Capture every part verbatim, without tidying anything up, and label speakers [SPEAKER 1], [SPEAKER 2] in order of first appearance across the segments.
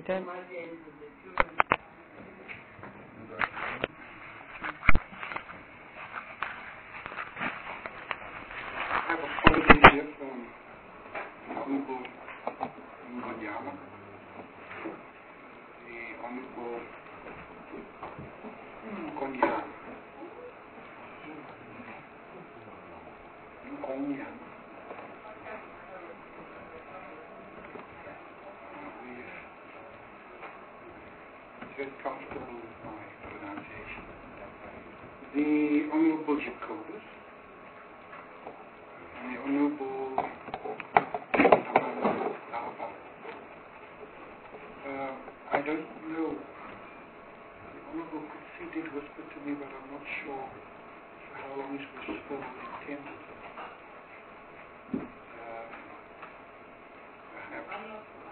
[SPEAKER 1] don't.
[SPEAKER 2] I have a apology here from Honorable Mbanyama, the Honorable Konyan. Konyan. Very comfortable with my pronunciation. The Honorable Jacobus, and the Honorable Lava. Uh, I don't know. The Honorable Kutsi did whisper to me, but I'm not sure how long his whisper was intended. Uh, perhaps.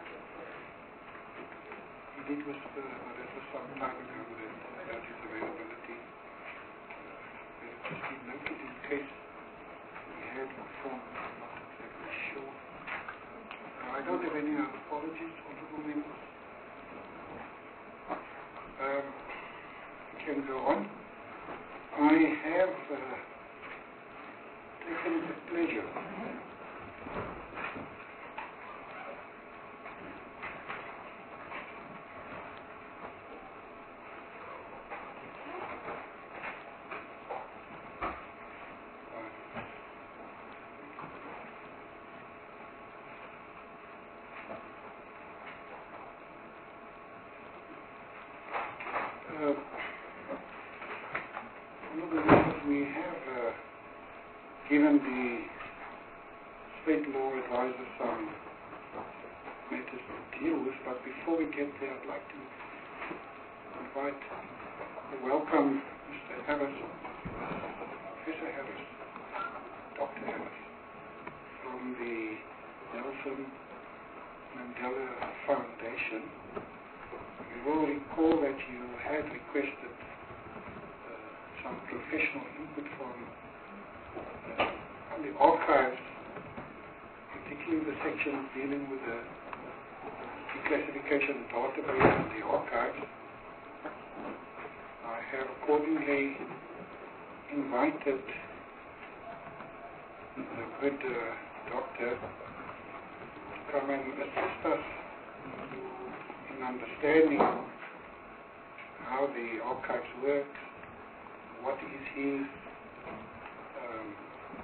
[SPEAKER 2] He did whisper, but that was some time ago, that about his availability. Uh, but it just be noted in case he had informed me. I'm not exactly sure. Uh, I don't have any other apologies, honorable members. Um, we can go on. I have uh, taken the pleasure given the state law advisor some matters to deal with, but before we get there, I'd like to invite and welcome Mister Harris, Professor Harris, Doctor Harris, from the Nelson Mandela Foundation. You will recall that you had requested uh, some professional input from on the archives, particularly the sections dealing with the declassification database and the archives. I have accordingly invited the good uh, doctor to come and assist us in understanding how the archives work, what is his um,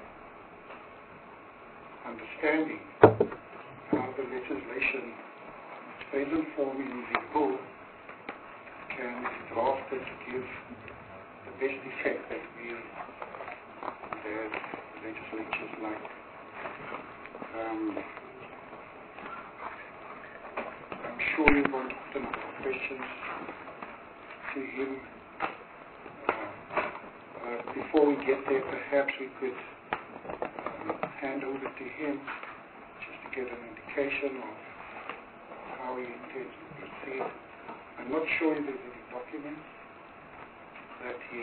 [SPEAKER 2] understanding how the legislation present form in the bill can be drafted to give the best effect that we as legislatures like. Um, I'm sure you won't open up questions to him. Uh, uh, before we get there, perhaps we could hand over to him just to get an indication of how he intends to proceed. I'm not sure if there's any documents that he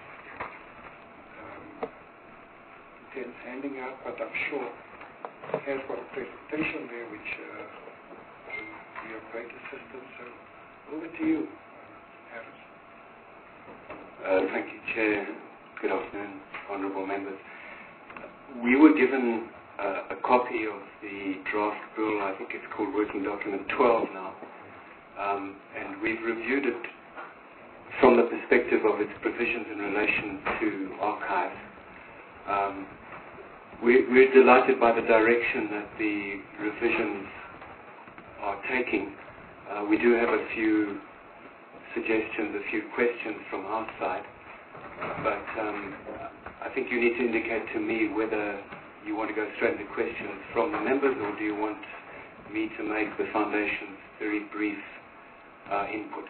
[SPEAKER 2] um, intends handing out, but I'm sure he has got a presentation there which uh, will be of great assistance. So over to you, Harris.
[SPEAKER 3] Uh, thank you, Chair. Good afternoon, honourable members. We were given uh, a copy of the draft bill. I think it's called Working Document twelve now, um, and we've reviewed it from the perspective of its provisions in relation to archives. Um, we, we're delighted by the direction that the revisions are taking. Uh, we do have a few suggestions, a few questions from our side, but um, I think you need to indicate to me whether you want to go straight into questions from the members, or do you want me to make the Foundation's very brief uh, input?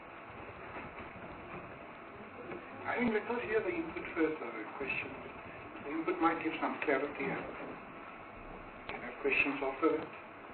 [SPEAKER 2] I think let us hear the input first, or the questions. The input might give some clarity, and we can have questions after that.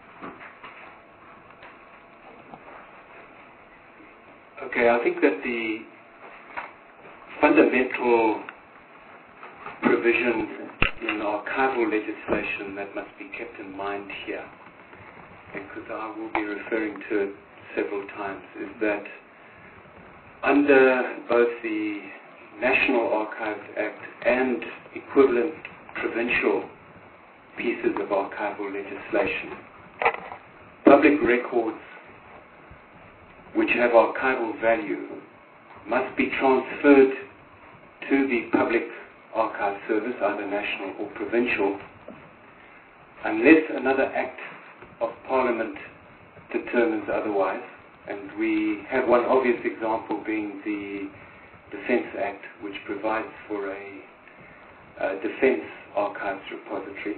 [SPEAKER 3] Okay, I think that the fundamental provisions in archival legislation that must be kept in mind here, because I will be referring to it several times, is that under both the National Archives Act and equivalent provincial pieces of archival legislation, public records which have archival value must be transferred to the Public Archive Service, either national or provincial, unless another act of Parliament determines otherwise. And we have one obvious example being the Defence Act, which provides for a, a Defence Archives repository.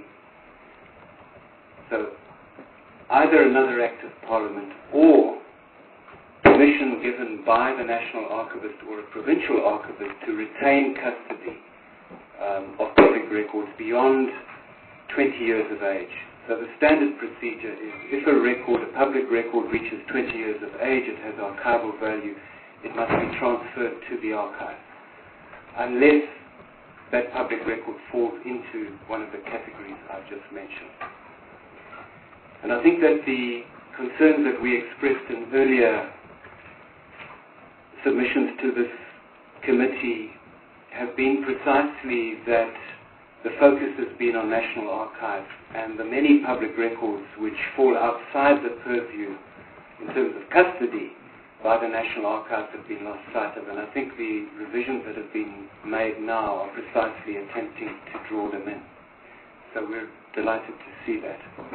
[SPEAKER 3] So either another act of Parliament or permission given by the National Archivist or a provincial archivist to retain custody um, of public records beyond twenty years of age. So the standard procedure is if a record, a public record reaches twenty years of age, it has archival value, it must be transferred to the archive, unless that public record falls into one of the categories I've just mentioned. And I think that the concerns that we expressed in earlier submissions to this committee have been precisely that the focus has been on National Archives and the many public records which fall outside the purview in terms of custody by the National Archives have been lost sight of. And I think the revisions that have been made now are precisely attempting to draw them in. So we're delighted to see that.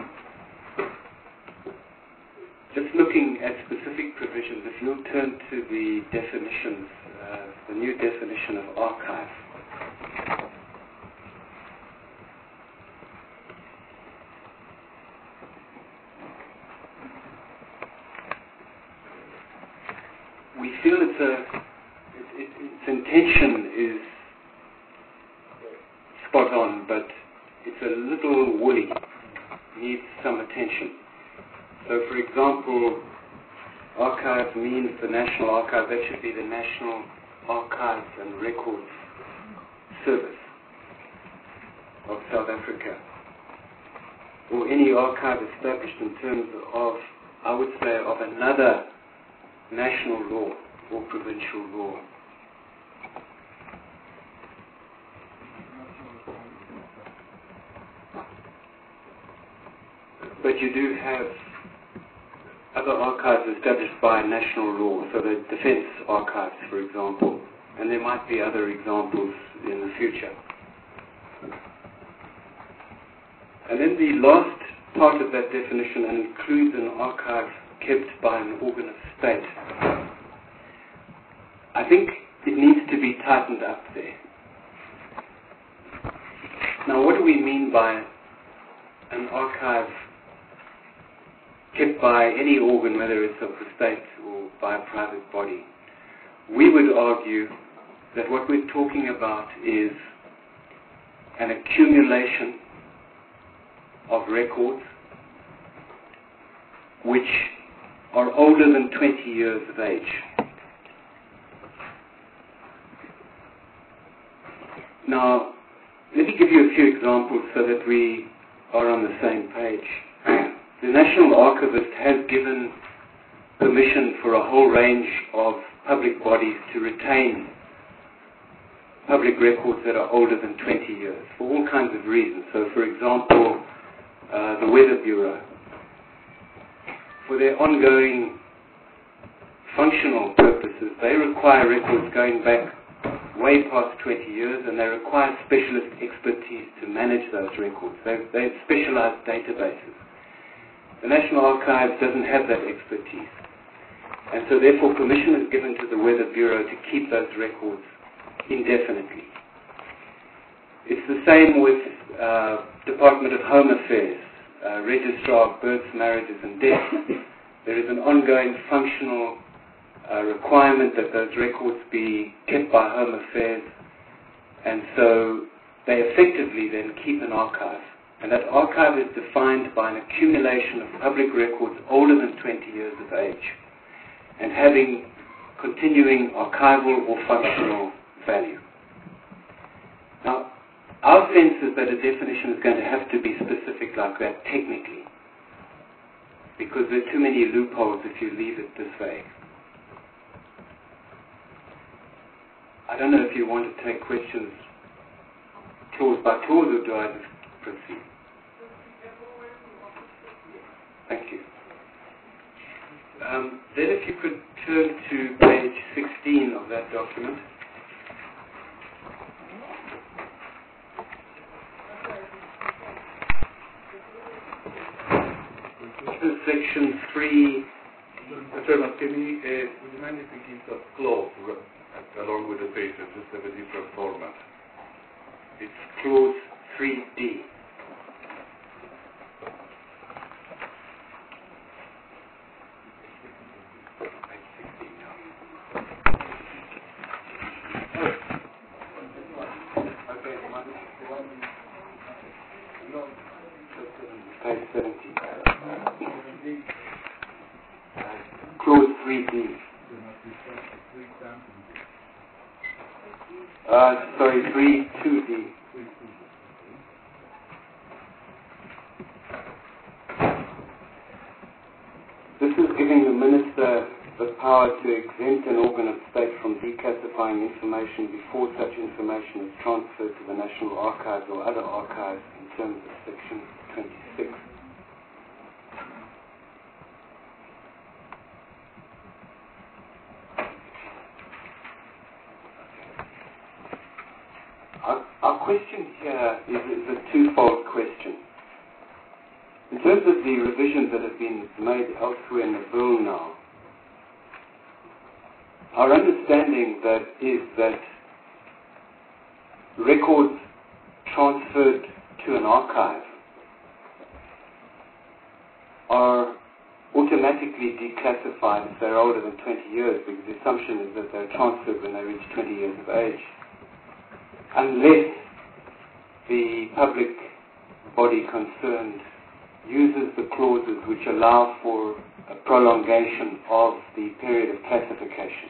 [SPEAKER 3] Just looking at specific provisions, if you'll turn to the definitions, uh, the new definition of archive. We feel it's a, it, it, its intention is spot on, but it's a little woolly, needs some attention. So, for example, archive means the National Archive. That should be the National Archives and Records Service of South Africa, or any archive established in terms of, I would say, of another national law or provincial law. But you do have other archives established by national law, so the Defence Archives, for example, and there might be other examples in the future. And then the last part of that definition includes an archive kept by an organ of state. I think it needs to be tightened up there. Now, what do we mean by an archive kept by any organ, whether it's of the state or by a private body? We would argue that what we're talking about is an accumulation of records which are older than twenty years of age. Now, let me give you a few examples so that we are on the same page. The National Archivist has given permission for a whole range of public bodies to retain public records that are older than twenty years for all kinds of reasons. So, for example, uh, the Weather Bureau, for their ongoing functional purposes, they require records going back way past twenty years, and they require specialist expertise to manage those records. They, they have specialized databases. The National Archives doesn't have that expertise. And so therefore permission is given to the Weather Bureau to keep those records indefinitely. It's the same with uh, Department of Home Affairs, uh, Registrar of Births, Marriages and Deaths. There is an ongoing functional uh, requirement that those records be kept by Home Affairs, and so they effectively then keep an archive. And that archive is defined by an accumulation of public records older than twenty years of age and having continuing archival or functional value. Now, our sense is that a definition is going to have to be specific like that technically. because there are too many loopholes if you leave it this vague. I don't know if you want to take questions clause by clause, or do I just proceed? Thank you. Um, then if you could turn to page sixteen of that document. This is section three.
[SPEAKER 1] Mister Chairman, can we, uh, would you mind if we give that clause uh, along with the paper, just have a different format?
[SPEAKER 3] It's clause three D. Page seventy. Clause three D. Uh, sorry, three two D. This is giving the Minister the power to exempt an organ of state from declassifying information before such information is transferred to the National Archives or other archives in terms of section twenty-six. Our, our question here is, is a twofold question. In terms of the revisions that have been made elsewhere in the bill now, our understanding that is that records transferred to an archive are automatically declassified if they're older than twenty years, because the assumption is that they're transferred when they reach twenty years of age, unless the public body concerned uses the clauses which allow for a prolongation of the period of classification.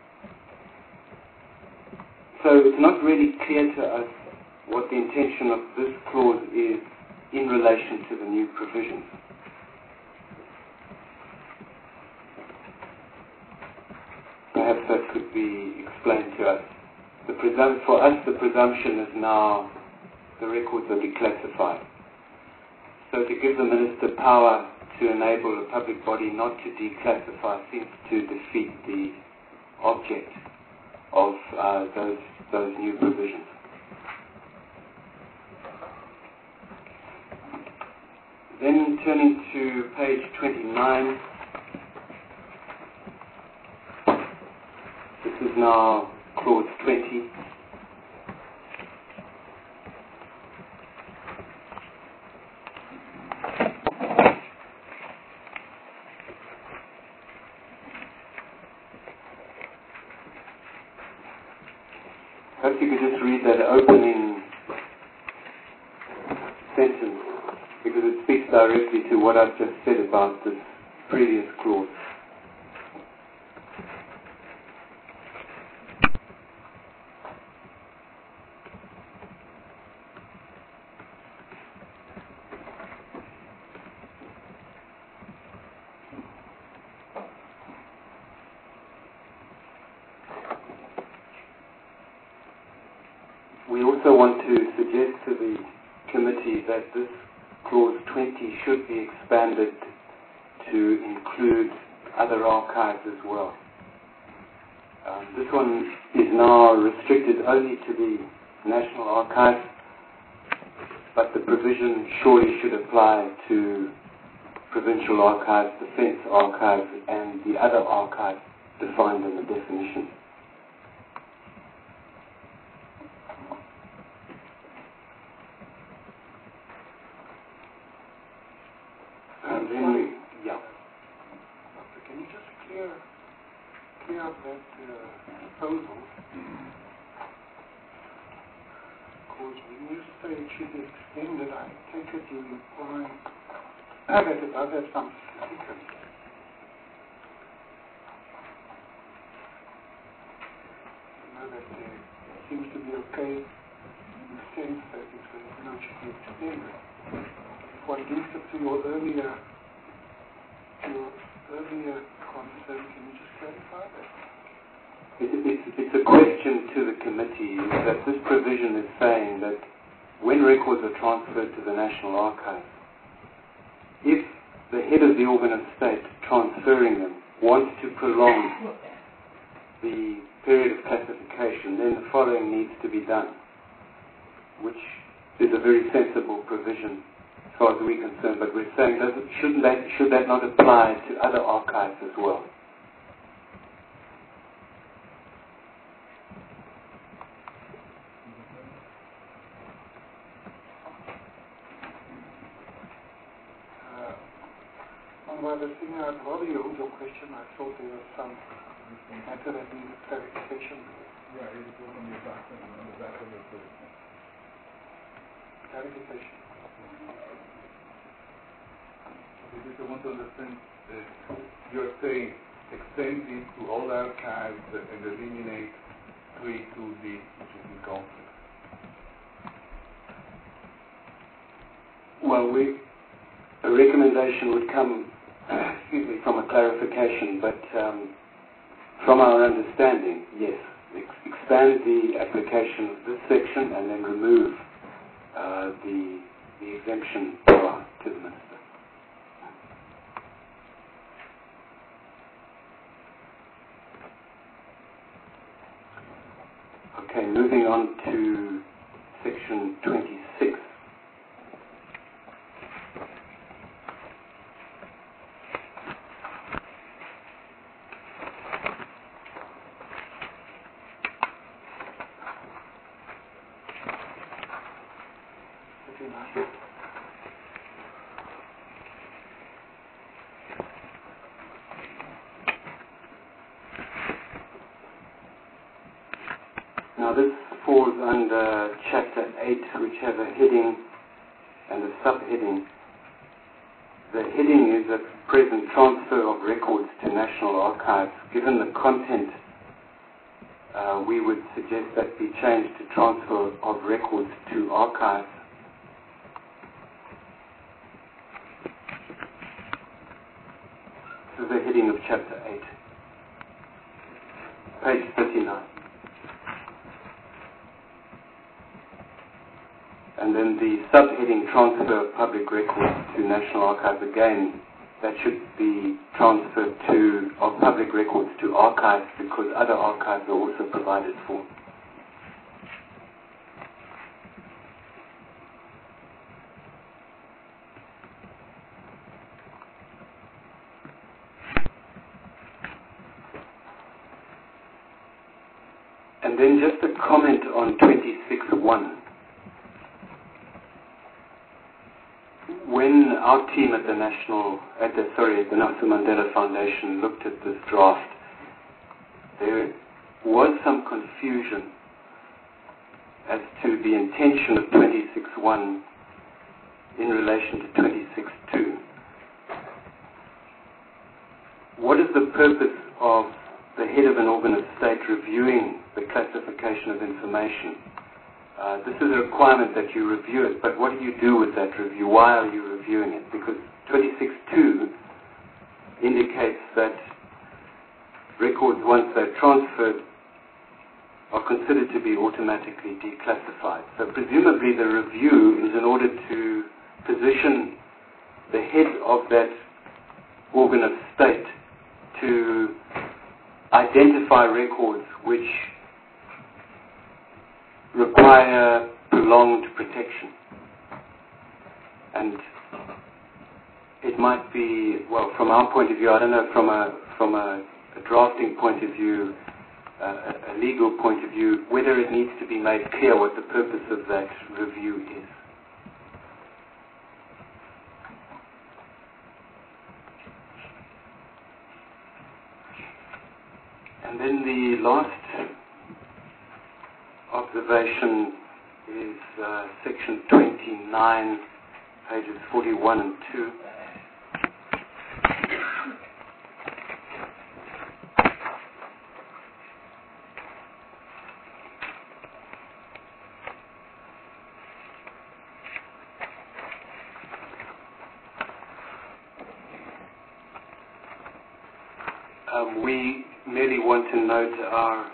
[SPEAKER 3] So it's not really clear to us what the intention of this clause is in relation to the new provisions. Perhaps that could be explained to us. The presum- for us, the presumption is now the records are declassified. So to give the Minister power to enable a public body not to declassify seems to defeat the object of uh, those, those new provisions. Then turning to page twenty-nine, this is now clause twenty. Perhaps you could just read that opening sentence, because it speaks directly to what I've just said about this previous clause. We also want to suggest to the committee that this clause twenty should be expanded to include other archives as well. Um, this one is now restricted only to the National Archives, but the provision surely should apply to provincial archives, defence archives, and the other archives defined in the definition. And then we, yeah.
[SPEAKER 2] Doctor, can you just clear, clear up that uh, proposal? Because when you say it should be extended, I take it you imply that it does have some significance. You know that uh, it seems to be okay in the sense that it uh, you know, should be extended. What links it to your earlier your earlier concern, can you just clarify that?
[SPEAKER 3] It, it, it's a question to the committee that this provision is saying that when records are transferred to the National Archives, if the head of the organ of state transferring them wants to prolong the period of classification, then the following needs to be done, which is a very sensible provision as far as we're concerned, but we're saying, doesn't, shouldn't that, should that not apply to other archives as well?
[SPEAKER 2] While the thing I'd rather you hold your question, I thought there was some matter that needed clarification.
[SPEAKER 1] Yeah, it was on the back of on the back of the question.
[SPEAKER 2] Clarification.
[SPEAKER 1] I just want to understand, uh, you're saying extend it to all archives and eliminate three two D, which is in conflict.
[SPEAKER 3] Well, we, a recommendation would come excuse me, from a clarification, but um, from our understanding, yes, ex- expand the application of this section and then remove uh, the, the exemption power to the minister. Okay, moving on to section twenty-six. Now this falls under chapter eight, which has a heading and a subheading. The heading is a present transfer of records to National Archives. Given the content, uh, we would suggest that be changed to transfer of records to archives. This is the heading of chapter eight, page thirty-nine. And then the subheading transfer of public records to National Archives, again, that should be transferred to, of public records to archives, because other archives are also provided for. And then just a comment on twenty-six one. When our team at the National, at the sorry, at the Nelson Mandela Foundation looked at this draft, there was some confusion as to the intention of twenty-six one in relation to twenty-six two. What is the purpose of the head of an organ of state reviewing the classification of information? Uh, this is a requirement that you review it, but what do you do with that review? Why are you reviewing it? Because twenty-six two indicates that records, once they're transferred, are considered to be automatically declassified. So presumably the review is in order to position the head of that organ of state to identify records which require prolonged protection. And it might be, well, from our point of view, I don't know, from a from a, a drafting point of view, uh, a legal point of view, whether it needs to be made clear what the purpose of that review is. And then the last observation is uh, section twenty-nine, pages forty-one and two. Um, we merely want to note our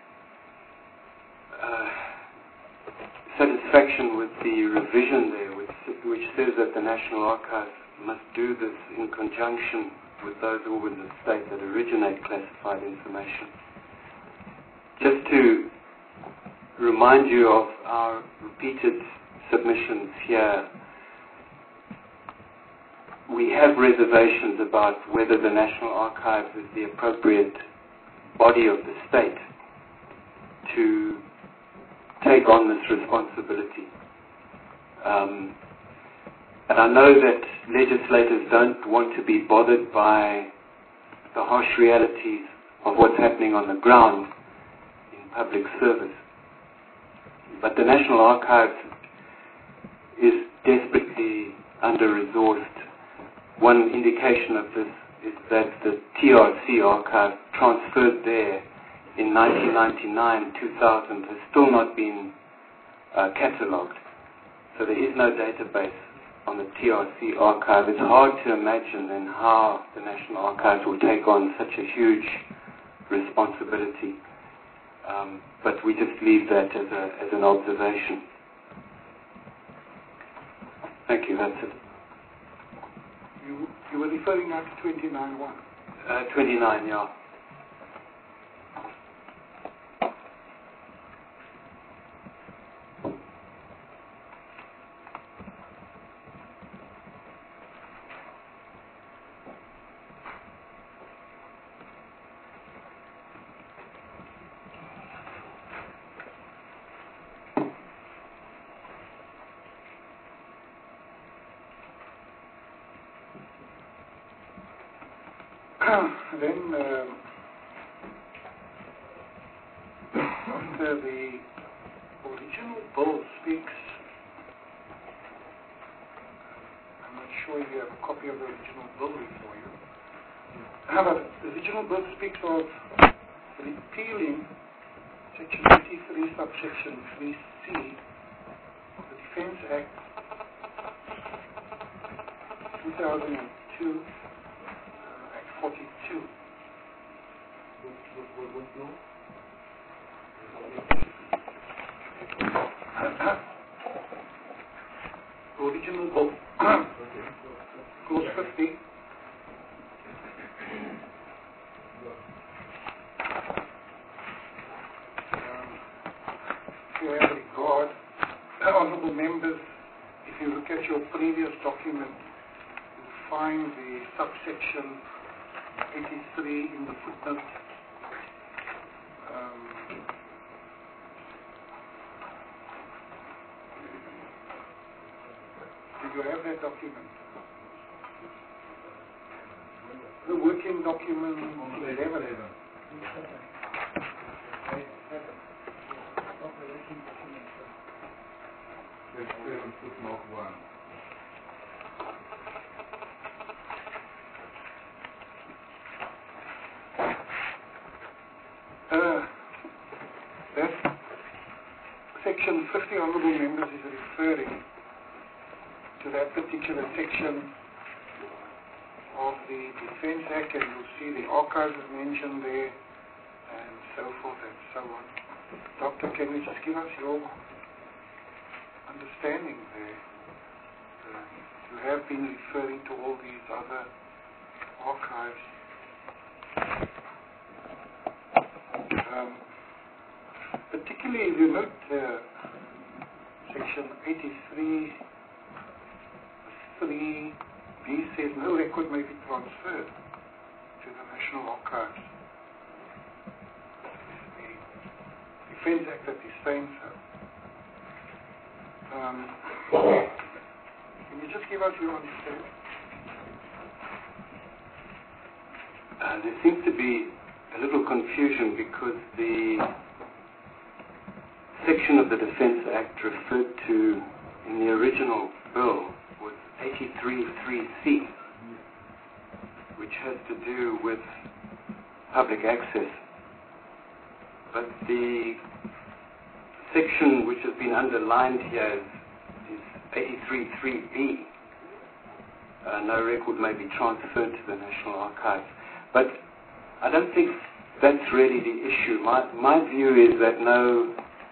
[SPEAKER 3] uh, satisfaction with the revision there, which, which says that the National Archives must do this in conjunction with those organs of state that originate classified information. Just to remind you of our repeated submissions here, we have reservations about whether the National Archives is the appropriate body of the state to take on this responsibility. Um, and I know that legislators don't want to be bothered by the harsh realities of what's happening on the ground in public service. But the National Archives is desperately under-resourced. One indication of this is that the T R C archive transferred there in nineteen ninety-nine, two thousand has still not been uh, catalogued. So there is no database on the T R C archive. It's hard to imagine then how the National Archives will take on such a huge responsibility. Um, but we just leave that as, a, as an observation. Thank you, that's it.
[SPEAKER 2] You, you were referring now to twenty-nine one.
[SPEAKER 3] Uh, twenty-nine, yeah.
[SPEAKER 2] Then, um, under the original bill speaks, I'm not sure if you have a copy of the original bill before you. However, the original bill speaks of repealing Section eighty-three, subsection three C of the Defence Act two thousand two. forty-two. Original book. Clause fifty. Um, if you have regard, honorable members, if you look at your previous document, you'll find the subsection eighty-three in the footnote. Um, do you have that document? The working document eleven.
[SPEAKER 1] Page seven, footnote one.
[SPEAKER 2] Uh, that section fifty, honorable members, is referring to that particular section of the Defence Act, and you'll see the archives is mentioned there, and so forth and so on. Doctor, can you just give us your understanding there? Uh, you have been referring to all these other archives. Um, particularly if you note uh, section eighty-three three B says no record may be transferred to the National Archives. The Defence Act that is saying so. Um, can you just give us your understanding?
[SPEAKER 3] Uh, there seems to be a little confusion because the section of the Defence Act referred to in the original bill was eighty-three three C, which has to do with public access. But the section which has been underlined here is, is eighty-three three B. Uh, no record may be transferred to the National Archives. But I don't think that's really the issue. My, my view is that no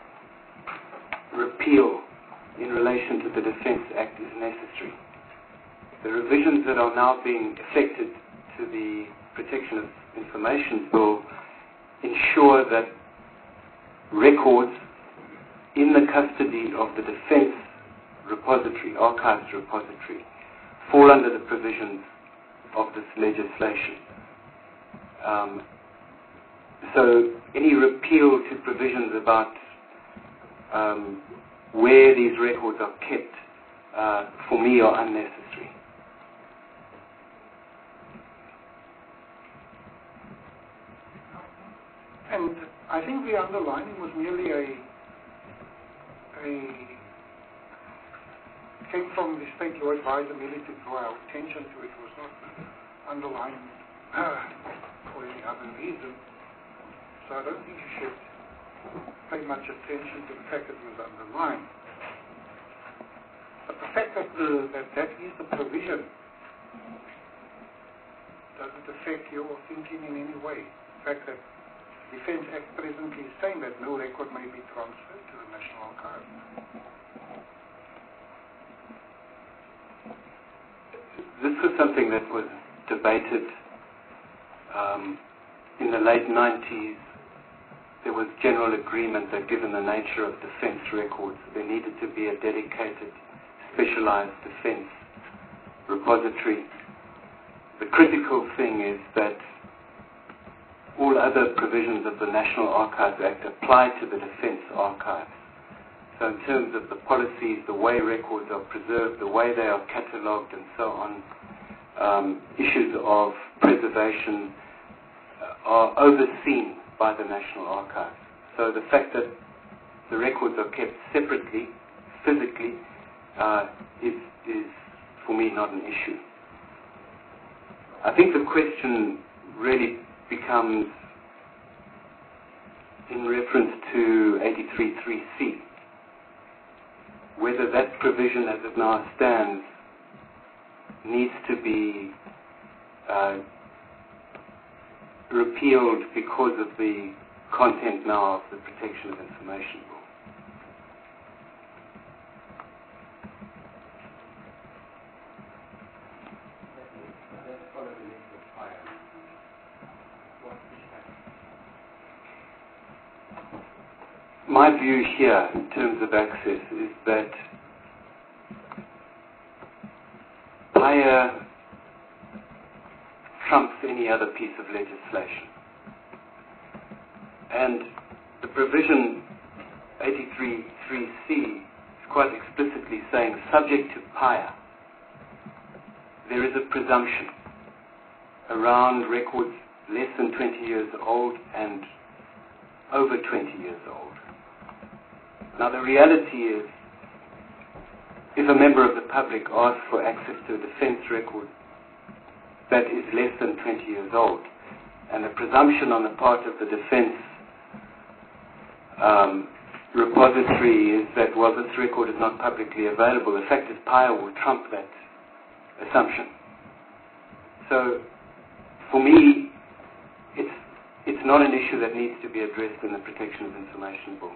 [SPEAKER 3] repeal in relation to the Defence Act is necessary. The revisions that are now being effected to the Protection of Information Bill ensure that records in the custody of the Defence Repository, Archives Repository, fall under the provisions of this legislation. Um, so any repeal to provisions about um, where these records are kept, uh, for me, are unnecessary.
[SPEAKER 2] And I think the underlining was merely a, a came from the state law advisor merely to draw our attention to it. It was not underlined uh, for any other reason. So I don't think you should pay much attention to the fact that it was underlined. But the fact that the, that, that is the provision doesn't affect your thinking in any way. The fact that the Defence Act presently is saying that no record may be transferred to the National Archives.
[SPEAKER 3] This was something that was debated um, in the late nineties. There was general agreement that given the nature of defence records, there needed to be a dedicated, specialized defence repository. The critical thing is that all other provisions of the National Archives Act apply to the Defence Archives. So in terms of the policies, the way records are preserved, the way they are catalogued and so on, um, issues of preservation uh, are overseen by the National Archives. So the fact that the records are kept separately, physically, uh, is, is for me not an issue. I think the question really becomes in reference to eighty-three three C, whether that provision as it now stands needs to be uh, repealed because of the content now of the Protection of Information Bill. My view here in terms of access is that PAIA trumps any other piece of legislation. And the provision eighty-three three C is quite explicitly saying, subject to PAIA, there is a presumption around records less than twenty years old and over twenty years old. Now the reality is, if a member of the public asks for access to a defence record that is less than twenty years old, and the presumption on the part of the defence um, repository is that, well, this record is not publicly available, the fact is PAIA will trump that assumption. So, for me, it's, it's not an issue that needs to be addressed in the Protection of Information Bill.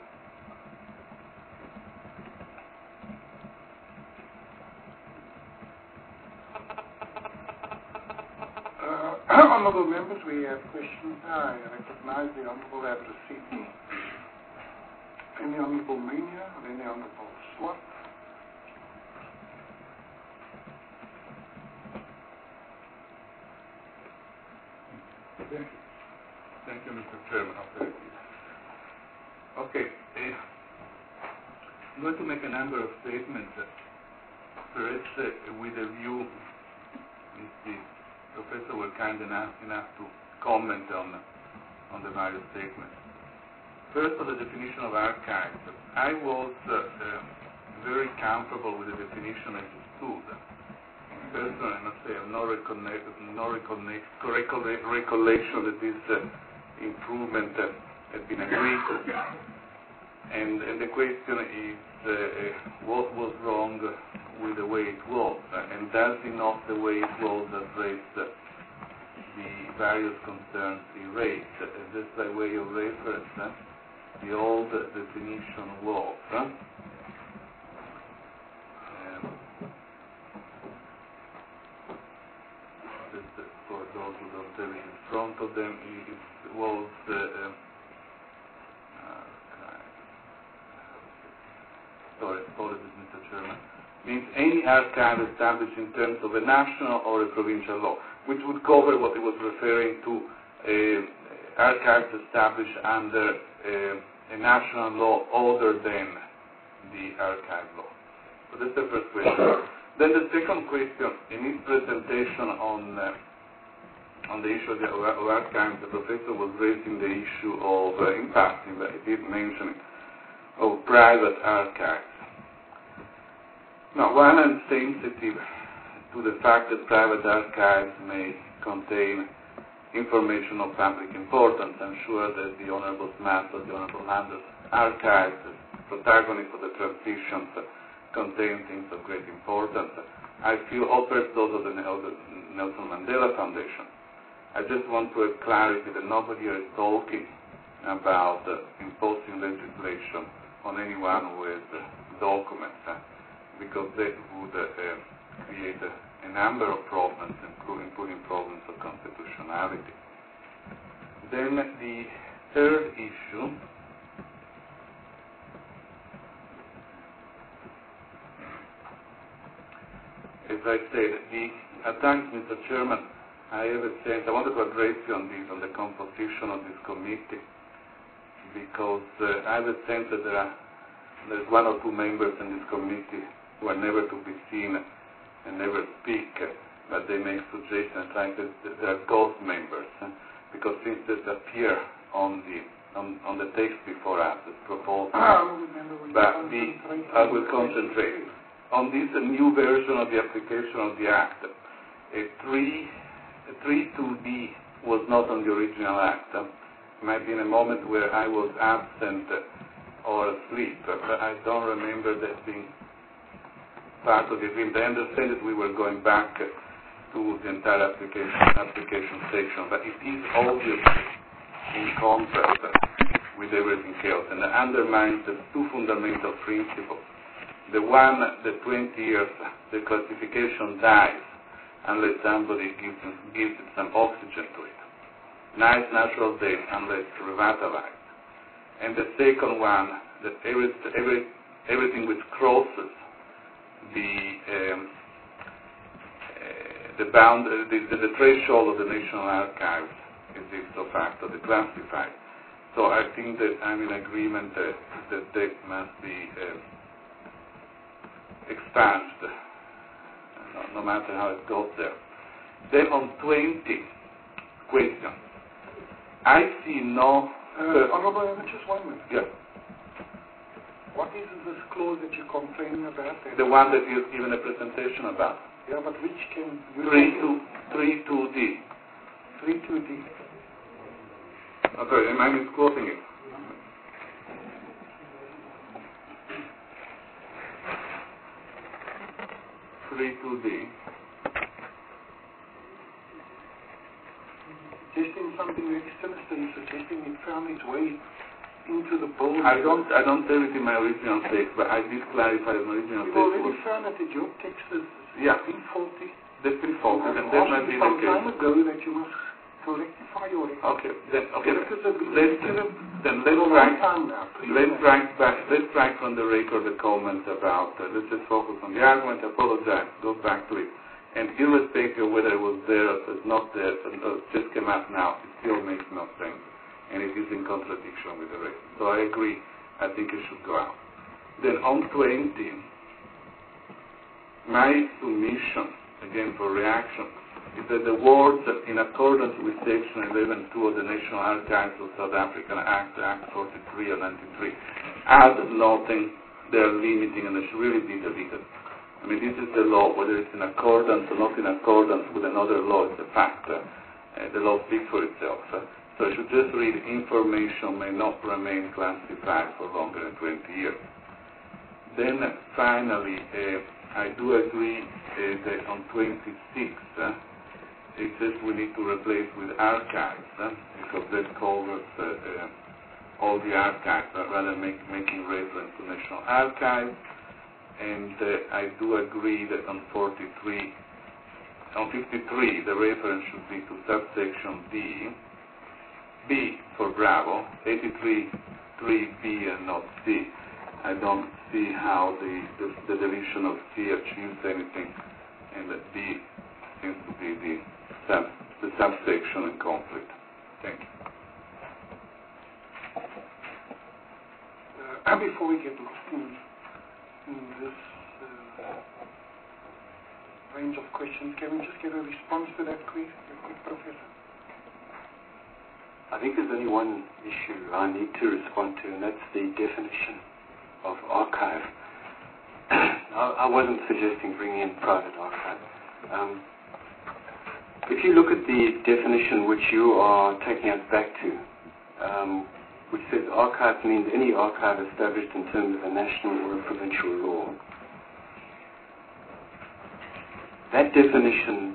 [SPEAKER 2] Honourable members, we have questions. I recognize the Honourable Abdul-Sidi. Any Honourable Mania or any Honourable Swart?
[SPEAKER 1] Thank you. Thank you, Mister Chairman. Okay. Uh, I'm going to make a number of statements. First, uh, with a view, if the Professor were kind enough, enough to comment on, on the various statements. First, on the definition of archives. I was uh, uh, very comfortable with the definition as it stood. Personally, I must say I have no, reconnect, no reconnect, recolle recollection that this uh, improvement uh, has been agreed. And, and the question is, uh, uh, what was wrong with the way it was, uh, and does it not the way it was address uh, the various concerns he raised. Uh, just by way of reference, uh, the old uh, definition was, uh, um, just uh, for those who don't have it in front of them, it was uh, uh, sorry, apologies, Mister Chairman, means any archive established in terms of a national or a provincial law, which would cover what he was referring to, uh, archives established under uh, a national law other than the archive law. So that's the first question. Then the second question, in his presentation on uh, on the issue of, the, of archives, the professor was raising the issue of uh, impacting, but he did mention it, of private archives. Now, while I'm sensitive to the fact that private archives may contain information of public importance, I'm sure that the Honorable Master, the Honorable Landers archives, as protagonists of the transitions, contain things of great importance. I feel also those of the, of the Nelson Mandela Foundation. I just want to have clarity that nobody here is talking about uh, imposing legislation on anyone with uh, documents, uh, because that would uh, uh, create uh, a number of problems, including, including problems of constitutionality. Then the third issue, as I said, the at times, Mister Chairman, I have a sense, I wanted to address you on this, on the composition of this committee, because uh, I have a sense that there are there's one or two members in this committee who are never to be seen and never speak, uh, but they make suggestions like that they are ghost members, uh, because things that appear on the on, on the text before us as proposed. But the, I will concentrate on this uh, new version of the application of the Act. A three two D was not on the original Act. Uh, might be in a moment where I was absent uh, or asleep, uh, but I don't remember that being part of the agreement. I understand that we were going back uh, to the entire application application section, but it is obviously in contrast uh, with everything else, and undermines the two fundamental principles. The one, the twenty years, the classification dies unless somebody gives, gives it some oxygen to it. Nice natural death unless revitalized. And the second one, that every, every, everything which crosses the um, uh, the bound, uh, the, the, the threshold of the National Archives is ipso facto declassified. So I think that I'm in agreement uh, that that must be uh, expunged, no, no matter how it goes there. Then on twenty, question. I see no...
[SPEAKER 2] Uh, Honorable, just one minute.
[SPEAKER 1] Yeah.
[SPEAKER 2] What is this clause that you're complaining about?
[SPEAKER 1] The one that you've given a presentation about.
[SPEAKER 2] Yeah, but which can...
[SPEAKER 1] three two D.
[SPEAKER 2] three two D.
[SPEAKER 1] Okay, am I misquoting it? three two D.
[SPEAKER 2] Suggesting something very sinister, you're suggesting it found its way into the building.
[SPEAKER 1] I don't, I don't have it in my original text, but I did clarify in my original
[SPEAKER 2] You've
[SPEAKER 1] text.
[SPEAKER 2] already
[SPEAKER 1] was,
[SPEAKER 2] found that the job text is
[SPEAKER 1] yeah,
[SPEAKER 2] been faulty.
[SPEAKER 1] that's been faulty, and that might be the
[SPEAKER 2] some
[SPEAKER 1] case.
[SPEAKER 2] time ago that you must to rectify your record.
[SPEAKER 1] Okay, then, okay,
[SPEAKER 2] Well, because of-
[SPEAKER 1] let's, then let's
[SPEAKER 2] for a
[SPEAKER 1] try,
[SPEAKER 2] long time now, please.
[SPEAKER 1] let's try back, let's try from the record the comments about, uh, let's just focus on the argument, apologize, go back to it. And irrespective of whether it was there or it's not there, or it just came out now, it still makes no sense. And it is in contradiction with the rest. So I agree, I think it should go out. Then on twenty, my submission, again for reaction, is that the words in accordance with section eleven two of the National Archives of South Africa Act, Act forty-three of ninety-three, add nothing, they're limiting, and they should really be deleted. I mean, this is the law, whether it's in accordance or not in accordance with another law, it's a fact. Uh, the law speaks for itself. Uh, so I should just read, information may not remain classified for longer than twenty years. Then uh, finally, uh, I do agree uh, that on twenty-six, uh, uh, it says we need to replace with archives, huh? because that covers uh, uh, all the archives, uh, rather make, making reference to National Archives. And uh, I do agree that on forty-three, on fifty-three, the reference should be to subsection D, B for Bravo, eighty-three three B and not C. I don't see how the, the, the deletion of C achieves anything, and that B seems to be the, sub, the subsection in conflict. Thank you.
[SPEAKER 2] Uh, before we get lost in, in this uh, range of questions, can we just get a response to that quiz, Professor?
[SPEAKER 3] I think there's only one issue I need to respond to, and that's the definition of archive. I, I wasn't suggesting bringing in private archive. Um, if you look at the definition which you are taking us back to, um, which says archive means any archive established in terms of a national or a provincial law. That definition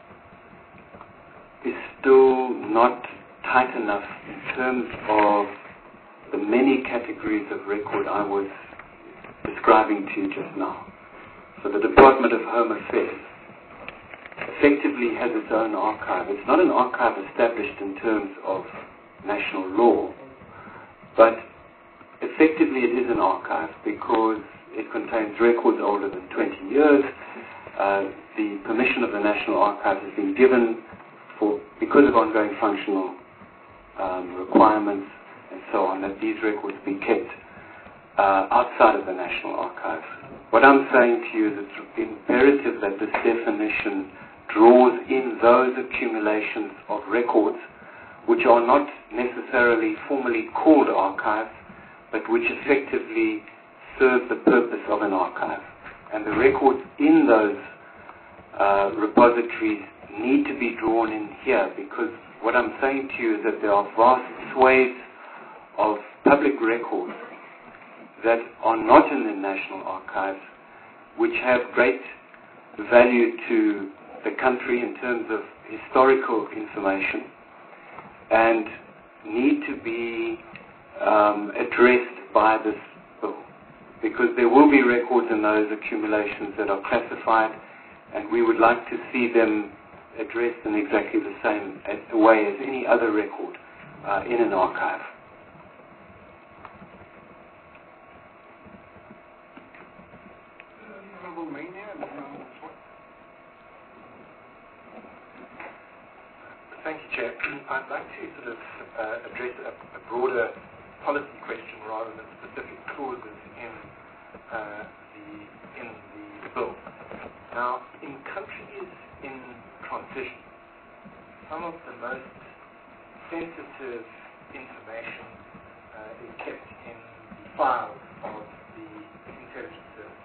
[SPEAKER 3] is still not tight enough in terms of the many categories of record I was describing to you just now. So the Department of Home Affairs effectively has its own archive. It's not an archive established in terms of national law, but effectively it is an archive because it contains records older than twenty years. Uh, the permission of the National Archives has been given for because of ongoing functional um, requirements and so on, that these records be kept uh, outside of the National Archives. What I'm saying to you is it's imperative that this definition draws in those accumulations of records which are not necessarily formally called archives, but which effectively serve the purpose of an archive. And the records in those uh, repositories need to be drawn in here, because what I'm saying to you is that there are vast swathes of public records that are not in the National Archives, which have great value to the country in terms of historical information and need to be um, addressed by this bill, because there will be records in those accumulations that are classified, and we would like to see them addressed in exactly the same way as any other record uh, in an archive.
[SPEAKER 2] Honorable Mania,
[SPEAKER 4] Thank you, Chair. I'd like to sort of uh, address a, a broader policy question rather than specific clauses in uh, the in the bill. Now, in countries in transition, some of the most sensitive information uh, is kept in the files of the intelligence service.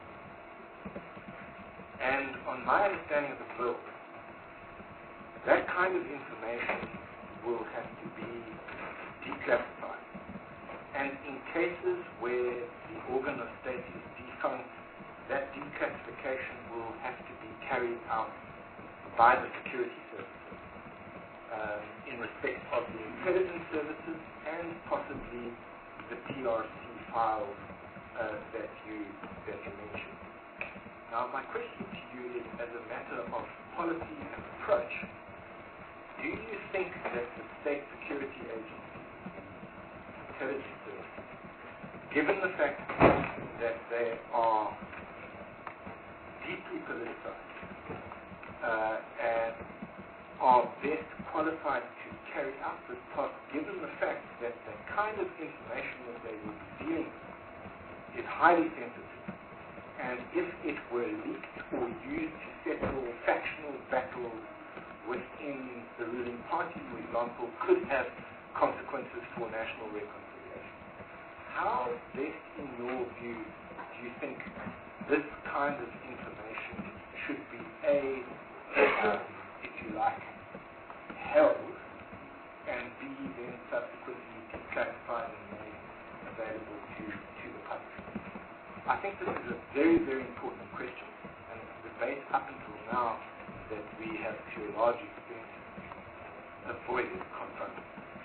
[SPEAKER 4] And on my understanding of the bill, that kind of information will have to be declassified. And in cases where the organ of state is defunct, that declassification will have to be carried out by the security services um, in respect of the intelligence services and possibly the P R C files uh, that you that you mentioned. Now, my question to you is, as a matter of policy and approach, do you think that the state security agencies, intelligence services, given the fact that they are deeply politicized uh, and are best qualified to carry out this task, given the fact that the kind of information that they will be dealing with is highly sensitive, and if it were leaked or used to settle factional battles within the ruling party, for example, could have consequences for national reconciliation. How best, in your view, do you think this kind of information should be, A, um, if you like, held, and B, then subsequently declassified and made available to, to the public? I think this is a very, very important question, and the debate up until now that we have, to a large extent, avoided confronting.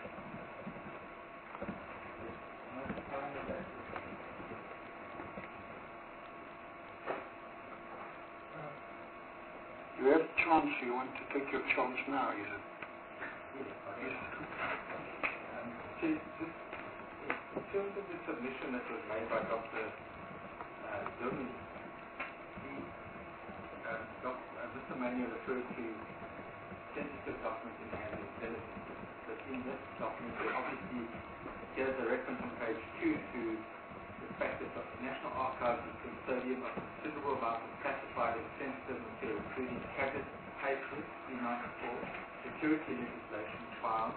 [SPEAKER 2] You have a chance. You want to take your chance now, is it? Yes.
[SPEAKER 1] Um, Chief, just in terms of the submission that was made by Doctor Uh, Durmi, the, uh, doc, uh, Mister Manuel referred to sensitive documents in hand intelligence. But in this document, there obviously here's a reference on page two to the fact that the National Archives is custodian of considerable amount of classified and sensitive material, including cabinet papers, three ninety-four, security legislation files,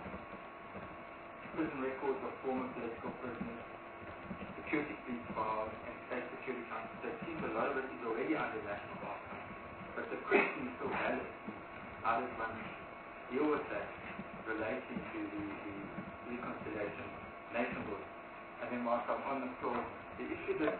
[SPEAKER 1] prison records of former political prisoners, security police files, and state security council. So it seems a lot of it is already under National Archives. But the question is still valid. How does one deal with that relating to the, the reconciliation nation building? And then whilst I'm on the floor, the issue that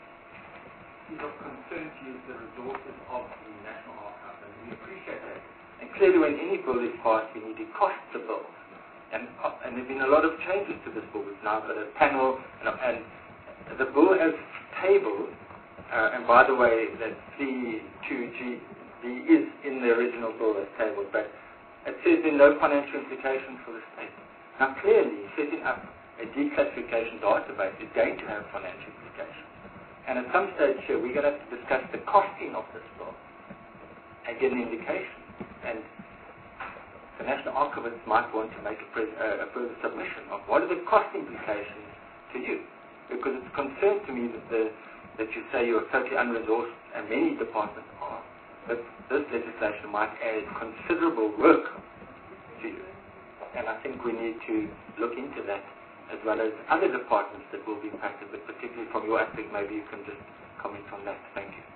[SPEAKER 1] is of concern to you is the resources of the National Archives, and we appreciate that. And clearly when any bill is passed, we need to cost the bill. And, uh, and there have been a lot of changes to this bill. We've now got a panel, and, and the bill has tabled, uh, and by the way, that C two G B is in the original bill as tabled, but it says there are no financial implications for the state. Now clearly, setting up a declassification database is going to have financial implications. And at some stage here, we're going to have to discuss the costing of this bill and get an indication. And the National Archivist might want to make a, pres uh, a further submission of what are the cost implications to you. Because it's a concern to me that, the, that you say you're totally unresourced, and many departments are, but this legislation might add considerable work to you. And I think we need to look into that, as well as other departments that will be impacted, but particularly from your aspect, maybe you can just comment on that. Thank you.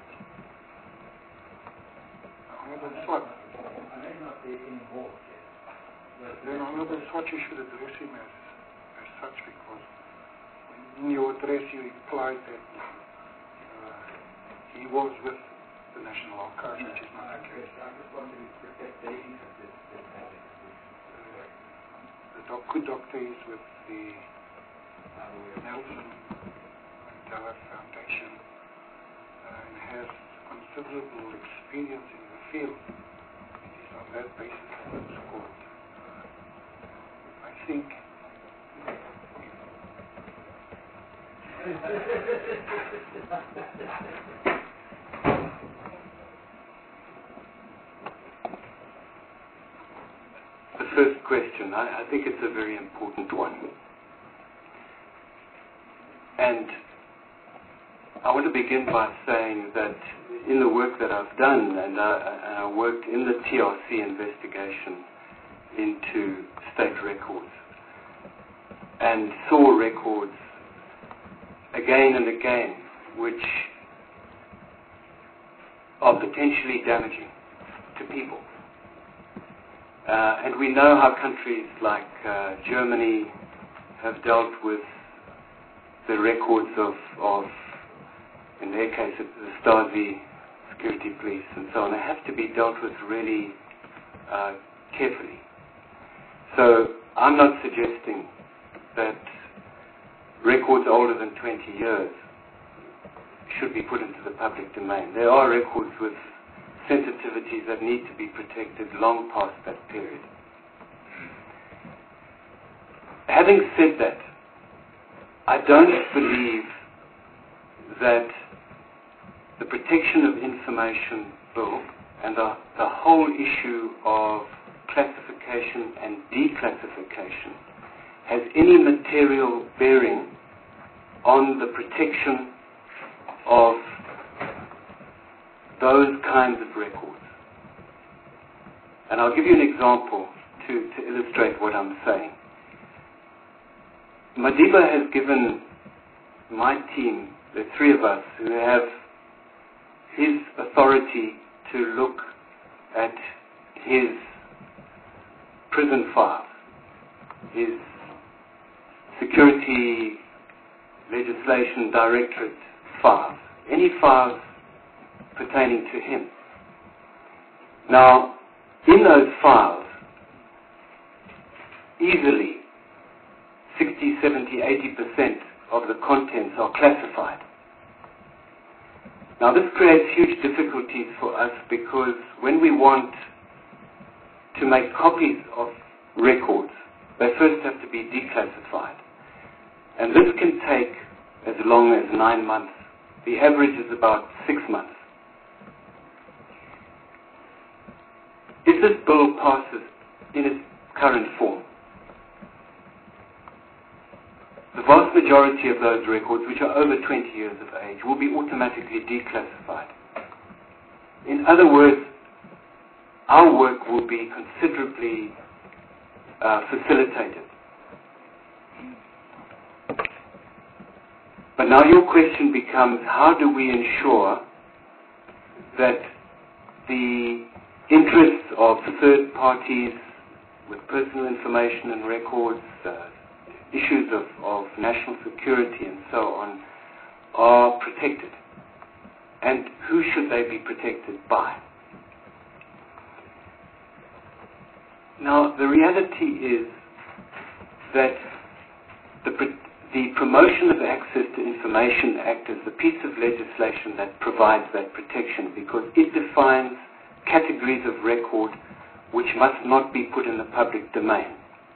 [SPEAKER 2] Honorable Swart. Then Honorable Swart, you should address him as, as such, because in your address you implied that uh, he was with the National Archives, which is not the case.
[SPEAKER 1] I just wanted to protect the interests.
[SPEAKER 2] The doc good doctor is with the Nelson Mandela Foundation uh, and has considerable experience in the field. It is on that basis that it's called. Uh, I think
[SPEAKER 3] The first question, I, I think it's a very important one. And I want to begin by saying that in the work that I've done, and I, and I worked in the T R C investigation into state records, and saw records again and again which are potentially damaging to people. Uh, and we know how countries like uh, Germany have dealt with the records of, of, in their case, the Stasi security police and so on. They have to be dealt with really uh, carefully. So I'm not suggesting that records older than twenty years should be put into the public domain. There are records with sensitivities that need to be protected long past that period. Having said that, I don't believe that the Protection of Information Bill and the, the whole issue of classification and declassification has any material bearing on the protection of those kinds of records. And I'll give you an example to, to illustrate what I'm saying. Madiba has given my team, the three of us, who have his authority to look at his prison files, his security legislation directorate files, any files pertaining to him. Now, in those files, easily sixty, seventy, eighty percent of the contents are classified. Now, this creates huge difficulties for us because when we want to make copies of records, they first have to be declassified. And this can take as long as nine months. The average is about six months. If this bill passes in its current form, the vast majority of those records, which are over twenty years of age, will be automatically declassified. In other words, our work will be considerably uh, facilitated. But now your question becomes, how do we ensure that the interests of third parties with personal information and records, uh, issues of, of national security and so on, are protected? And who should they be protected by? Now, the reality is that the, the Promotion of Access to Information Act is the piece of legislation that provides that protection because it defines categories of record which must not be put in the public domain.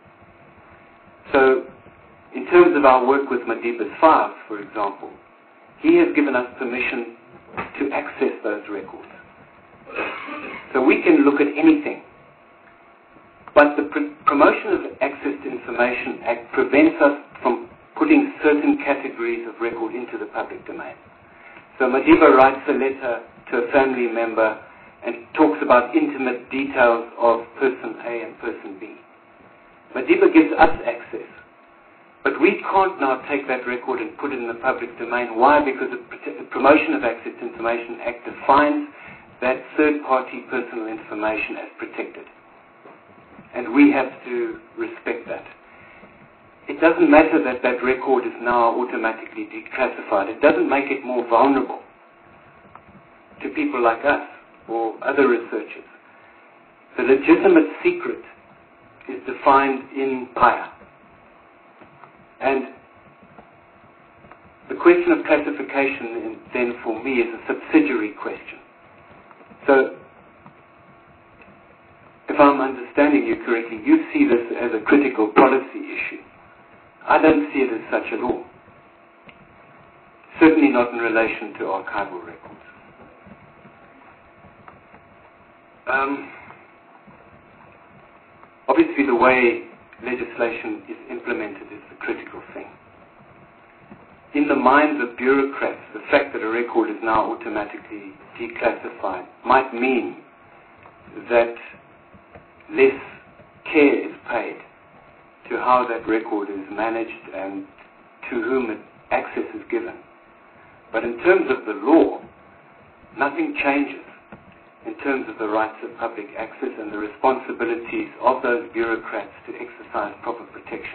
[SPEAKER 3] So, in terms of our work with Madiba's files, for example, he has given us permission to access those records. So we can look at anything. But the Pr- Promotion of Access to Information Act prevents us from putting certain categories of record into the public domain. So Madiba writes a letter to a family member and talks about intimate details of person A and person B. Madiba gives us access. But we can't now take that record and put it in the public domain. Why? Because the Promotion of Access to Information Act defines that third-party personal information as protected. And we have to respect that. It doesn't matter that that record is now automatically declassified. It doesn't make it more vulnerable to people like us or other researchers. The legitimate secret is defined in P I A. And the question of classification then for me is a subsidiary question. So, if I'm understanding you correctly, you see this as a critical policy issue. I don't see it as such at all. Certainly not in relation to archival records. Um, obviously the way legislation is implemented is the critical thing. In the minds of bureaucrats, the fact that a record is now automatically declassified might mean that less care is paid to how that record is managed and to whom access is given. But in terms of the law, nothing changes in terms of the rights of public access and the responsibilities of those bureaucrats to exercise proper protection.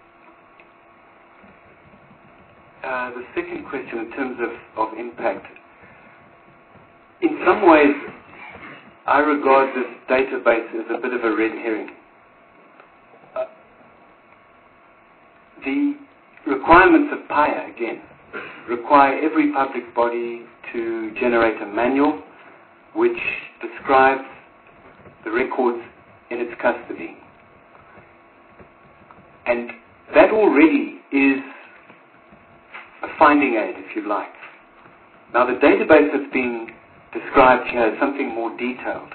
[SPEAKER 3] Uh, the second question in terms of, of impact. In some ways, I regard this database as a bit of a red herring. Uh, the requirements of P I A, again, require every public body to generate a manual which describes the records in its custody. And that already is a finding aid, if you like. Now, the database that's being described here is something more detailed.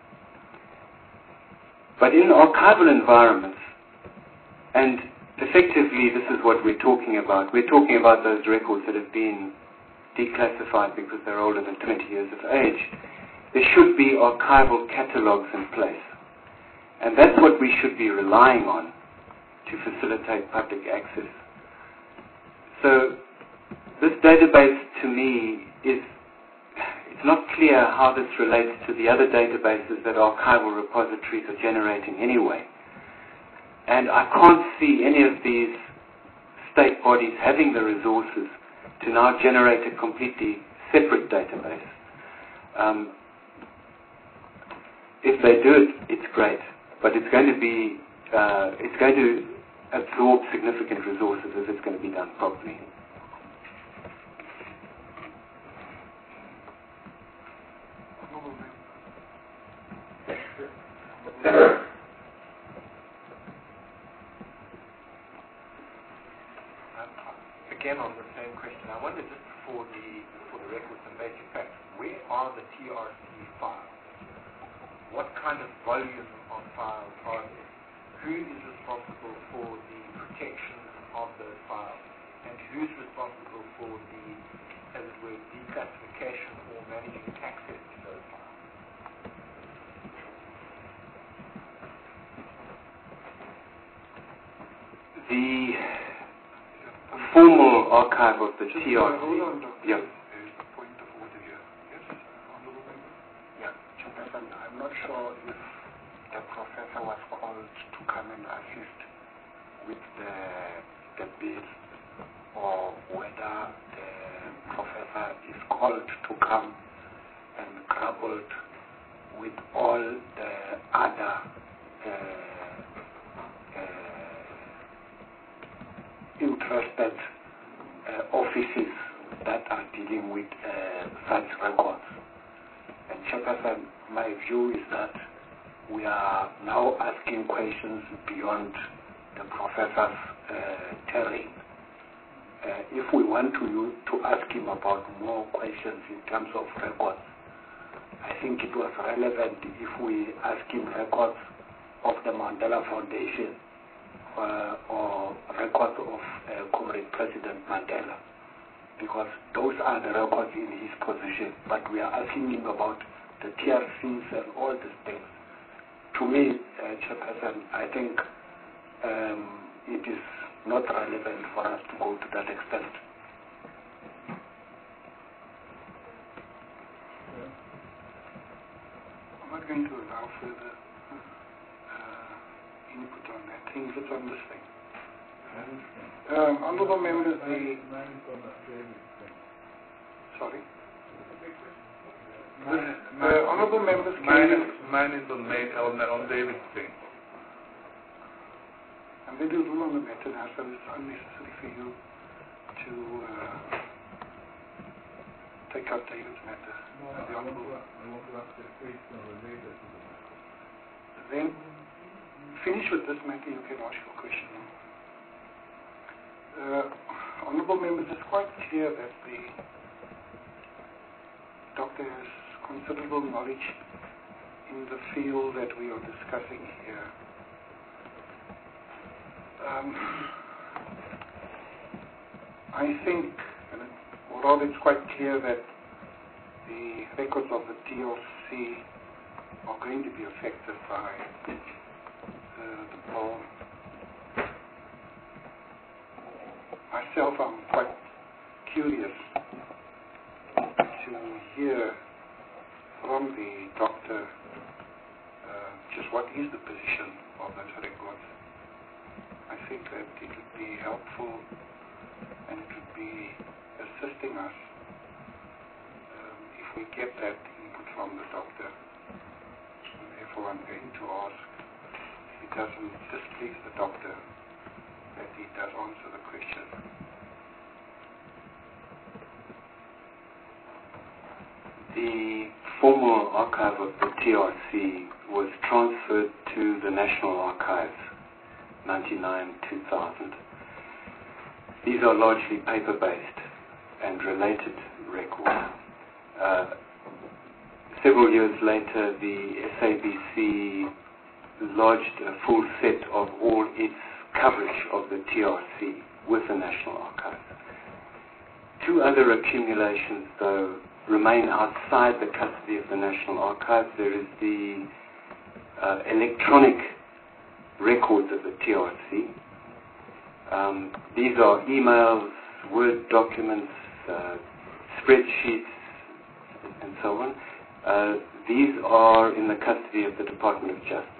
[SPEAKER 3] But in archival environments, and effectively this is what we're talking about, we're talking about those records that have been declassified because they're older than twenty years of age. There should be archival catalogues in place. And that's what we should be relying on to facilitate public access. So this database, to me, is it's not clear how this relates to the other databases that archival repositories are generating anyway. And I can't see any of these state bodies having the resources to now generate a completely separate database. Um, if they do it, it's great, but it's going to be, uh, it's going to absorb significant resources if it's going to be done properly.
[SPEAKER 4] Again, on the same question, I wonder just for the for the records and basic facts, where are the T R C files? What kind of volume of files are there? Who is responsible for the protection of those files? And who's responsible for the, as it were, declassification or managing access to those files?
[SPEAKER 3] The formal archive of the
[SPEAKER 2] Just
[SPEAKER 3] T R C.
[SPEAKER 2] Uh, hold on, Doctor
[SPEAKER 3] Yeah.
[SPEAKER 2] There's a point of order here. Yes, Honorable Member?
[SPEAKER 5] Yeah, Chairperson, I'm not sure if the professor was called to come and assist with the, the bill, or whether the professor is called to come and grappled with all the other uh, uh, interested uh, offices that are dealing with uh, such records. And Chairperson, my view is that we are now asking questions beyond the professor's uh, terrain. Uh, if we want to use, to ask him about more questions in terms of records, I think it was relevant if we ask him records of the Mandela Foundation uh, or records of uh, Comrade President Mandela, because those are the records in his position. But we are asking him about the T R Cs and all these things. To me, uh, Chairperson, I think um, it is not relevant for us to go to that extent.
[SPEAKER 2] I'm not going to allow further uh, input on that thing that's on this thing. Um, honorable members, the... Sorry?
[SPEAKER 1] Mine,
[SPEAKER 2] Uh, honorable members, can
[SPEAKER 1] mine,
[SPEAKER 2] you...
[SPEAKER 1] is, mine is on, May, on, on David's thing.
[SPEAKER 2] I'm going to rule on the matter now, so it's unnecessary for you to uh, take up David's matter.
[SPEAKER 1] No,
[SPEAKER 2] the
[SPEAKER 1] I want
[SPEAKER 2] honorable...
[SPEAKER 1] to, I want to ask a question related to the matter.
[SPEAKER 2] Then, finish with this matter, you can ask your question now. Uh, honorable members, it's quite clear that the doctor has considerable knowledge in the field that we are discussing here. Um, I think, and it, or rather it's quite clear that the records of the T R C are going to be affected by uh, the poll. Myself, I'm quite curious to hear from the doctor uh, just what is the position of those records. I think that it would be helpful and it would be assisting us um, if we get that input from the doctor. And therefore I'm going to ask if it doesn't displease the doctor that he does answer the question.
[SPEAKER 3] The formal archive of the T R C was transferred to the National Archives, ninety-nine to two thousand. These are largely paper-based and related records. Uh, several years later, the S A B C lodged a full set of all its coverage of the T R C with the National Archives. Two other accumulations, though, remain outside the custody of the National Archives. There is the uh, electronic records of the T R C. Um, these are emails, Word documents, uh, spreadsheets, and so on. Uh, these are in the custody of the Department of Justice.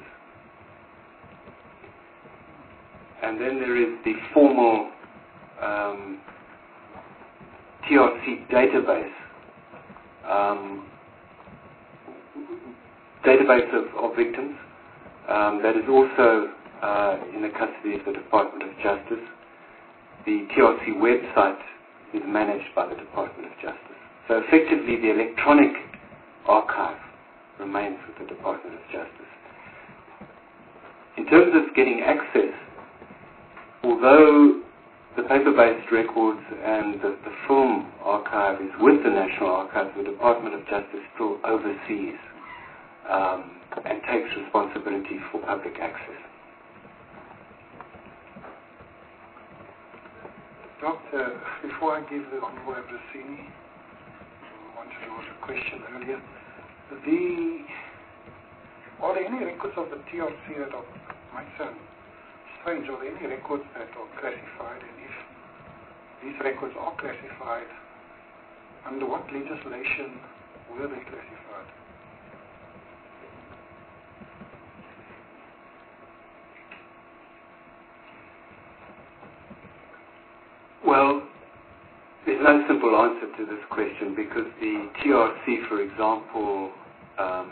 [SPEAKER 3] And then there is the formal um, T R C database. Um, database of, of victims um, that is also uh, in the custody of the Department of Justice. The T R C website is managed by the Department of Justice. So effectively, the electronic archive remains with the Department of Justice. In terms of getting access, although the paper-based records and the, the film archive is with the National Archives, the Department of Justice still oversees um, and takes responsibility for public access.
[SPEAKER 2] Doctor, before I give the Honorable Abrasini, who wanted to ask a question earlier, the, are there any records of the T R C that are, my son, strange, are there any records that are classified, and if these records are classified, under what legislation were they classified?
[SPEAKER 3] Well, there's no simple answer to this question because the T R C, for example, um,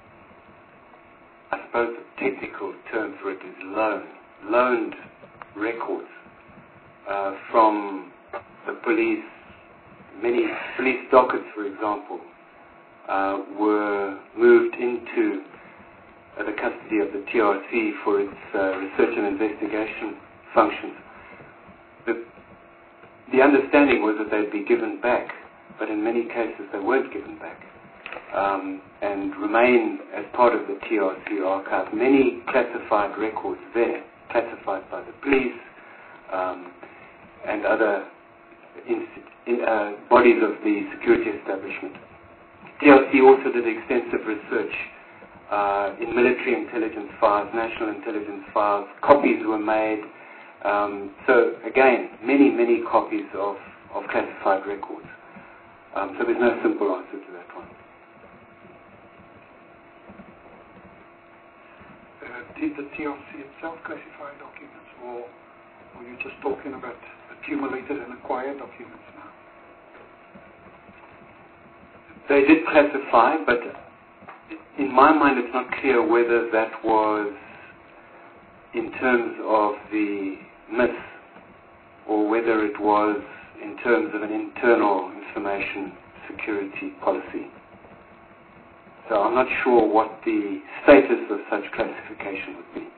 [SPEAKER 3] I suppose the technical term for it is loan, loaned records uh, from the police. Many police dockets, for example, uh, were moved into uh, the custody of the T R C for its uh, research and investigation functions. The, the understanding was that they'd be given back, but in many cases they weren't given back. Um, and remain as part of the T R C archive. Many classified records there, classified by the police um, and other in, in, uh, bodies of the security establishment. T R C also did extensive research uh, in military intelligence files, national intelligence files. Copies were made. Um, so again, many, many copies of, of classified records. Um, so there's no simple answer to that one.
[SPEAKER 2] Did the T R C itself classify documents, or were you just talking about accumulated and acquired documents now?
[SPEAKER 3] They did classify, but in my mind it's not clear whether that was in terms of the M I S or whether it was in terms of an internal information security policy. So I'm not sure what the status of such classification would be.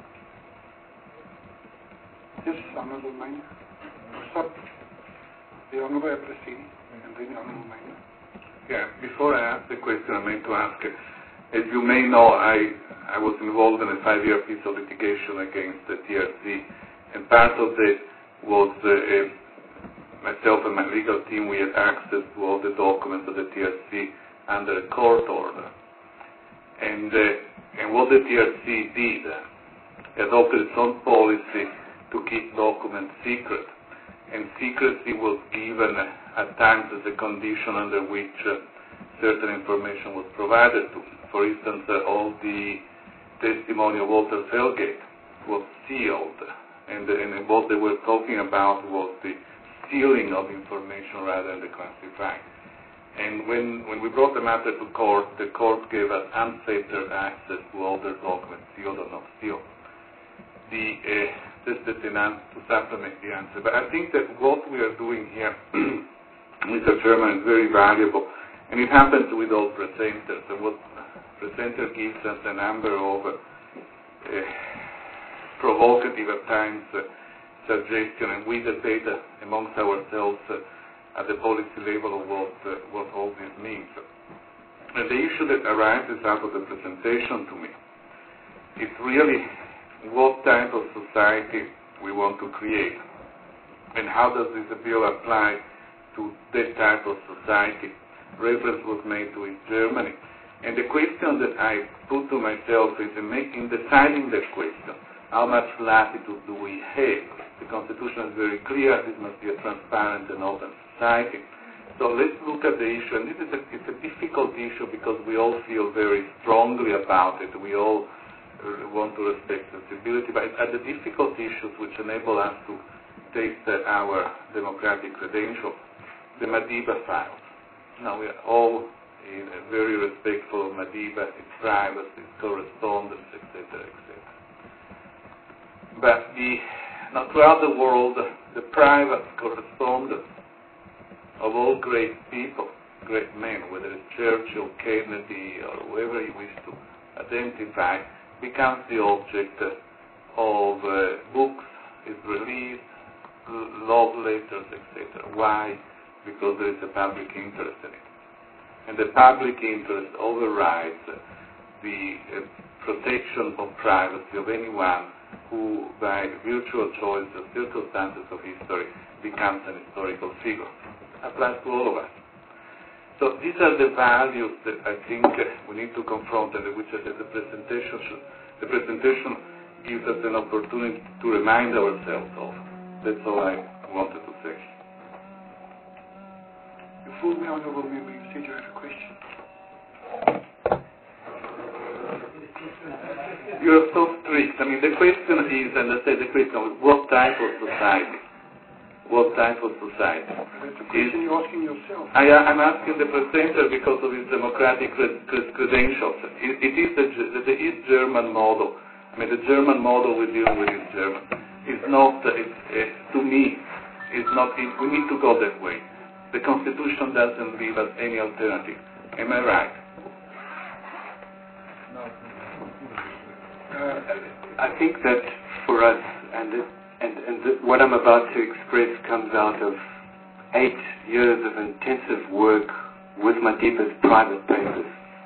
[SPEAKER 2] Yes, Honorable Mayor. Stop. The Honorable Abrasini, and then the Honorable Mayor.
[SPEAKER 1] Yeah, before I ask the question, I meant to ask, as you may know, I, I was involved in a five-year piece of litigation against the T R C, and part of it was uh, uh, myself and my legal team, we had access to all the documents of the T R C under a court order. And, uh, and what the T R C did, uh, adopted its own policy to keep documents secret. And secrecy was given uh, at times as a condition under which uh, certain information was provided to. For instance, uh, all the testimony of Walter Felgate was sealed. And, uh, and what they were talking about was the stealing of information rather than the classifying. And when, when we brought the matter to court, the court gave us unfettered access to all the documents, sealed or not sealed. The, uh, just as an answer, to supplement the answer. But I think that what we are doing here, Mister Chairman, is very valuable. And it happens with all presenters. And what presenter gives us a number of uh, provocative at times uh, suggestions, and we debate uh, amongst ourselves uh, at the policy level of what, uh, what all this means. And the issue that arises out of the presentation to me is really what type of society we want to create, and how does this bill apply to that type of society. Reference was made to East Germany. And the question that I put to myself is in, making, deciding that question, how much latitude do we have? The Constitution is very clear, this must be a transparent and open society. So let's look at the issue, and this is a, it's a difficult issue because we all feel very strongly about it. We all uh, want to respect sensibility, but at the difficult issues which enable us to test uh, our democratic credentials, the Madiba files. Now we are all in a very respectful of Madiba, its privacy, its correspondence, et cetera, et cetera. But the, now throughout the world, the private correspondence of all great people, great men, whether it's Churchill, Kennedy, or whoever you wish to identify, becomes the object of uh, books, is released, love letters, et cetera. Why? Because there is a public interest in it. And the public interest overrides the uh, protection of privacy of anyone who, by virtual choice of circumstances of history, becomes an historical figure. Applies to all of us. So these are the values that I think uh, we need to confront, and which uh, the presentation should, the presentation gives us an opportunity to remind ourselves of. That's all I wanted to say.
[SPEAKER 2] Before we honourable member, you said you had a question.
[SPEAKER 1] You're so strict. I mean, the question is, and I say the question, what type of society? What type of society?
[SPEAKER 2] That's a question is, you're asking yourself.
[SPEAKER 1] I, I'm asking the presenter because of his democratic cred- cred- credentials. It, it is the, the East German model. I mean, the German model we're dealing with is German. It's not, uh, it's, uh, to me, it's not, it, we need to go that way. The Constitution doesn't give us any alternative. Am I right?
[SPEAKER 3] Uh, I think that for us, and, it, and, and the, what I'm about to express comes out of eight years of intensive work with Madiba's private papers.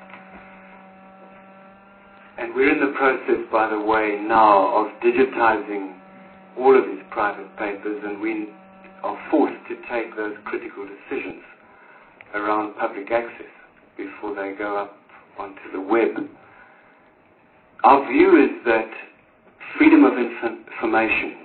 [SPEAKER 3] And we're in the process, by the way, now of digitizing all of his private papers, and we are forced to take those critical decisions around public access before they go up onto the web. Our view is that freedom of inf- information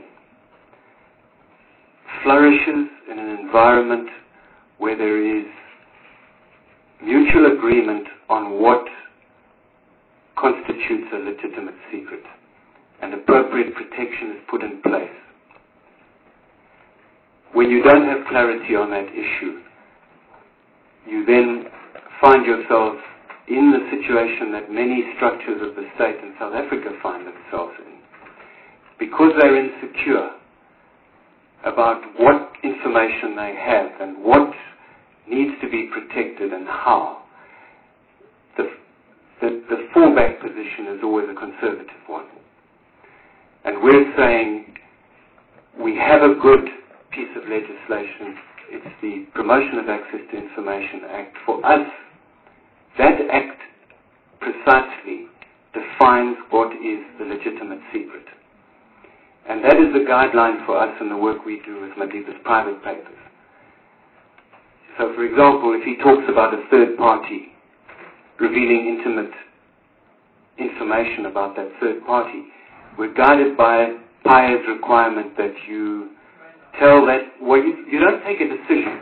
[SPEAKER 3] flourishes in an environment where there is mutual agreement on what constitutes a legitimate secret, and appropriate protection is put in place. When you don't have clarity on that issue, you then find yourselves in the situation that many structures of the state in South Africa find themselves in. Because they're insecure about what information they have and what needs to be protected and how, the, the, the fallback position is always a conservative one. And we're saying we have a good piece of legislation. It's the Promotion of Access to Information Act. For us, that act precisely defines what is the legitimate secret. And that is the guideline for us in the work we do with Madiba's private papers. So, for example, if he talks about a third party revealing intimate information about that third party, we're guided by P I A's requirement that you tell that, well, you, you don't take a decision.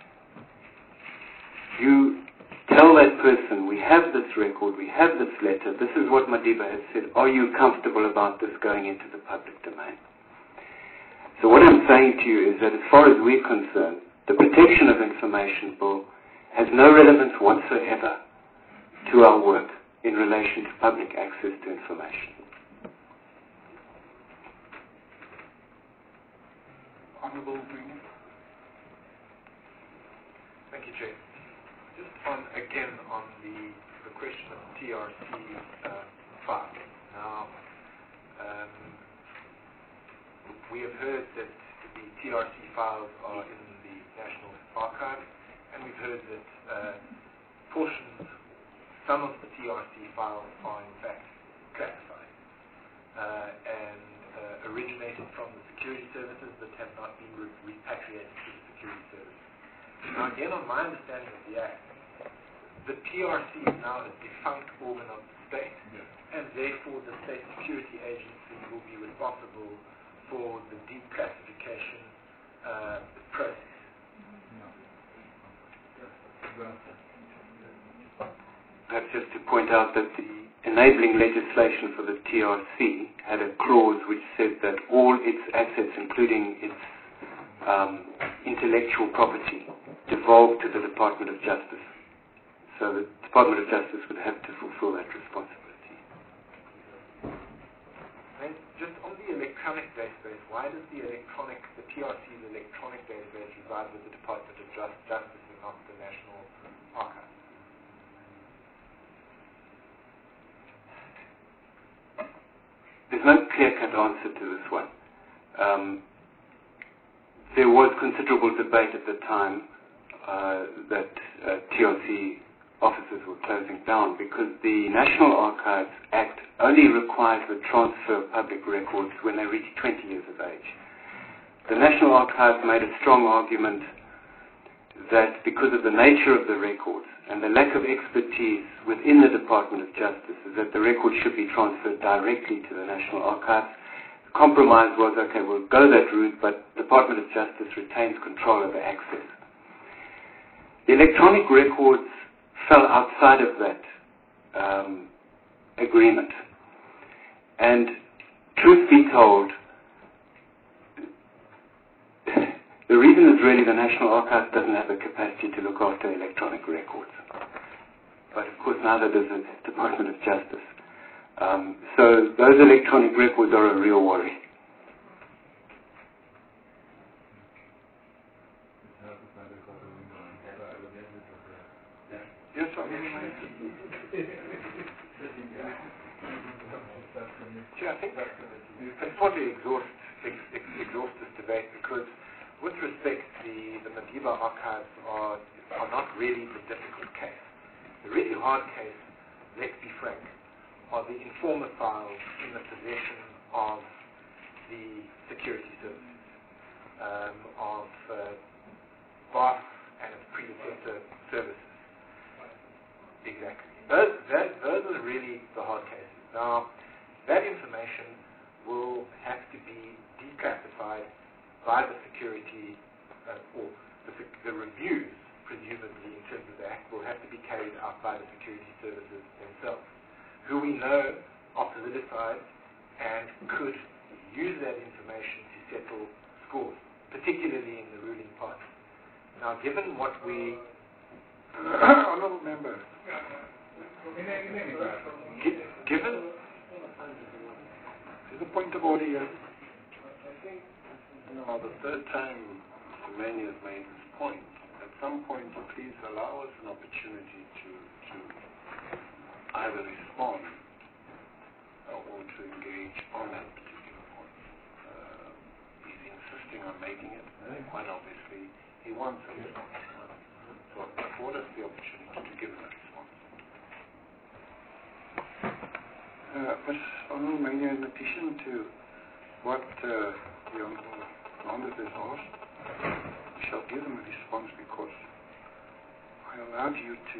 [SPEAKER 3] You tell that person, we have this record, we have this letter, this is what Madiba has said. Are you comfortable about this going into the public domain? So what I'm saying to you is that as far as we're concerned, the Protection of Information Bill has no relevance whatsoever to our work in relation to public access to information.
[SPEAKER 2] Honourable Member.
[SPEAKER 4] Thank you, Chair. Just on, again, on the, the question of T R C uh, file. Now, um, we have heard that the T R C files are in the National Archive, and we've heard that uh, portions, some of the T R C files are in fact classified uh, and uh, originated from the security services that have not been re- repatriated to the security services. Now, again, on my understanding of the Act, the T R C is now a defunct organ of the state, yeah. And therefore the State Security Agency will be responsible for the declassification uh, process.
[SPEAKER 3] Perhaps just to point out that the enabling legislation for the T R C had a clause which said that all its assets, including its um, intellectual property, devolved to the Department of Justice. So the Department of Justice would have to fulfill that responsibility.
[SPEAKER 4] And just on the electronic database, why does the electronic, the T R C's electronic database reside with the Department of Just, Justice and not the National Archives?
[SPEAKER 3] There's no clear-cut answer to this one. Um, there was considerable debate at the time uh, that uh, T R C offices were closing down because the National Archives Act only requires the transfer of public records when they reach twenty years of age. The National Archives made a strong argument that because of the nature of the records and the lack of expertise within the Department of Justice, is that the records should be transferred directly to the National Archives. The compromise was, okay, we'll go that route, but the Department of Justice retains control over access. The electronic records fell outside of that um, agreement. And truth be told, the reason is really the National Archives doesn't have the capacity to look after electronic records. But of course neither does the Department of Justice. Um, so those electronic records are a real worry.
[SPEAKER 2] Yes, I mean,
[SPEAKER 4] Gee, I think that it's probably exhaust, ex, ex, exhaust this debate because with respect, the, the Madiba archives are, are not really the difficult case. The really hard case, let's be frank, are the informer files in the possession of the security services, um, of uh, B A S and its predecessor services. Exactly. Those, that, those are really the hard cases. Now, that information will have to be declassified by the security, uh, or the, the reviews, presumably in terms of the Act, will have to be carried out by the security services themselves, who we know are politicized and could use that information to settle scores, particularly in the ruling party. Now, given what we...
[SPEAKER 2] Honourable Member.
[SPEAKER 4] Gi- given...
[SPEAKER 2] There's a point of order here.
[SPEAKER 5] You know, the third time Mister Manny has made this point. At some point, please allow us an opportunity to, to either respond or to engage on that particular point. Uh, he's insisting on making it. Quite obviously, he wants a response. So afford us the opportunity to give him a response.
[SPEAKER 2] Uh, Miz Honourable Manny, in addition to what uh, the Honourable London has asked, I shall give them a response because I allowed you to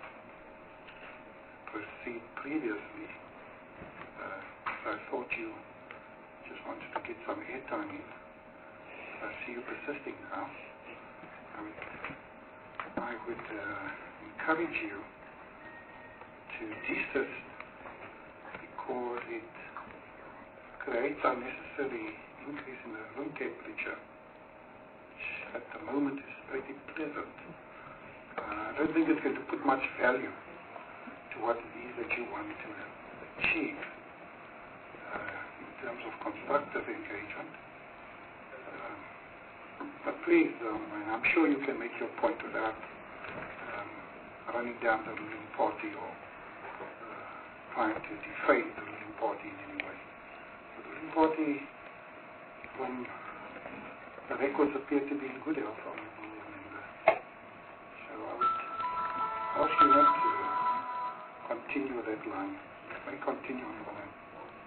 [SPEAKER 2] proceed previously. Uh, so I thought you just wanted to get some airtime in. I see you persisting now. I would, I would uh, encourage you to desist because it creates unnecessary increase in the room temperature, which at the moment is pretty pleasant. Uh, I don't think it's going to put much value to what it is that you want to achieve uh, in terms of constructive engagement. Um, but please, um, I'm sure you can make your point without um, running down the ruling party or uh, trying to defame the ruling party in any way. The ruling party, Um, the records appear to be in good health on the member. So I would ask you not to continue that line. You may continue on the line.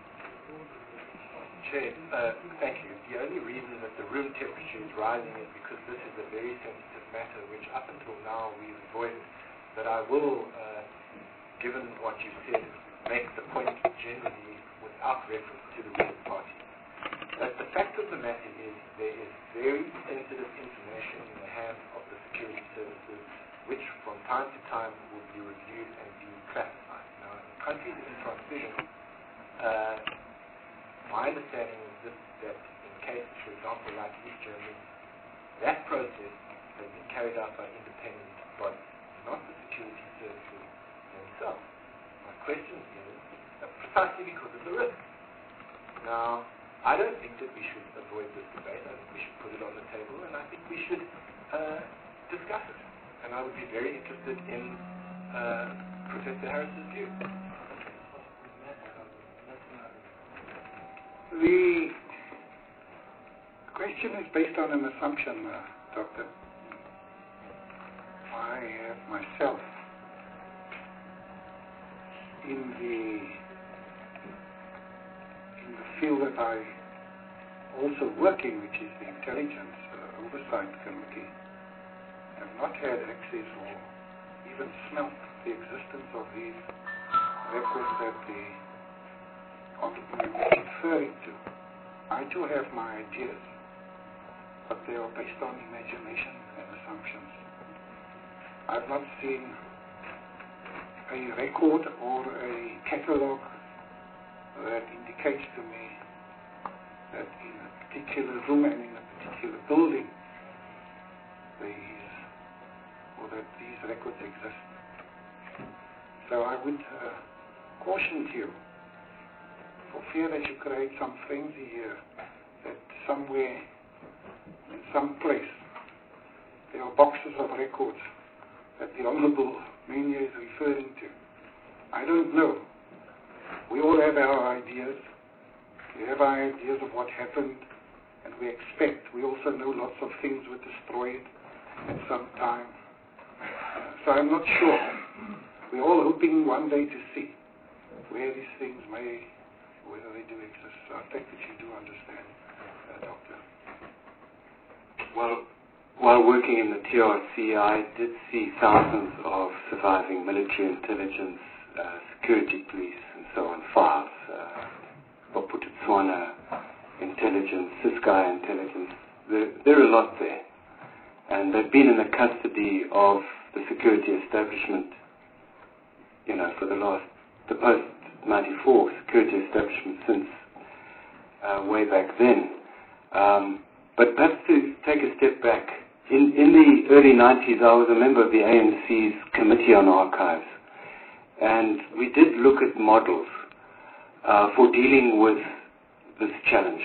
[SPEAKER 4] Chair, uh, thank you. The only reason that the room temperature is rising is because this is a very sensitive matter, which up until now we've avoided. But I will, uh, given what you said, make the point generally without reference to the ruling party. But the fact of the matter is there is very sensitive information in the hands of the security services, which from time to time will be reviewed and be classified. Now, in countries in transition, uh, my understanding is this, that in cases, for example, like East Germany, that process has been carried out by independent bodies. not the security services themselves. My question is uh, precisely because of the risk. Now, I don't think that we should avoid this debate. I think we should put it on the table, and I think we should uh, discuss it. And I would be very interested in uh, Professor Harris's view.
[SPEAKER 2] The question is based on an assumption, uh, Doctor. I have myself in the in the field that I also work in, which is the Intelligence uh, Oversight Committee, have not had access or even smelt the existence of these records that the entrepreneur is referring to. I do have my ideas, but they are based on imagination and assumptions. I've not seen a record or a catalogue that indicates to me that in a particular room and in a particular building these, or that these records exist. So I would uh, caution you, for fear that you create some frenzy here, that somewhere, in some place, there are boxes of records that the Honorable Mania is referring to. I don't know. We all have our ideas. We have our ideas of what happened, and we expect. We also know lots of things were destroyed at some time. Uh, so I'm not sure. We're all hoping one day to see where these things may, whether they do exist. So I think that you do understand, uh, Doctor.
[SPEAKER 3] Well, while working in the T R C, I did see thousands of surviving military intelligence, uh, security police, and so on files. Uh, Bophuthatswana intelligence, Ciskei intelligence. There, there are a lot there. And they've been in the custody of the security establishment, you know, for the last, the post ninety-four security establishment since uh, way back then. Um, but perhaps to take a step back, in, in the early nineties I was a member of the A N C's Committee on Archives, and we did look at models uh, for dealing with this challenge.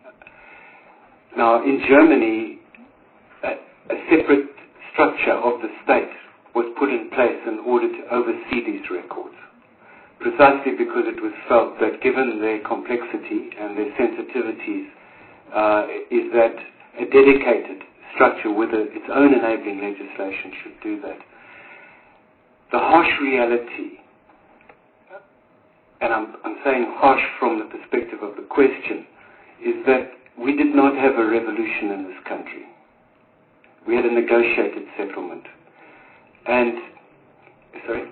[SPEAKER 3] Now, in Germany, a, a separate structure of the state was put in place in order to oversee these records, precisely because it was felt that given their complexity and their sensitivities, uh, is that a dedicated structure with a, its own enabling legislation should do that. The harsh reality, and I'm, I'm saying harsh from the perspective of the question, is that we did not have a revolution in this country. We had a negotiated settlement. And, sorry?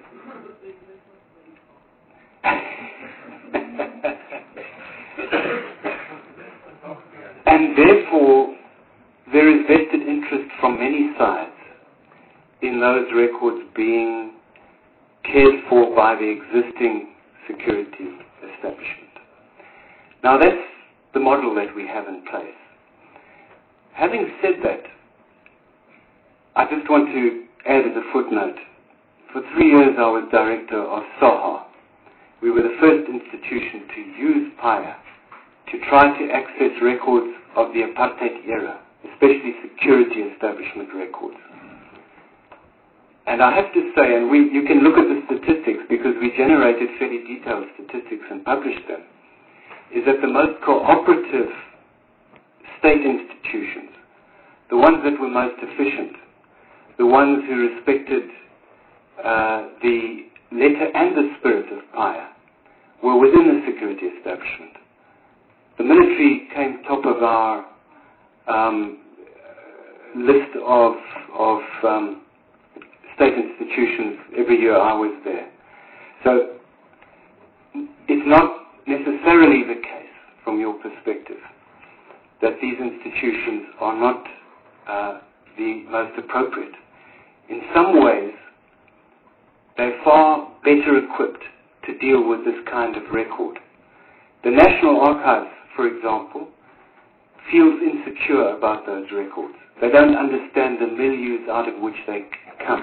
[SPEAKER 3] And therefore, there is vested interest from many sides in those records being cared for by the existing security establishment. Now that's the model that we have in place. Having said that, I just want to add as a footnote, for three years I was director of SAHA. We were the first institution to use PAIA to try to access records of the apartheid era, especially security establishment records. And I have to say, and we, you can look at the statistics because we generated fairly detailed statistics and published them, is that the most cooperative state institutions, the ones that were most efficient, the ones who respected uh, the letter and the spirit of PAIA, were within the security establishment. The military came top of our um, list of, of um, state institutions every year I was there. So it's not necessarily the case, from your perspective, that these institutions are not uh, the most appropriate. In some ways, they're far better equipped to deal with this kind of record. The National Archives, for example, feels insecure about those records. They don't understand the milieus out of which they come.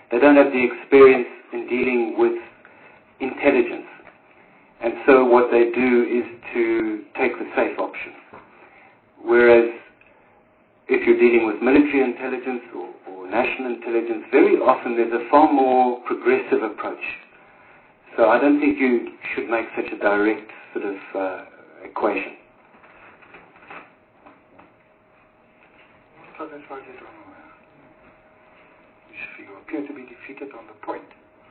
[SPEAKER 3] They don't have the experience in dealing with intelligence. And so what they do is to take the safe option. Whereas if you're dealing with military intelligence or, or national intelligence, very often there's a far more progressive approach. So I don't think you should make such a direct sort of uh, equation.
[SPEAKER 2] So that's why they don't know. You appear to be defeated on the point.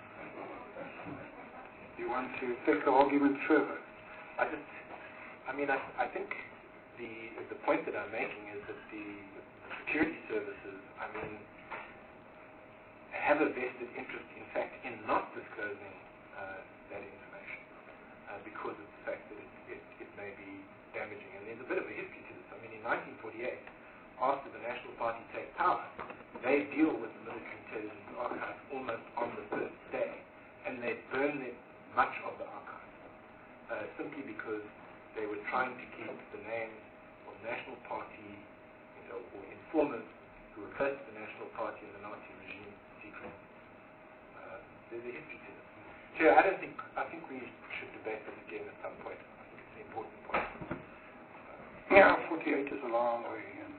[SPEAKER 2] You want to take the argument further?
[SPEAKER 4] I just, I mean, I, I think the the point that I'm making is that the, the security services, I mean, have a vested interest, in fact, in not disclosing uh, that information uh, because of the fact that it, it, it may be damaging. And there's a bit of a history to this. I mean, in nineteen forty-eight, after the National Party take power, they deal with the military intelligence archive almost on the first day, and they burn it, much of the archive, uh, simply because they were trying to keep the names of National Party, you know, or informants who were close to the National Party and the Nazi regime secret. Uh, there's a history to this. Chair, I don't think, I think we should debate this again at some point. I think it's an important point. Uh,
[SPEAKER 2] yeah, forty-eight is a long way, and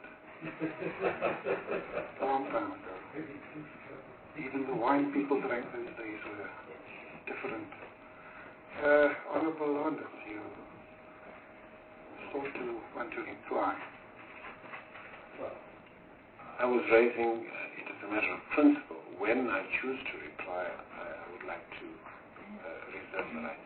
[SPEAKER 2] a long time ago. Even the wine people drank those days were different. Uh, Honorable London, you sought to want to reply.
[SPEAKER 5] Well, I was raising uh, it as a matter of principle. When I choose to reply, I, I would like to uh, reserve the right.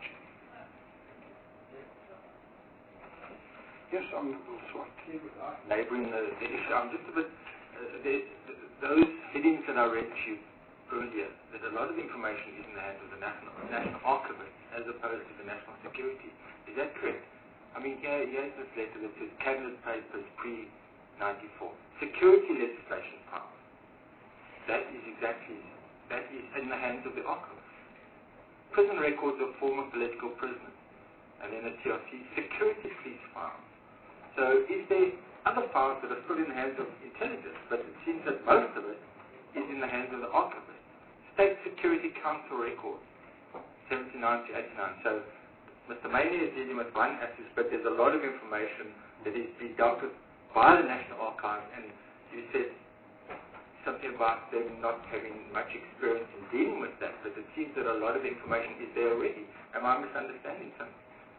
[SPEAKER 2] Yes, Honorable Swart.
[SPEAKER 4] Labouring the, the issue, I'm just a bit, uh, the, the, those headings that I read to you earlier, that a lot of information is in the hands of the National, National Archivist as opposed to the National Security. Is that correct? I mean, here, here's this letter that says Cabinet Papers pre ninety-four. Security legislation power. That is exactly, that is in the hands of the Archivist. Prison records of former political prisoners. And then the T R C, security police files. So is there other files that are still in the hands of intelligence, but it seems that most of it is in the hands of the Archivist. State Security Council records, seventy-nine to eighty-nine. So Mister Maney is dealing with one aspect, but there's a lot of information that is being dealt with by the National Archives, and you said something about them not having much experience in dealing with that, but it seems that a lot of information is there already. Am I misunderstanding something?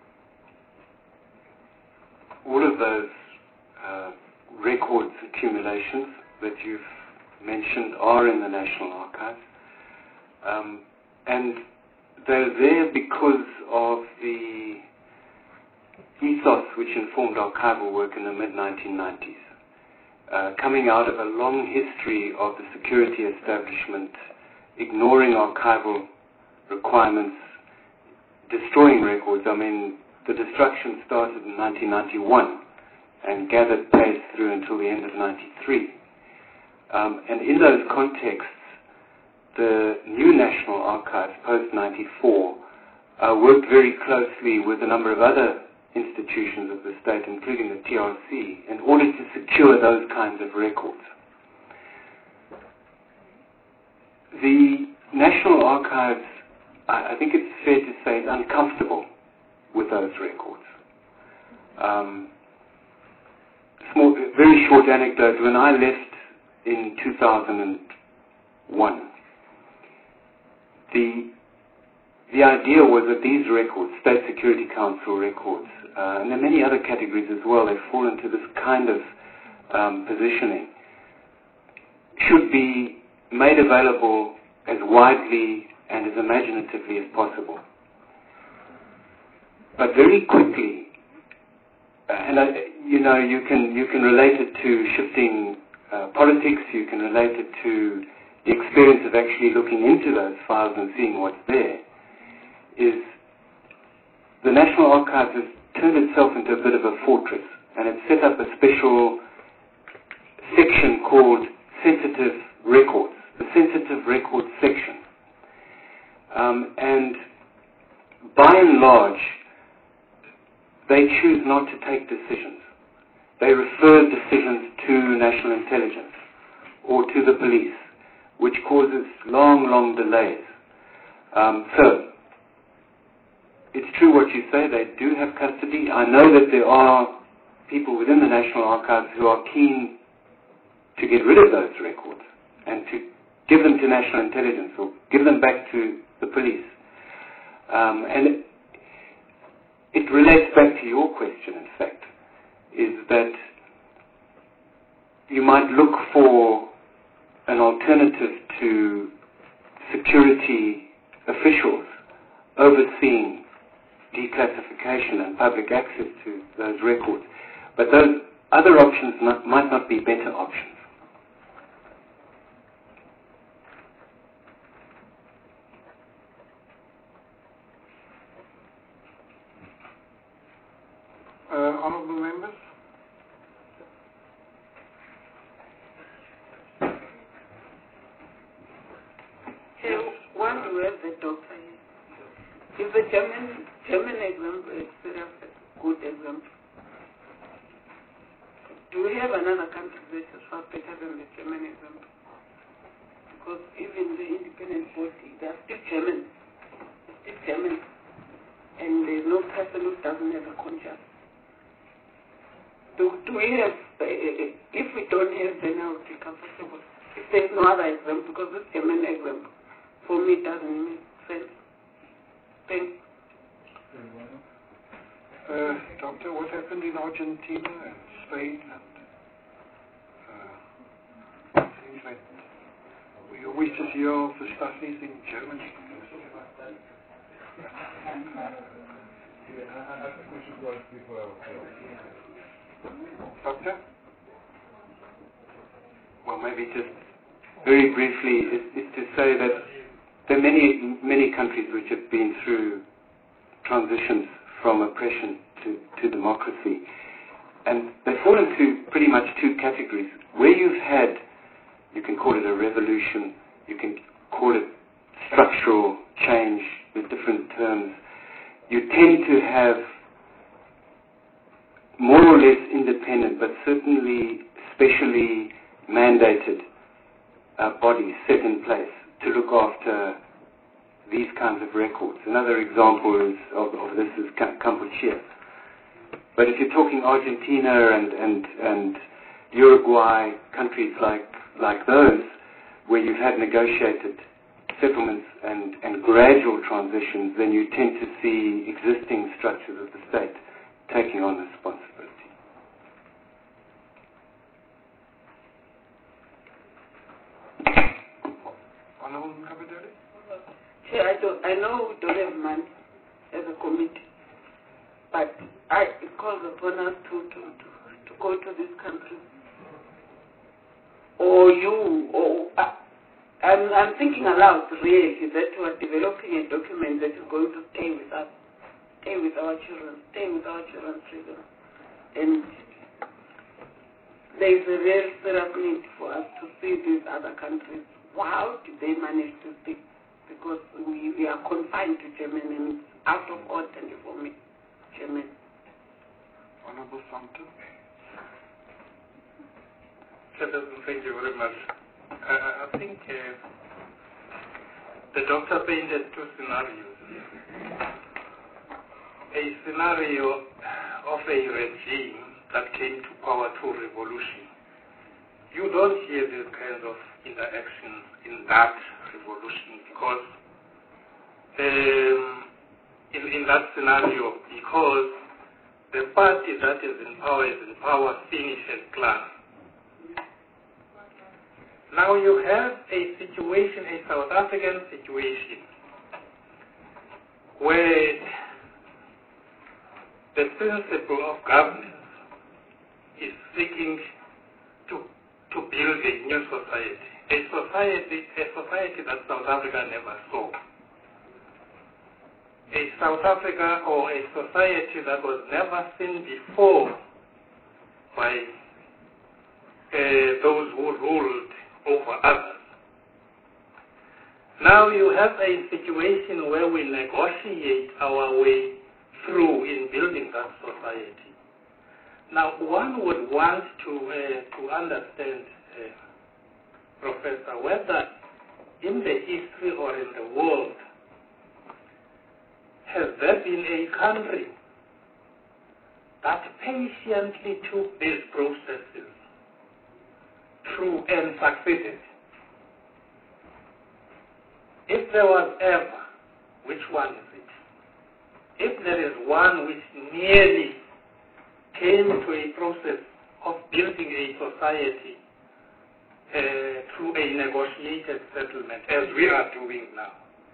[SPEAKER 3] All of those uh, records accumulations that you've mentioned are in the National Archives. Um, and they're there because of the ethos which informed archival work in the mid nineteen nineties. Uh, coming out of a long history of the security establishment ignoring archival requirements, destroying records. I mean, the destruction started in nineteen ninety-one and gathered pace through until the end of ninety-three. Um, and in those contexts, the new National Archives, post ninety-four, uh, worked very closely with a number of other institutions of the state, including the T R C, in order to secure those kinds of records. The National Archives, I think it's fair to say, is uncomfortable with those records. Um, small, very short anecdote. When I left in two thousand one, the the idea was that these records, State Security Council records, uh, and there are many other categories as well, they fall into this kind of um, positioning, should be made available as widely and as imaginatively as possible. But very quickly, uh, and I, you know, you can you can relate it to shifting uh, politics. You can relate it to the experience of actually looking into those files and seeing what's there. Is the National Archives has turned itself into a bit of a fortress, and it's set up a special section called Sensitive Records, the Sensitive Records section. Um, and by and large, they choose not to take decisions. They refer decisions to national intelligence or to the police which causes long, long delays. Um, so, it's true what you say, they do have custody. I know that there are people within the National Archives who are keen to get rid of those records and to give them to National Intelligence or give them back to the police. Um, and it, it relates back to your question, in fact, is that you might look for an alternative to security officials overseeing declassification and public access to those records. But those other options not, might not be better options.
[SPEAKER 2] Uh, honourable members?
[SPEAKER 6] Hey, one who has the doctor here. Is the German, German example a very good example? Do we have another country that is far better than the German example? Because even the independent body, they are still German. They're still German. And there's no person who doesn't have a conscience. Do, do we have, uh, if we don't have, then I would be comfortable. If there's no other example, because this German example, for me, doesn't make sense. Thanks.
[SPEAKER 2] Uh, Doctor, what happened in Argentina and Spain and uh, things like we always just hear of the studies in Germany. Doctor?
[SPEAKER 3] Well, maybe just very briefly is, is to say that there are many, many countries which have been through transitions from oppression to, to democracy. And they fall into pretty much two categories. Where you've had, you can call it a revolution, you can call it structural change with different terms. You tend to have more or less independent, but certainly specially mandated uh, bodies set in place to look after these kinds of records. Another example is of, of this is Cambodia. But if you're talking Argentina and, and, and Uruguay, countries like, like those, where you've had negotiated settlements and, and gradual transitions, then you tend to see existing structures of the state taking on responsibility.
[SPEAKER 2] Honourable Mkhabadeli?
[SPEAKER 6] Chair, I, don't, I know we don't have money as a committee, but I, it calls upon us to, to, to, to go to this country. Or you, or uh, I'm, I'm thinking aloud, really, that we are developing a document that is going to stay with us, stay with our children, stay with our children's children. And there is a real serious need for us to see these other countries. How did they manage to speak? Because we, we are confined to German and it's out of order for me, German.
[SPEAKER 2] Honourable Sumpter?
[SPEAKER 1] Thank you very much. Uh, I think uh, the doctor painted two scenarios. A scenario of a regime that came to power through revolution. You don't hear this kind of interaction in that revolution because um, in, in that scenario, because the party that is in power is in power finish at glance. Now you have a situation, a South African situation, where the principle of governance is seeking to, to build a new society, a society, a society that South Africa never saw. A South Africa or a society that was never seen before by uh, those who ruled over others. Now you have a situation where we negotiate our way through in building that society. Now one would want to uh, to understand, uh, Professor, whether
[SPEAKER 4] in the history or in the world, has there been a country that patiently took these processes through and succeeded? If there was ever, which one is it? If there is one which nearly came to a process of building a society uh, through a negotiated settlement, as we are doing now,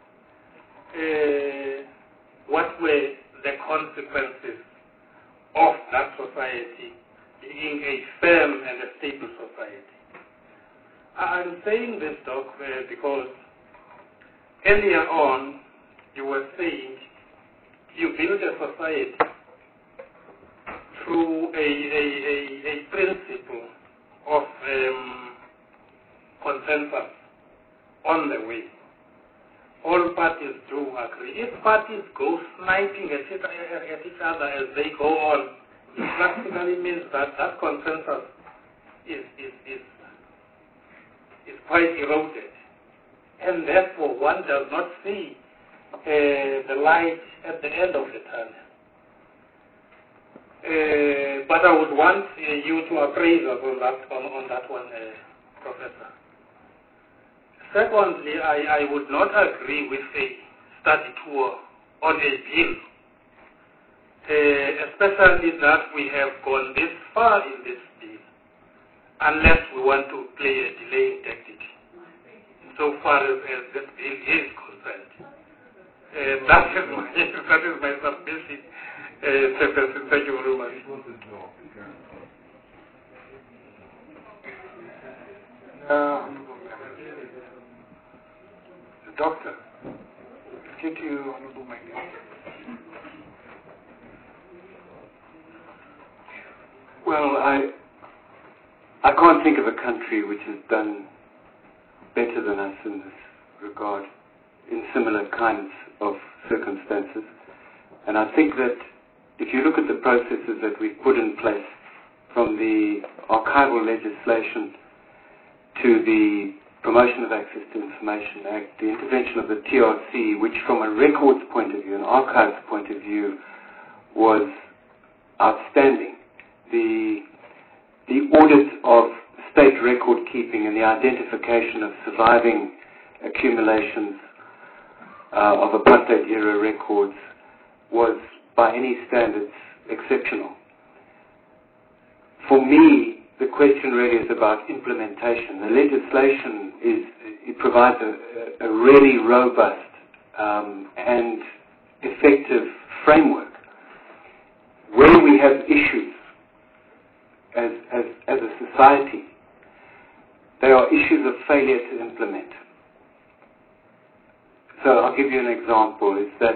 [SPEAKER 4] uh, what were the consequences of that society being a firm and a stable society? I'm saying this, Doc, uh, because earlier on you were saying you build a society through a, a, a, a principle of um, consensus on the way. All parties do agree. If parties go sniping at each, at each other as they go on, it practically means that that consensus is, is, is, is quite eroded. And therefore one does not see uh, the light at the end of the tunnel. Uh, but I would want uh, you to appraise us on that, on, on that one, uh, Professor. Secondly, I, I would not agree with a study tour on a bill, uh, especially that we have gone this far in this bill, unless we want to play a delaying tactic, so far as, as this bill is concerned. Uh, that, is my, that is my submission. Uh, Thank you very much.
[SPEAKER 2] Uh, Doctor, get to you, Honorable Member.
[SPEAKER 3] Well, I I can't think of a country which has done better than us in this regard, in similar kinds of circumstances. And I think that if you look at the processes that we've put in place, from the archival legislation to the Promotion of Access to Information Act, the intervention of the T R C, which from a records point of view, an archives point of view, was outstanding. The, the audit of state record keeping and the identification of surviving accumulations uh, of apartheid-era records was, by any standards, exceptional. For me, the question really is about implementation. The legislation is, it provides a, a really robust um, and effective framework. Where we have issues as, as, as a society, there are issues of failure to implement. So I'll give you an example, is that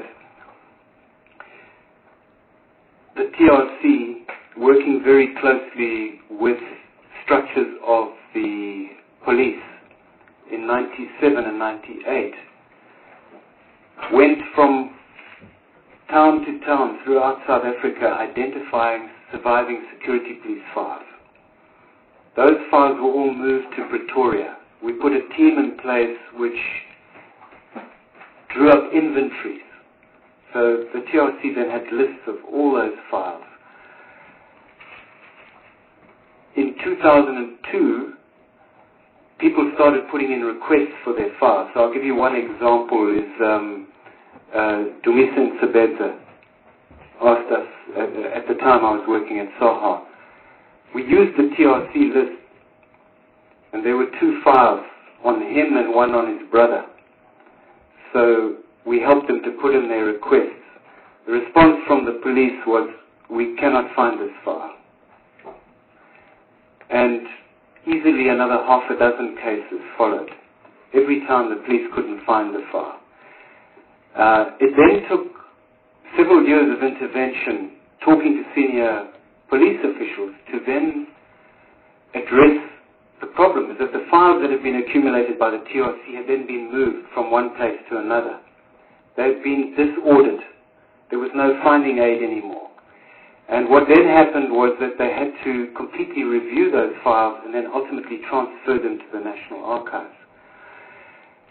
[SPEAKER 3] the T R C, working very closely with structures of the police in ninety-seven and ninety-eight, went from town to town throughout South Africa identifying surviving security police files. Those files were all moved to Pretoria. We put a team in place which drew up inventories. So the T R C then had lists of all those files. In two thousand two, people started putting in requests for their files. So I'll give you one example, is um, uh, Dumisani Sebedza asked us, at, at the time I was working at SAHA, we used the T R C list, and there were two files, on him and one on his brother. So we helped them to put in their requests. The response from the police was, we cannot find this file. And easily another half a dozen cases followed. Every time the police couldn't find the file. Uh, it then took several years of intervention, talking to senior police officials, to then address the problem, is that the files that had been accumulated by the T R C had then been moved from one place to another. They had been disordered. There was no finding aid anymore. And what then happened was that they had to completely review those files and then ultimately transfer them to the National Archives.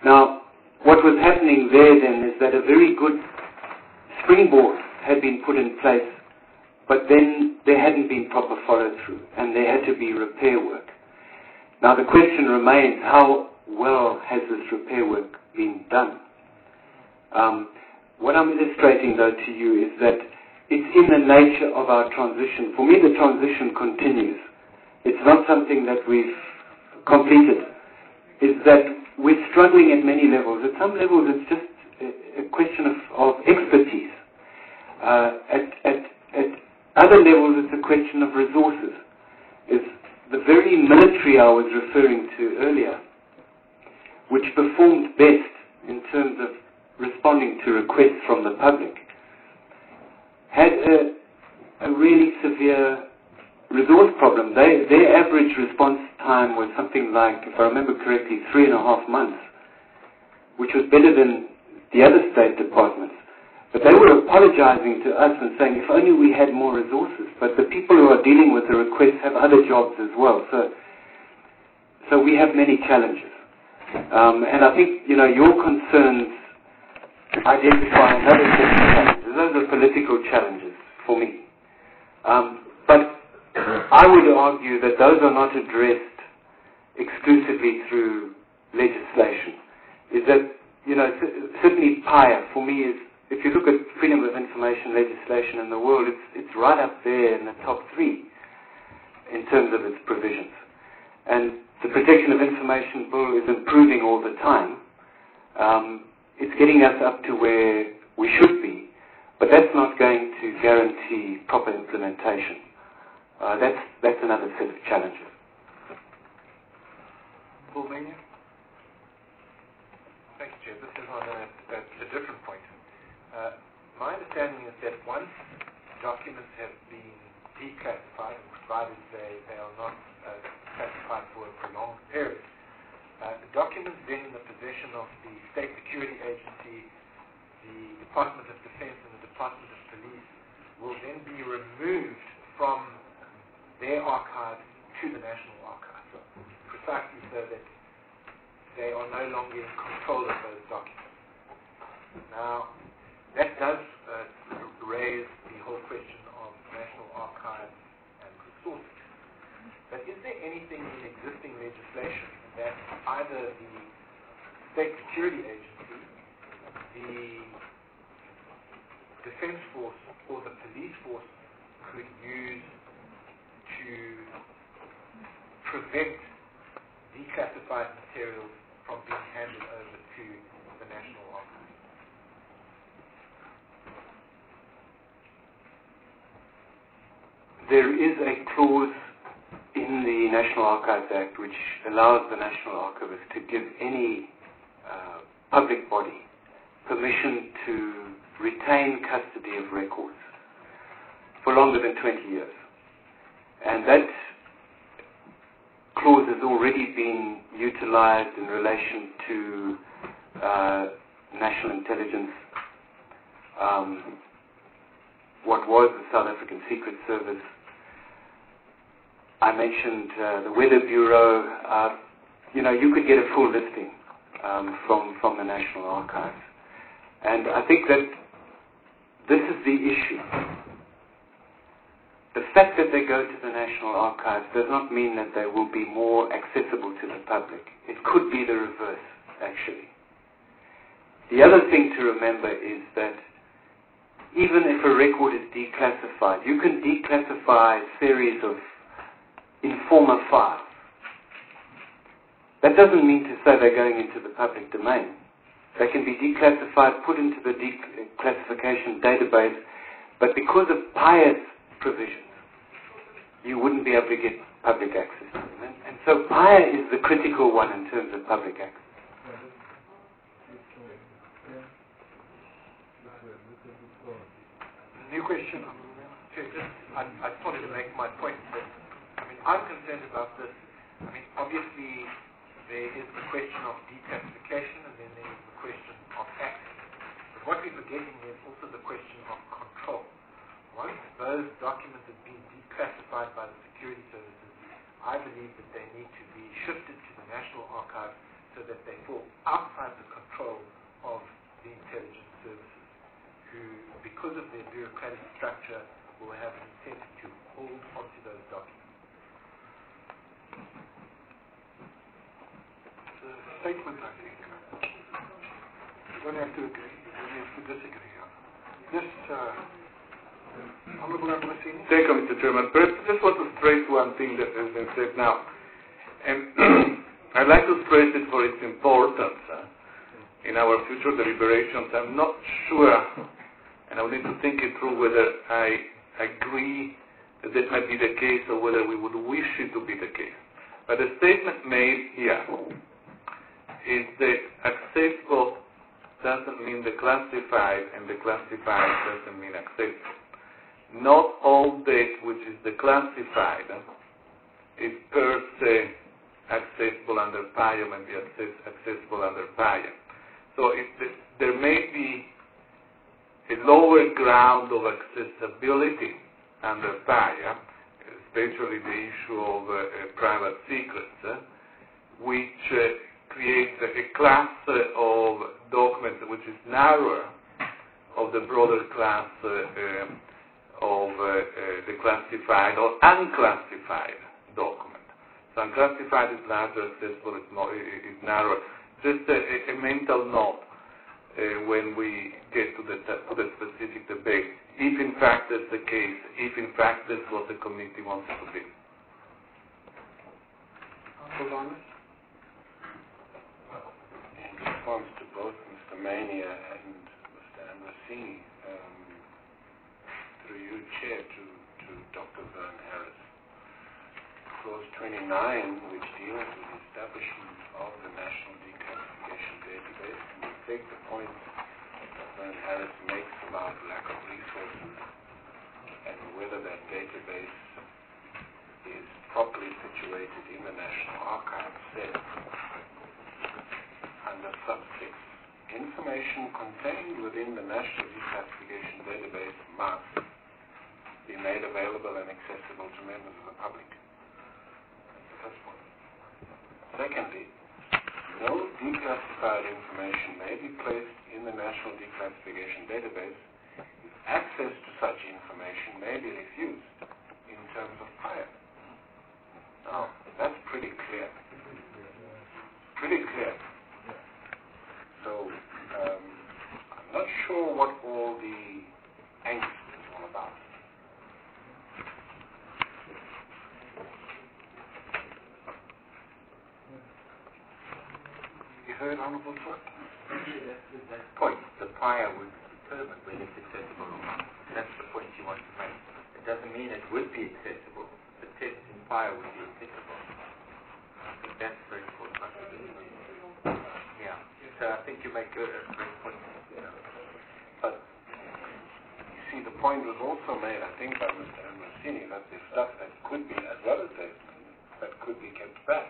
[SPEAKER 3] Now, what was happening there then is that a very good springboard had been put in place, but then there hadn't been proper follow-through, and there had to be repair work. Now, the question remains, how well has this repair work been done? Um, what I'm illustrating, though, to you is that it's in the nature of our transition. For me, the transition continues. It's not something that we've completed. It's that we're struggling at many levels. At some levels, it's just a, a question of, of expertise. Uh, at, at, at other levels, it's a question of resources. It's the very military I was referring to earlier, which performed best in terms of responding to requests from the public, had a, a really severe resource problem. They, their average response time was something like, if I remember correctly, three and a half months, which was better than the other state departments. But they were apologizing to us and saying, if only we had more resources. But the people who are dealing with the requests have other jobs as well. So, so we have many challenges. Um, and I think, you know, your concerns identify another set of challenges. Those are political challenges for me. Um, but I would argue that those are not addressed exclusively through legislation. Is that, you know, certainly P I A for me is, if you look at freedom of information legislation in the world, it's, it's right up there in the top three in terms of its provisions. And the Protection of Information Bill is improving all the time. Um, it's getting us up to where we should be, but that's not going to guarantee proper implementation. Uh, that's, that's another set of challenges.
[SPEAKER 4] Paul Mania? Thank you, Chair. This is on a, a, a different point. Uh, my understanding is that once documents have been declassified, provided they, they are not uh, classified for a prolonged period, uh, the documents then in the possession of the State Security Agency, the Department of Defense, and the Department of Police will then be removed from their archive to the National Archive, precisely so that they are no longer in control of those documents. Now, that does uh, raise the whole question of National Archives and resources. But is there anything in existing legislation that either the State Security Agency, the Defense Force, or the Police Force could use to prevent declassified materials from being handed over to the National Archives?
[SPEAKER 3] There is a clause in the National Archives Act which allows the National Archivist to give any uh, public body permission to retain custody of records for longer than twenty years. And that clause has already been utilized in relation to uh, national intelligence, um, what was the South African Secret Service. I mentioned uh, the Weather Bureau. Uh, you know, you could get a full listing um, from, from the National Archives. And I think that this is the issue. The fact that they go to the National Archives does not mean that they will be more accessible to the public. It could be the reverse, actually. The other thing to remember is that even if a record is declassified, you can declassify a series of informer files. That doesn't mean to say they're going into the public domain. They can be declassified, put into the declassification database, but because of P I A's provisions, you wouldn't be able to get public access to them. And, and so P I A is the critical one in terms of public access.
[SPEAKER 4] New question. I, I wanted to make my point that, I mean, I'm concerned about this. I mean, obviously, there is the question of declassification, and then there is the question of access. But what we're forgetting is also the question of control. Once those documents have been declassified by the security services, I believe that they need to be shifted to the National Archives so that they fall outside the control of the intelligence services, who, because of their bureaucratic structure, will have an incentive to hold onto those documents.
[SPEAKER 2] It's a statement, I think. You don't have to agree, you don't have to disagree. Yes, uh, Honorable Abbassini.
[SPEAKER 1] Thank you, Mister Chairman. Perhaps I just want to stress one thing that has been said now. And I'd like to stress it for its importance uh, in our future deliberations. I'm not sure, and I will need to think it through, whether I agree that that might be the case or whether we would wish it to be the case. But the statement made here is that accessible doesn't mean the classified, and the classified doesn't mean accessible. Not all data which is the classified uh, is per se accessible under P I A M and be access, accessible under P I A M. So if the, there may be a lower ground of accessibility under P I A M, especially the issue of uh, uh, private secrets, uh, which uh, creates a, a class uh, of documents which is narrower of the broader class uh, uh, of uh, uh, the classified or unclassified document. So unclassified is larger, accessible is, more, is narrower. Just a, a mental note uh, when we get to the, to the specific debate, if in fact that's the case, if in fact that's what the committee wants to be.
[SPEAKER 2] Hold on.
[SPEAKER 5] In response to both Mister Mania and Mister Ambrosini, um, through you, Chair, to, to Doctor Vern Harris, Clause twenty-nine, which deals with the establishment of the National Declassification Database, and we take the point that Vern Harris makes about lack of resources and whether that database is properly situated in the National Archives, said under subsix, information contained within the National Declassification Database must be made available and accessible to members of the public. That's the first point. Secondly, no declassified information may be placed in the National Declassification Database if access to such information may be refused in terms of P I A M. Now, that's pretty clear. Pretty clear. So, um, I'm not sure what all the angst is all about.
[SPEAKER 2] You heard, Honorable Sir?
[SPEAKER 4] That point, the P I A would determine whether it's accessible or not. That's the point you want to make. It doesn't mean it would be accessible. The test in P I A would be accessible. I think that's very important. Yeah. So I think you make a great point. Yeah.
[SPEAKER 5] But, you see, the point was also made, I think, by Mister Ambrosini, that there's stuff that could be, as well as that, that could be kept back.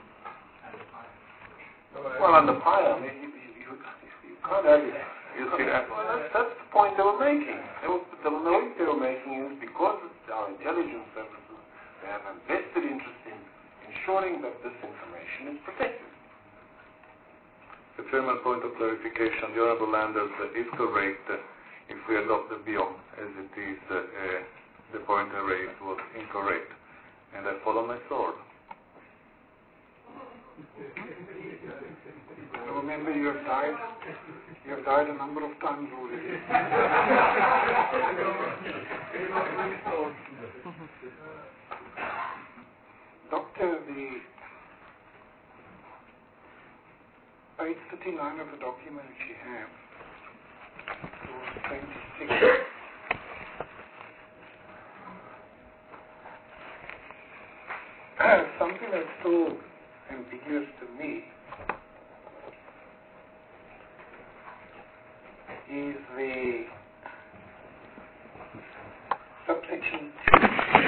[SPEAKER 5] Well, on the P I A, I mean, you, you, you, you can't have it. You see that? Well, that's, that's the point they were making. They were, the point they were making is because our intelligence services, they have a vested interest in ensuring that this information is protected.
[SPEAKER 1] The Chairman, point of clarification, the Honorable Landers uh, is correct uh, if we adopt the bill as it is, uh, uh, the point I raised was incorrect, and I follow my sword.
[SPEAKER 2] Remember, you have died. You have died a number of times already. Doctor, the page thirty-nine of the document which you have, clause twenty-six. Something that's so ambiguous to me is the subsection two,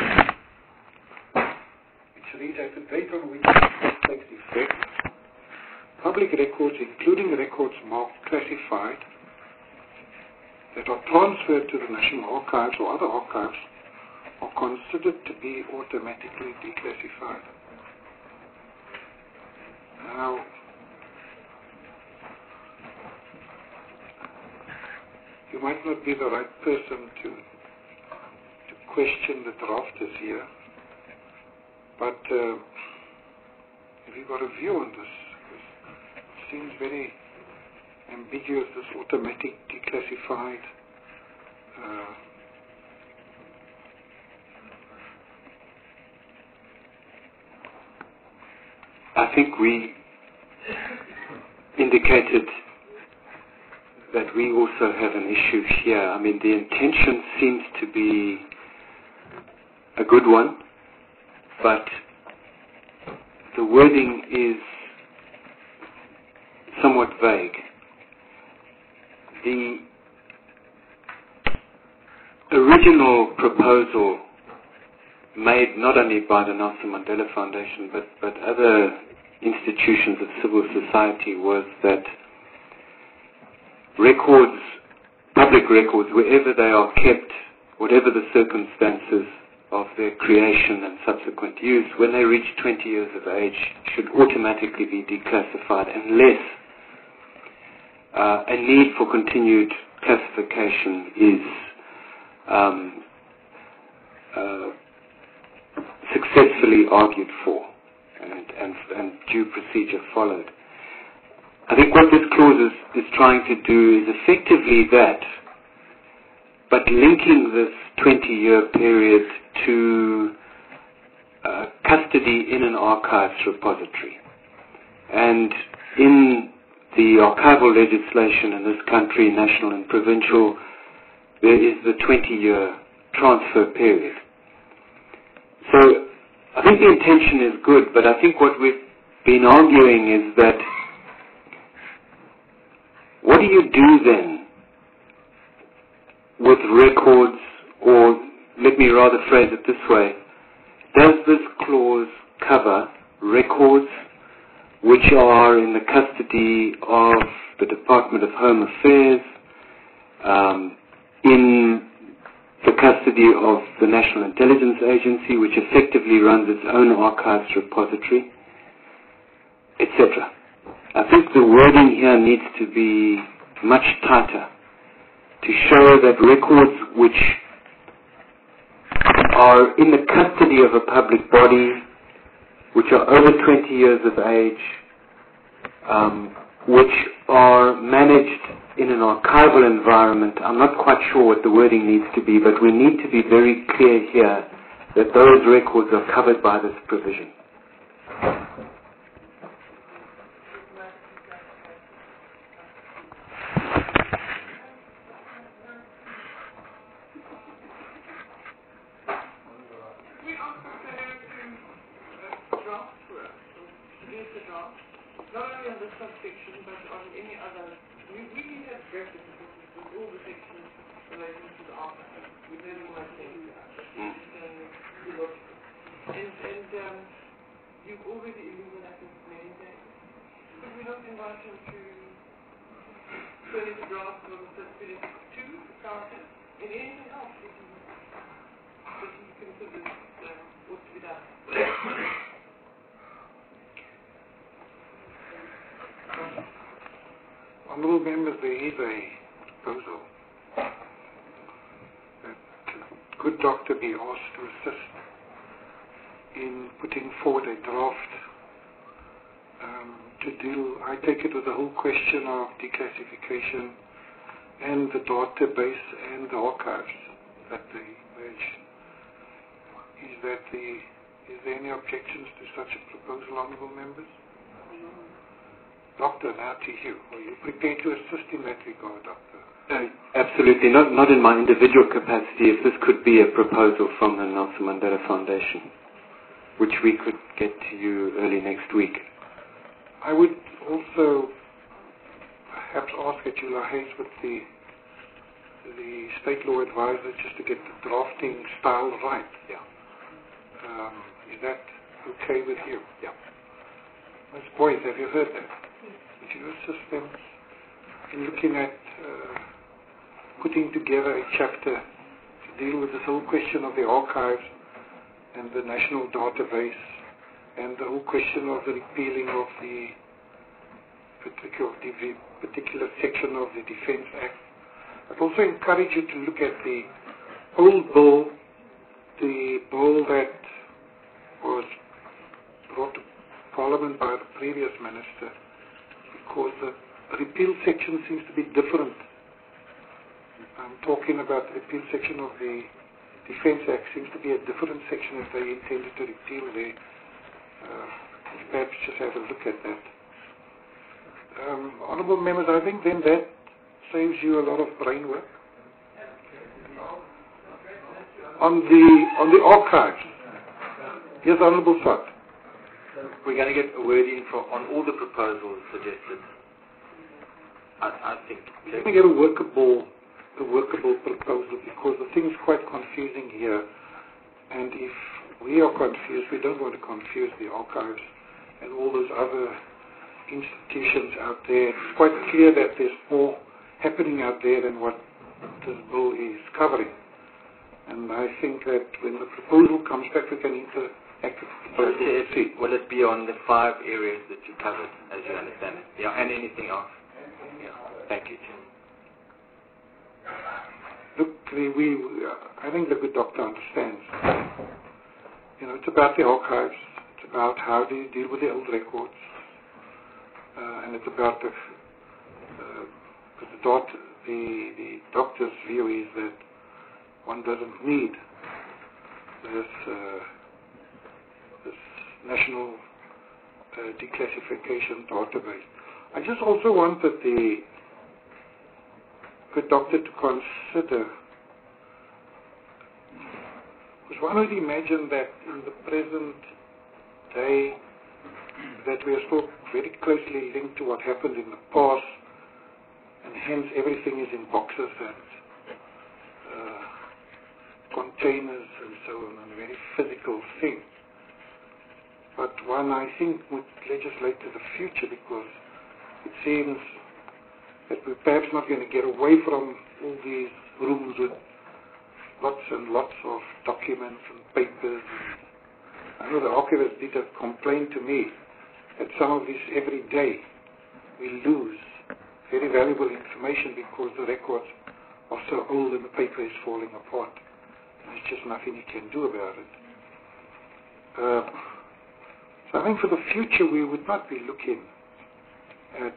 [SPEAKER 2] which reads, at the date on which it takes effect, public records, including records marked classified, that are transferred to the National Archives or other archives, are considered to be automatically declassified. Now, you might not be the right person to to question the drafters here, but uh, have you got a view on this? It seems very ambiguous, this automatic declassified. Uh,
[SPEAKER 3] I think we indicated that we also have an issue here. I mean, the intention seems to be a good one, but the wording is somewhat vague. The original proposal made not only by the Nelson Mandela Foundation but, but other institutions of civil society was that records, public records, wherever they are kept, whatever the circumstances of their creation and subsequent use, when they reach twenty years of age, should automatically be declassified unless uh, a need for continued classification is um, uh, successfully argued for and, and, and due procedure followed. I think what this clause is, is trying to do is effectively that, but linking this twenty-year period to uh, custody in an archives repository. And in the archival legislation in this country, national and provincial, there is the twenty-year transfer period. So I think the intention is good, but I think what we've been arguing is that what do you do then with records, or let me rather phrase it this way, does this clause cover records which are in the custody of the Department of Home Affairs, um, in the custody of the National Intelligence Agency, which effectively runs its own archives repository, et cetera. I think the wording here needs to be much tighter to show that records which are in the custody of a public body, which are over twenty years of age, um, which are managed in an archival environment. I'm not quite sure what the wording needs to be, but we need to be very clear here that those records are covered by this provision.
[SPEAKER 6] Not only on this subsection, but on any other. We really have breakfast with all the sections relating to the archive. We really want to say that. And, and um, you've already illuminated many things. Could we not invite him to furnish a draft for the finish two, started, and anything else that he, that he considers um, ought to be done?
[SPEAKER 2] Honourable members, there is a proposal that good doctor be asked to assist in putting forward a draft um, to deal, I take it, with the whole question of declassification and the database and the archives that they merge. Is that the, is there any objections to such a proposal, honourable members? Doctor, now to you. Are you prepared to assist in that regard, Doctor?
[SPEAKER 3] Uh, absolutely, not not in my individual capacity. If this could be a proposal from the Nelson Mandela Foundation, which we could get to you early next week.
[SPEAKER 2] I would also perhaps ask that you liaise with the the state law advisor just to get the drafting style right.
[SPEAKER 3] Yeah.
[SPEAKER 2] Um, is that okay with you?
[SPEAKER 3] Yeah.
[SPEAKER 2] Miz Boyd, have you heard that? Would you assist them in looking at uh, putting together a chapter to deal with this whole question of the archives and the national database and the whole question of the repealing of the particular, the particular section of the Defence Act I'd also encourage you to look at the old bill, the bill that was brought to Parliament by the previous minister, because the repeal section seems to be different. I'm talking about the repeal section of the Defence Act, seems to be a different section if they intended to repeal there. Uh, perhaps just have a look at that. Um, honourable members, I think then that saves you a lot of brain work. On the on the archives, yes, Honourable Swart.
[SPEAKER 7] We're going to get a word in from on all the proposals suggested. I, I think.
[SPEAKER 2] Let me get a workable, a workable proposal, because the thing is quite confusing here, and if we are confused, we don't want to confuse the archives and all those other institutions out there. It's quite clear that there's more happening out there than what this bill is covering. And I think that when the proposal comes back, we can interact with the proposal to see.
[SPEAKER 7] Will it be on the five areas that you covered, as you understand it? Yeah, and anything else? Yeah. Thank you, Chair.
[SPEAKER 2] Look, we, we uh, I think the good doctor understands. You know, it's about the archives. It's about how do you deal with the old records. Uh, and it's about the, uh, the, doc, the, the doctor's view is that one doesn't need this, uh, this national uh, declassification database. I just also wanted the good doctor to consider, because one would imagine that in the present day that we are still very closely linked to what happened in the past, and hence everything is in boxes and uh, containers and so on, a very physical thing. But one, I think, would legislate to the future, because it seems that we're perhaps not going to get away from all these rooms with lots and lots of documents and papers. I know the archivist did a complaint to me that some of this every day we lose very valuable information because the records are so old and the paper is falling apart. There's just nothing you can do about it. Uh, so I think for the future we would not be looking at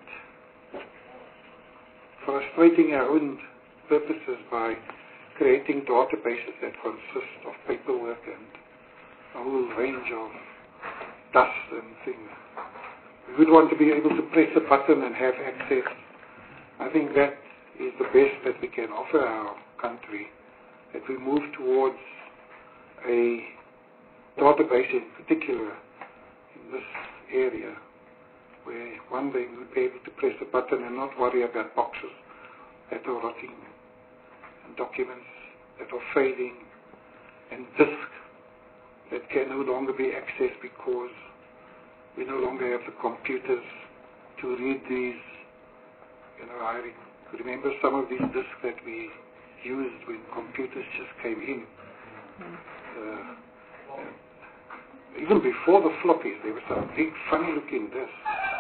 [SPEAKER 2] frustrating our own purposes by creating databases that consist of paperwork and a whole range of dust and things. We would want to be able to press a button and have access. I think that is the best that we can offer our country, that we move towards a database in particular in this area where one day we'll be able to press a button and not worry about boxes that are rotting and documents that are fading and disks that can no longer be accessed because we no longer have the computers to read these. You know, I remember some of these disks that we used when computers just came in. Uh, even before the floppies, there were some big, funny-looking disks.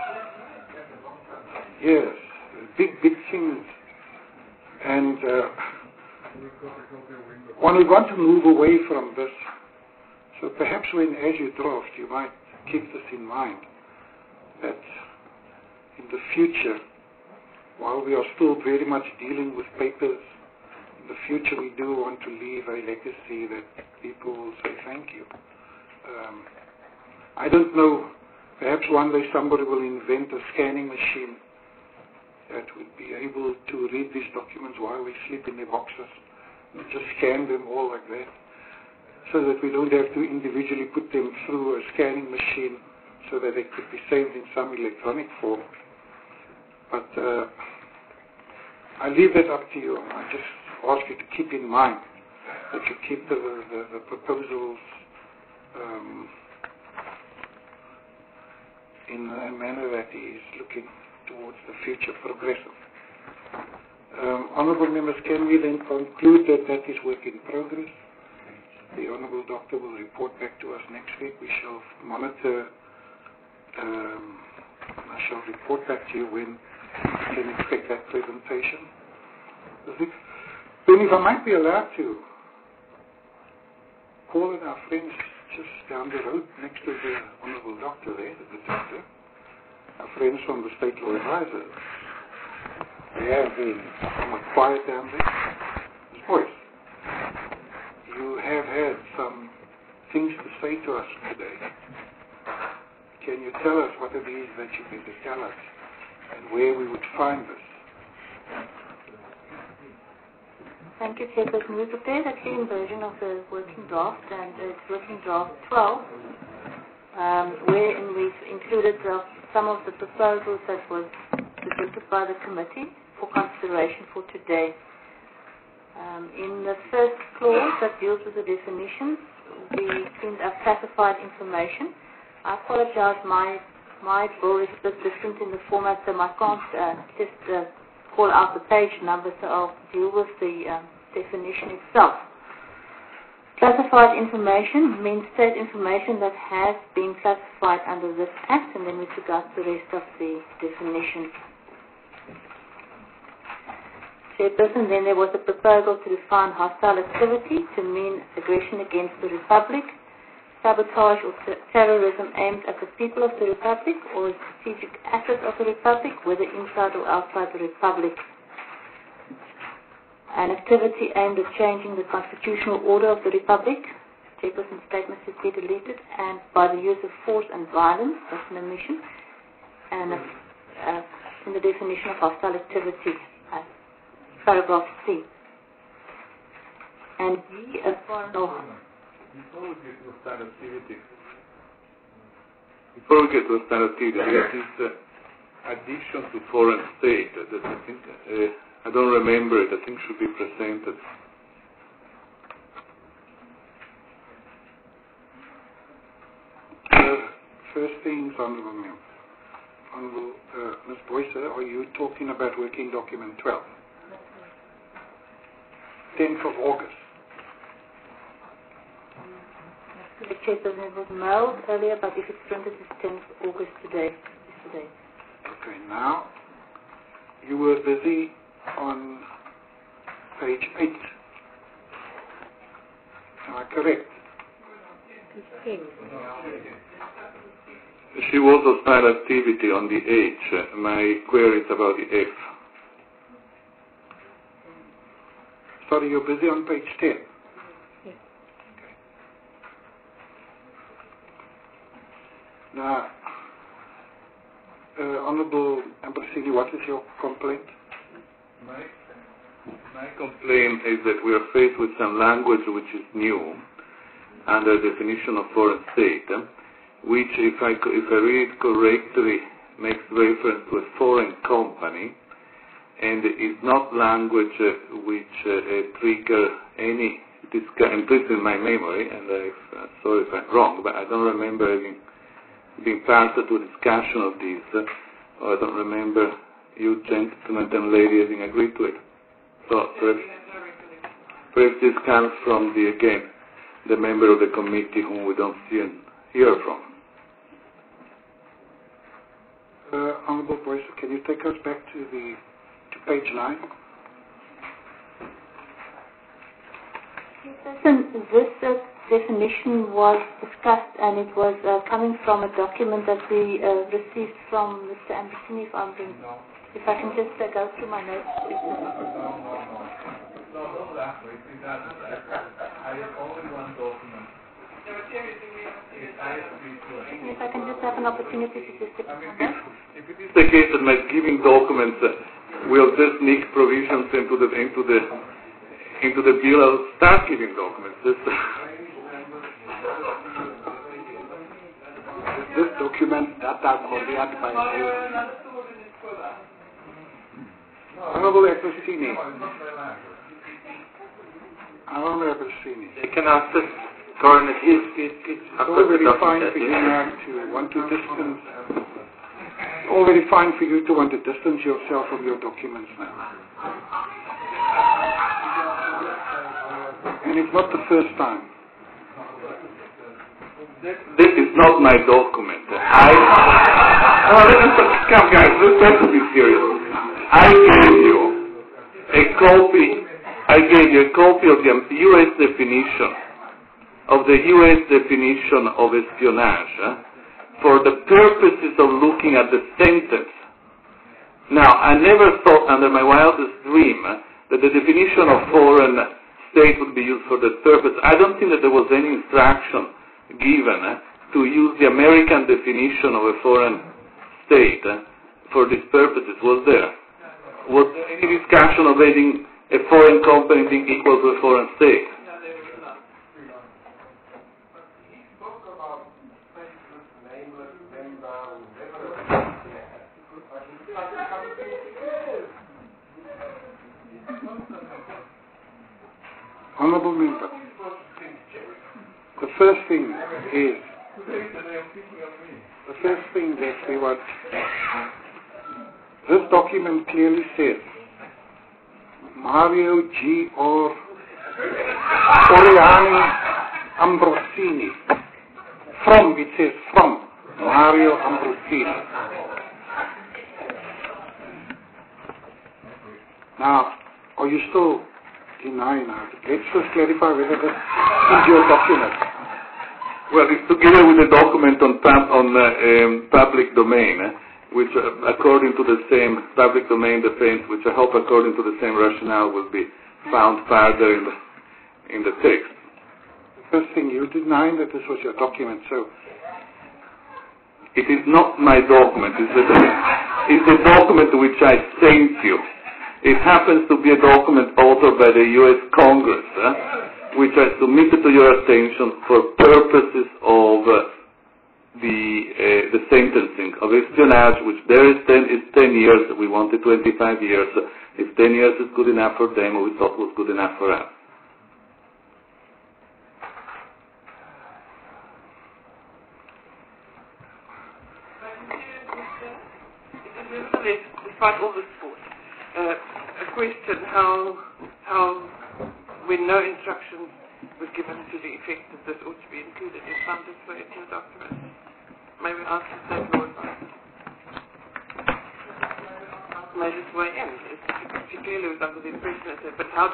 [SPEAKER 2] Yes, big, big things. And uh, one would want to move away from this. So perhaps when, as you draft, you might keep this in mind, that in the future, while we are still very much dealing with papers, in the future we do want to leave a legacy that people will say thank you. Um, I don't know, perhaps one day somebody will invent a scanning machine that would be able to read these documents while we sleep in their boxes and just scan them all like that, so that we don't have to individually put them through a scanning machine so that they could be saved in some electronic form. But uh, I leave that up to you. I just ask you to keep in mind that you keep the, the, the proposals um, in a manner that is looking towards the future progressive. Um, honourable members, can we then conclude that that is work in progress? The Honourable Doctor will report back to us next week. We shall monitor, um, I shall report back to you when we can expect that presentation. Then if I might be allowed to call in our friends just down the road next to the Honourable Doctor there, the doctor, our friends from the State Law Advisors. They have been somewhat quiet down there. Miz Boyce, you have had some things to say to us today. Can you tell us what it is that you're going to tell us and where we would find this?
[SPEAKER 8] Thank you, Chairperson. We prepared a clean version of the working draft, and it's working draft twelve, um, wherein we've included uh, some of the proposals that were presented by the committee for consideration for today. Um, in the first clause that deals with the definitions, we cleaned up classified information. I apologize, my my bill is a bit different in the format, so I can't uh, just uh, call out the page number, so I'll deal with the um, definition itself. Classified information means state information that has been classified under this Act, and then we took out the rest of the definition. Chairperson, then there was a proposal to define hostile activity to mean aggression against the Republic, sabotage or ter terrorism aimed at the people of the Republic or a strategic asset of the Republic, whether inside or outside the Republic. An activity aimed at changing the constitutional order of the Republic. Chairperson's statement should be deleted. And by the use of force and violence, that's an omission. And uh, uh, in the definition of hostile activity, uh, paragraph C. And B, a foreign or
[SPEAKER 1] Before we get to hostile activity, before we get to hostile activity, there is uh, addition to foreign state that I think, uh, I don't remember it, I think should be presented.
[SPEAKER 2] Uh, first things, Honourable Member. Honourable uh, Miz Boyce, are you talking about working document twelve? tenth of August.
[SPEAKER 8] the Chairperson, it was mailed earlier, but if it's printed, it's tenth of August today. today.
[SPEAKER 2] Okay, now you were busy on page eight. Am I correct?
[SPEAKER 1] She was hostile activity on the H. My query is about the F.
[SPEAKER 2] Sorry, you're busy on page ten.
[SPEAKER 8] Yes.
[SPEAKER 2] Okay. Now, uh, Honourable Ambrosini, what is your complaint?
[SPEAKER 1] My, my complaint is that we are faced with some language which is new under definition of foreign state, which, if I, if I read it correctly, makes reference to a foreign company, and is not language uh, which uh, uh, trigger any discussion, at least in my memory, and I'm uh, sorry if I'm wrong, but I don't remember having been part of a discussion of this, uh, or I don't remember you gentlemen and lady having agreed to it. So perhaps, perhaps this comes from the, again, the member of the committee whom we don't see and hear from.
[SPEAKER 2] Uh, Honourable Boyce, can you take us back to the to page nine?
[SPEAKER 8] This uh, definition was discussed, and it was uh, coming from a document that we uh, received from Mister Ambrosini. If, I'm being, if I can just uh, go through my notes.
[SPEAKER 1] No, don't laugh, please. I have only one document.
[SPEAKER 8] If I can just have an opportunity to just
[SPEAKER 1] I mean, if, if it is the case that my giving documents uh, will just sneak provisions into the into the into the bill, I'll start giving documents. This,
[SPEAKER 2] this document that are copied by you. Honourable Ambrosini. Honourable Ambrosini.
[SPEAKER 7] You can ask this. Coroner,
[SPEAKER 2] It, it, it's already fine for you now to want to distance, already fine for you to want to distance yourself from your documents now. And it's not the first time.
[SPEAKER 1] this is not my document. I oh, let's, come guys, let's try to be serious. I gave you a a copy, I gave you a copy of the U S definition, of the U S definition of espionage, eh, for the purposes of looking at the sentence. Now, I never thought under my wildest dream eh, that the definition of foreign state would be used for that purpose. I don't think that there was any instruction given eh, to use the American definition of a foreign state eh, for these purposes. Was there? Was there any discussion of making a foreign company being equal to a foreign state?
[SPEAKER 2] Honorable Member, the first thing is, the first thing that we want, this document clearly says, Mario G. or Oriani Ambrosini. From, it says from, Mario Ambrosini. Now, are you still denying that? Let's just clarify whether this is your document.
[SPEAKER 1] Well, it's together with the document on, pub, on uh, um, public domain, eh, which uh, according to the same public domain defense, which I hope according to the same rationale will be found further in the, in the text.
[SPEAKER 2] First thing, you denying that this was your document, so...
[SPEAKER 1] It is not my document, it's a, it's a document which I sent you. It happens to be a document authored by the U S Congress, eh, which I submitted to your attention for purposes of uh, the uh, the sentencing of espionage, which there is ten, is ten years. We wanted twenty-five years. If ten years is good enough for them, we thought was good enough for us.
[SPEAKER 6] Despite all this sport, uh, a question how how when no instruction was given to the effect that this ought to be included in some display in the document. May we ask the State Law Advisor? Made its way in. She clearly was under the impression that it, but how...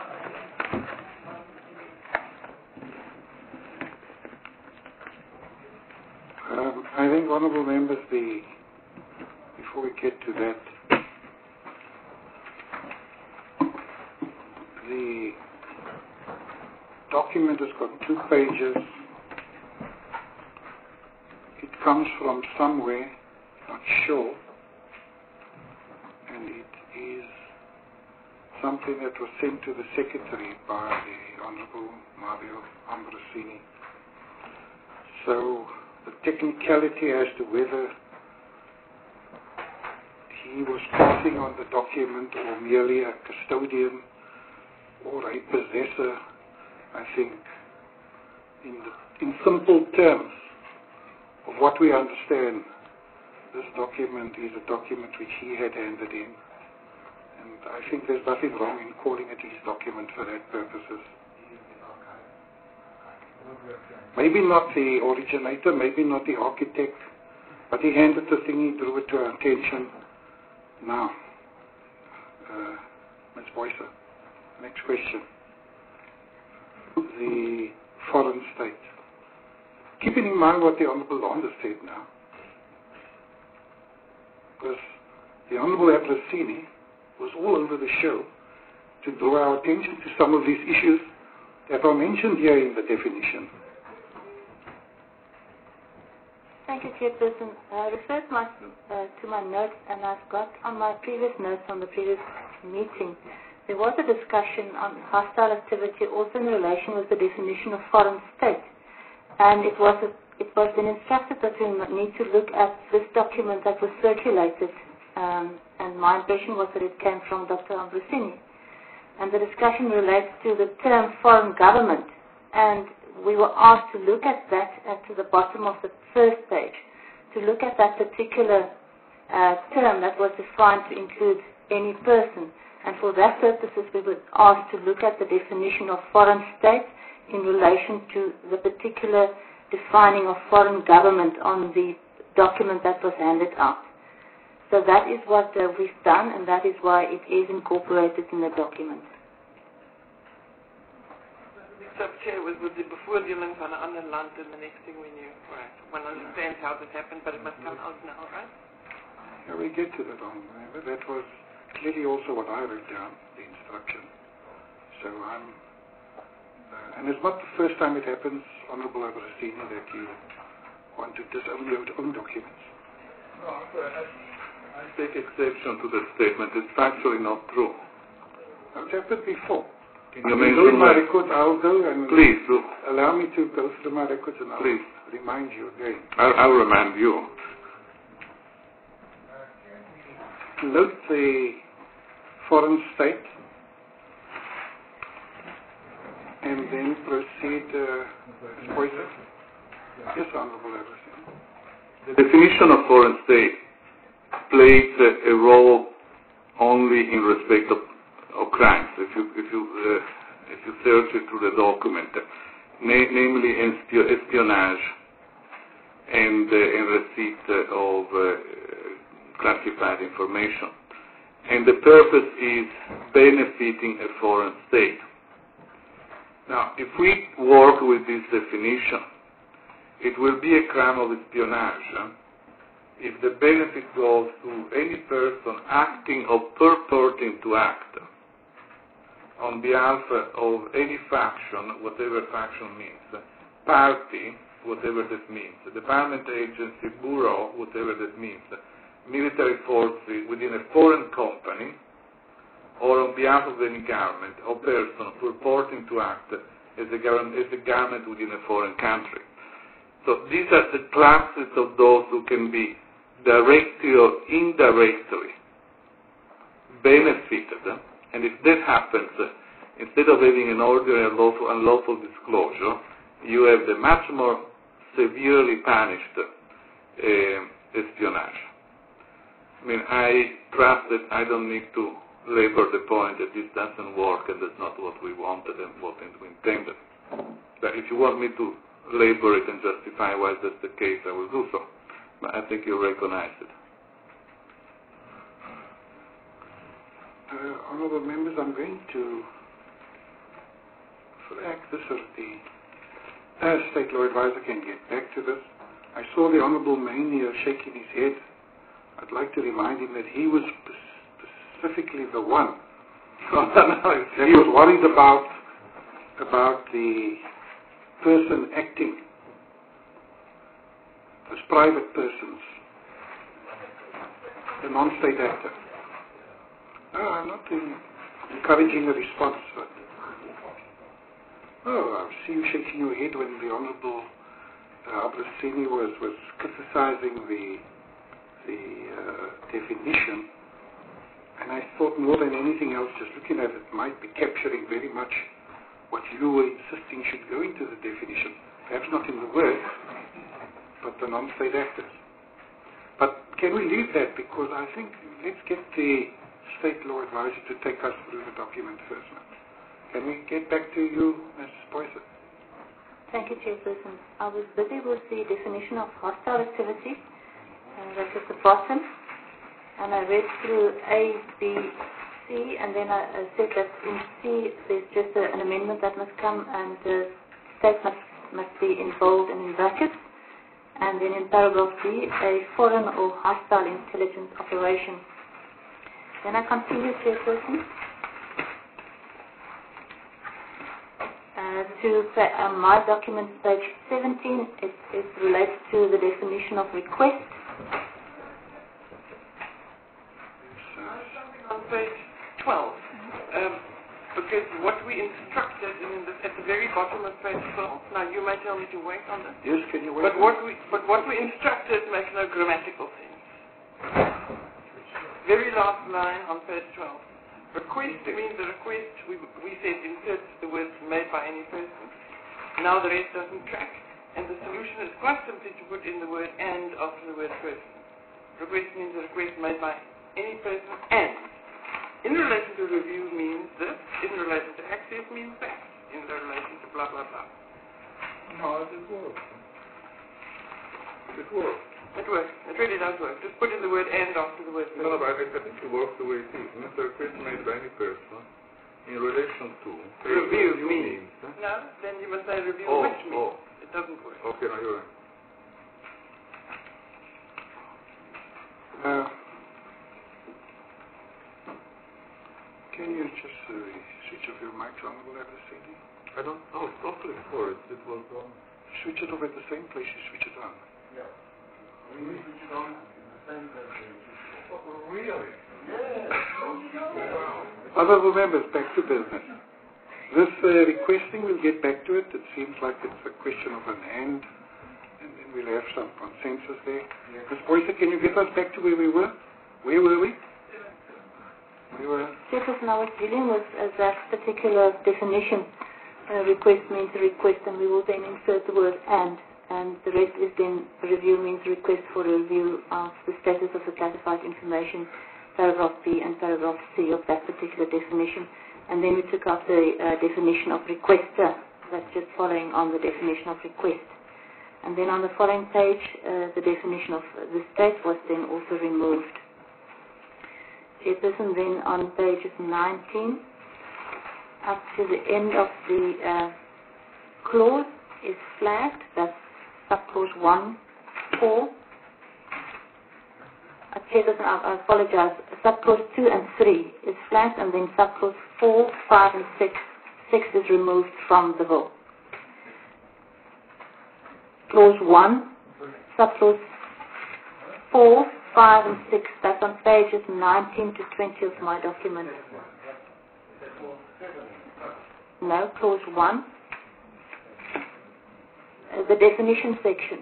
[SPEAKER 2] Um, I think, honourable members, the before we get to that, the document has got two pages. It comes from somewhere, not sure, and it is something that was sent to the Secretary by the Honourable Mario Ambrosini. So the technicality as to whether he was passing on the document or merely a custodian or a possessor, I think, in, the, in simple terms of what we understand, this document is a document which he had handed in. And I think there's nothing wrong in calling it his document for that purposes. Maybe not the originator, maybe not the architect, but he handed the thing, he drew it to our attention. Now, uh, Miz Boycer, next question. The foreign state. Keeping in mind what the Honourable Lander said now, because the Honourable Ambrosini was all over the show to draw our attention to some of these issues that are mentioned here in the definition.
[SPEAKER 8] Thank you, Chairperson. I referred my, uh, to my notes, and I've got on my previous notes on the previous meeting, there was a discussion on hostile activity also in relation with the definition of foreign state. And it was, a, it was then instructed that we need to look at this document that was circulated, um, and my impression was that it came from Doctor Ambrosini. And the discussion relates to the term foreign government, and we were asked to look at that at the bottom of the first page, to look at that particular uh, term that was defined to include any person. And for that purposes, we were asked to look at the definition of foreign state in relation to the particular defining of foreign government on the document that was handed out. So that is what uh, we've done, and that is why it is incorporated in the document.
[SPEAKER 6] Except Chair, was with the bevoordeling van 'n ander land, and the next thing we knew, right? One understands how this happened, but it must come out now, right?
[SPEAKER 2] Yeah, we get to that on remember. That was clearly also what I wrote down, the instruction. So I'm, uh, and it's not the first time it happens, Honourable Abrasini, that you want to disown your own documents.
[SPEAKER 1] No, I, I take exception to that statement. It's factually not true.
[SPEAKER 2] It's happened before.
[SPEAKER 1] Can
[SPEAKER 2] I
[SPEAKER 1] you
[SPEAKER 2] can go in
[SPEAKER 1] mention
[SPEAKER 2] my
[SPEAKER 1] that?
[SPEAKER 2] records, I'll go and
[SPEAKER 1] Please, do.
[SPEAKER 2] allow me to go through my records and I'll
[SPEAKER 1] Please.
[SPEAKER 2] remind you again.
[SPEAKER 1] I'll, I'll remind you.
[SPEAKER 2] Note the foreign state and then proceed, uh, Poison. Yes, Honourable Everson.
[SPEAKER 1] The definition of foreign state plays a, a role only in respect of, of crimes. If you if you uh, if you search it through the document, na- namely espio- espionage and, uh, and receipt uh, of uh, classified information. And the purpose is benefiting a foreign state. Now, if we work with this definition, it will be a crime of espionage huh? if the benefit goes to any person acting or purporting to act on behalf of any faction, whatever faction means, party, whatever that means, department, agency, bureau, whatever that means, military forces within a foreign company, or on behalf of any government or person purporting to act as a, government, as a government within a foreign country. So these are the classes of those who can be directly or indirectly benefited. And if that happens, instead of having an ordinary unlawful, unlawful disclosure, you have the much more severely punished uh, espionage. I mean, I trust that I don't need to labor the point that this doesn't work and that's not what we wanted and what we intended. But if you want me to labor it and justify why that's the case, I will do so. But I think you recognize it.
[SPEAKER 2] Uh, honourable members, I'm going to flag this as the uh, State Law Advisor can get back to this. I saw the Honourable Main here shaking his head. I'd like to remind him that he was specifically the one that was worried about about the person acting as private persons, the non-state actor. No, I'm not in encouraging a response, but oh, I see you shaking your head when the Honourable uh, Abrasini was, was criticizing the the uh, definition, and I thought more than anything else, just looking at it, might be capturing very much what you were insisting should go into the definition. Perhaps not in the words, but the non-state actors. But can we leave that, because I think let's get the State Law Advisor to take us through the document first now. Can we get back to you, Missus Poyser?
[SPEAKER 8] Thank you, Chairperson. I was busy with the definition of hostile activity, and that's at the bottom. And I read through A, B, C, and then I, I said that in C there's just a, an amendment that must come, and the state must, must be in bold and in brackets. And then in paragraph D, a foreign or hostile intelligence operation. Then I continue, Chairperson. Uh, to uh, my document, page seventeen, it, it relates to the definition of request.
[SPEAKER 6] Something on page twelve, um, because what we instructed in the, at the very bottom of page twelve. Now you may tell me to wait on this.
[SPEAKER 2] Yes, can you wait?
[SPEAKER 6] But what we but what we instructed makes no grammatical sense. Very last line on page twelve. Request means the request, we, we said insert the words made by any person. Now the rest doesn't track. And the solution is quite simply to put in the word and after the word person. Request means a request made by any person, and in relation to review means this, in relation to access means that, in relation to blah blah blah.
[SPEAKER 1] No, it works. It works.
[SPEAKER 6] It works. It really does work. Just put in the word and after the word
[SPEAKER 1] No,
[SPEAKER 6] person.
[SPEAKER 1] but I think it works the way it is. It's a request made by any person in relation to
[SPEAKER 6] Review
[SPEAKER 1] review
[SPEAKER 6] me.
[SPEAKER 1] means. Huh?
[SPEAKER 6] No, then you must say review
[SPEAKER 1] Oh,
[SPEAKER 6] which me.
[SPEAKER 1] oh.
[SPEAKER 6] It doesn't work.
[SPEAKER 1] Okay, now you're right.
[SPEAKER 2] Uh, can you just uh, switch off your mic, Honorable Adversary?
[SPEAKER 1] I don't know. Stop it for it. It was on.
[SPEAKER 2] Switch it off at the same place you switch it on.
[SPEAKER 1] We switch it on the same place. Oh, really?
[SPEAKER 2] Honorable members, back to business. This uh, requesting, we'll get back to it. It seems like it's a question of an and, and then we'll have some consensus there. Miz Boyce, can you get us back to where we were? Where were we? We were.
[SPEAKER 8] Chairperson, I was dealing with uh, that particular definition. Uh, request means request, and we will then insert the word and, and the rest is then review means request for a review of the status of the classified information, paragraph B and paragraph C of that particular definition. And then we took out the uh, definition of requester. That's just following on the definition of request. And then on the following page, uh, the definition of the state was then also removed. Chairperson, then on pages nineteen up to the end of the uh, clause is flagged. That's subclause one, four. Uh, Chairperson, I, I apologize. Subclause two and three is flagged, and then subclause four, five, and six. Six is removed from the bill. Clause one, subclause four, five, and six. That's on pages nineteen to twenty of my document. No, clause one. Uh, the definition section.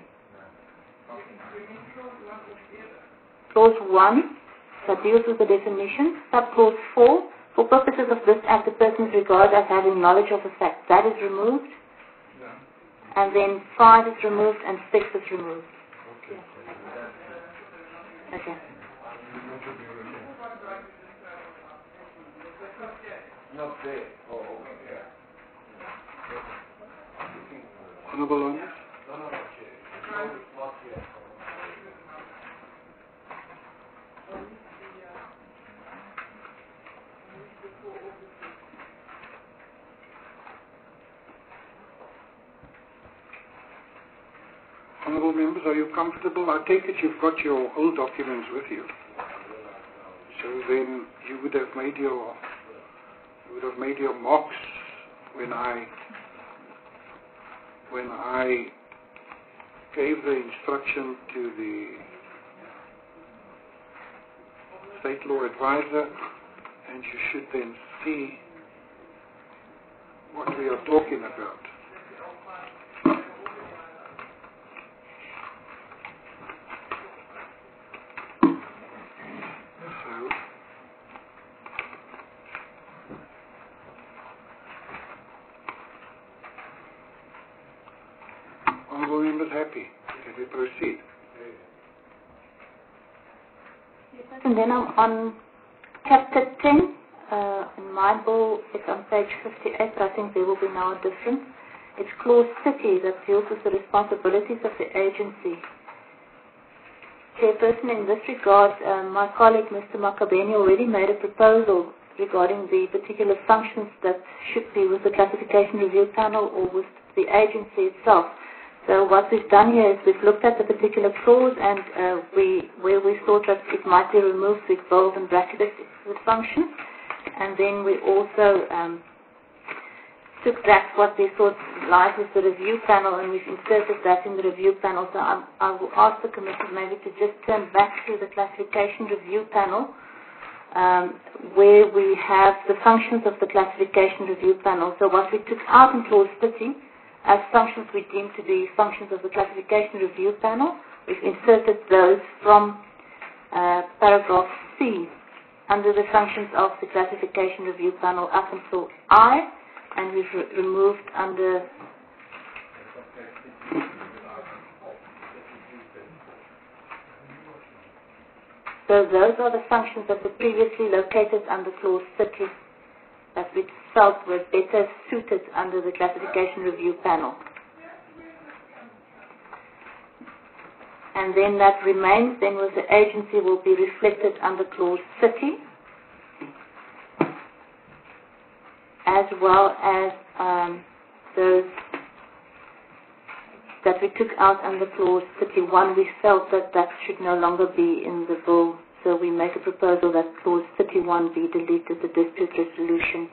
[SPEAKER 8] Clause one, that deals with the definition. Subclause four, for purposes of this act, the person is regarded as having knowledge of the fact. That is removed. And then five is removed and six is removed. Okay.
[SPEAKER 1] Not there. Oh, okay.
[SPEAKER 2] Honorable Honors?
[SPEAKER 1] No, no, no, Chair. No, it's not here.
[SPEAKER 2] Honorable members, are you comfortable? I take it you've got your old documents with you. So then you would have made your you would have made your marks when I when I gave the instruction to the state law advisor, and you should then see what we are talking about. Honorable members happy? Can we proceed?
[SPEAKER 8] And then I'm on chapter ten. Uh, in my bill, it's on page fifty-eight, but I think there will be now a difference. It's clause thirty that deals with the responsibilities of the agency. Chairperson, in this regard, uh, my colleague Mister Makabeni already made a proposal regarding the particular functions that should be with the classification review panel or with the agency itself. So what we've done here is we've looked at the particular clause, and uh, we, where we thought that it might be removed, we've bold and bracketed the function, and then we also um, took that what we thought lies with the review panel, and we've inserted that in the review panel. So I, I will ask the committee maybe to just turn back to the classification review panel, um, where we have the functions of the classification review panel. So what we took out in clause thirty as functions we deem to be functions of the classification review panel, we've inserted those from uh, paragraph C under the functions of the classification review panel up until I, and we've re removed under so those are the functions that were previously located under clause thirty that we felt were better suited under the classification review panel. and then that remains, then with the agency will be reflected under clause thirty, as well as um, those that we took out under clause thirty-one. We felt that that should no longer be in the bill, so we make a proposal that clause thirty-one be deleted, the dispute resolution.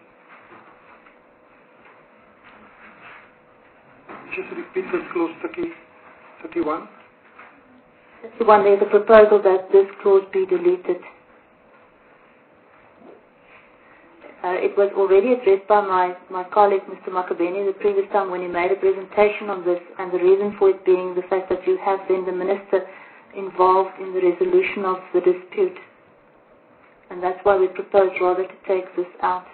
[SPEAKER 2] Just repeat this clause thirty, thirty-one.
[SPEAKER 8] thirty-one, there's a proposal that this clause be deleted. Uh, it was already addressed by my, my colleague, Mister Makabeni, the previous time when he made a presentation on this, and the reason for it being the fact that you have then the minister involved in the resolution of the dispute. And that's why we proposed rather to take this out.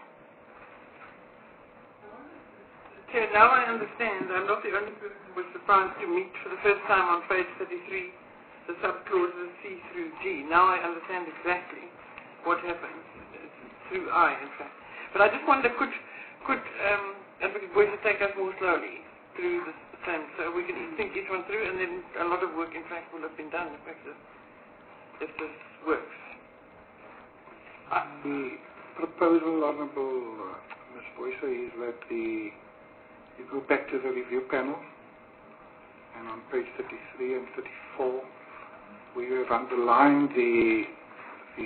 [SPEAKER 6] Chair, now I understand. I'm not the only person who was surprised to meet for the first time on page thirty-three the subclauses C through G. Now I understand exactly what happens through I, in fact. But I just wonder, could could um, Advocate Boyce take us more slowly through the same, so we can think each one through, and then a lot of work, in fact, will have been done if this, if this works.
[SPEAKER 2] Uh, the proposal, Honourable uh, Miz Boyce, is that the you go back to the review panel, and on page thirty-three and thirty-four, we have underlined the the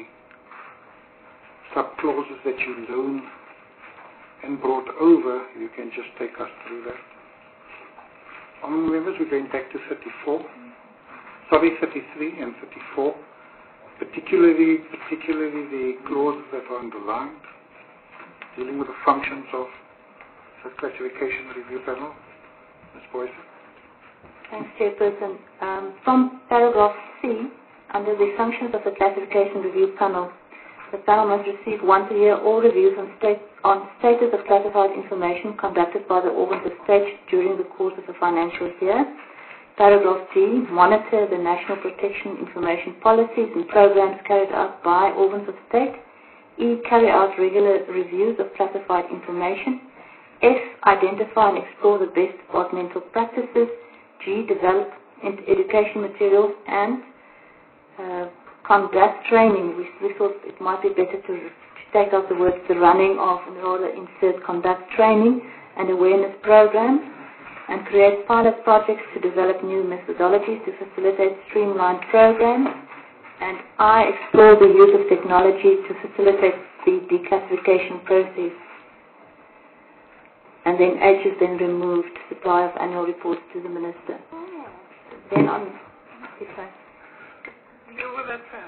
[SPEAKER 2] sub-clauses that you loan and brought over. You can just take us through that. Honourable members, we're going back to thirty-four, sorry, thirty-three and thirty-four, particularly, particularly the clauses that are underlined, dealing with the functions of the classification review panel. Miz Boyce.
[SPEAKER 8] Thanks, Chairperson. Um, from paragraph C, under the functions of the classification review panel, the panel must receive once a year all reviews on, state, on status of classified information conducted by the organs of state during the course of the financial year. Paragraph D, monitor the national protection information policies and programs carried out by organs of state. E, carry out regular reviews of classified information. F, identify and explore the best departmental practices. G, develop education materials and uh, conduct training. We, we thought it might be better to, to take out the words the running of and rather insert conduct training and awareness programs, and create pilot projects to develop new methodologies to facilitate streamlined programs. And I, explore the use of technology to facilitate the declassification process. And then H is then removed, supply of annual reports to the minister.
[SPEAKER 6] Oh.
[SPEAKER 8] Then on, okay.
[SPEAKER 6] You were that fair.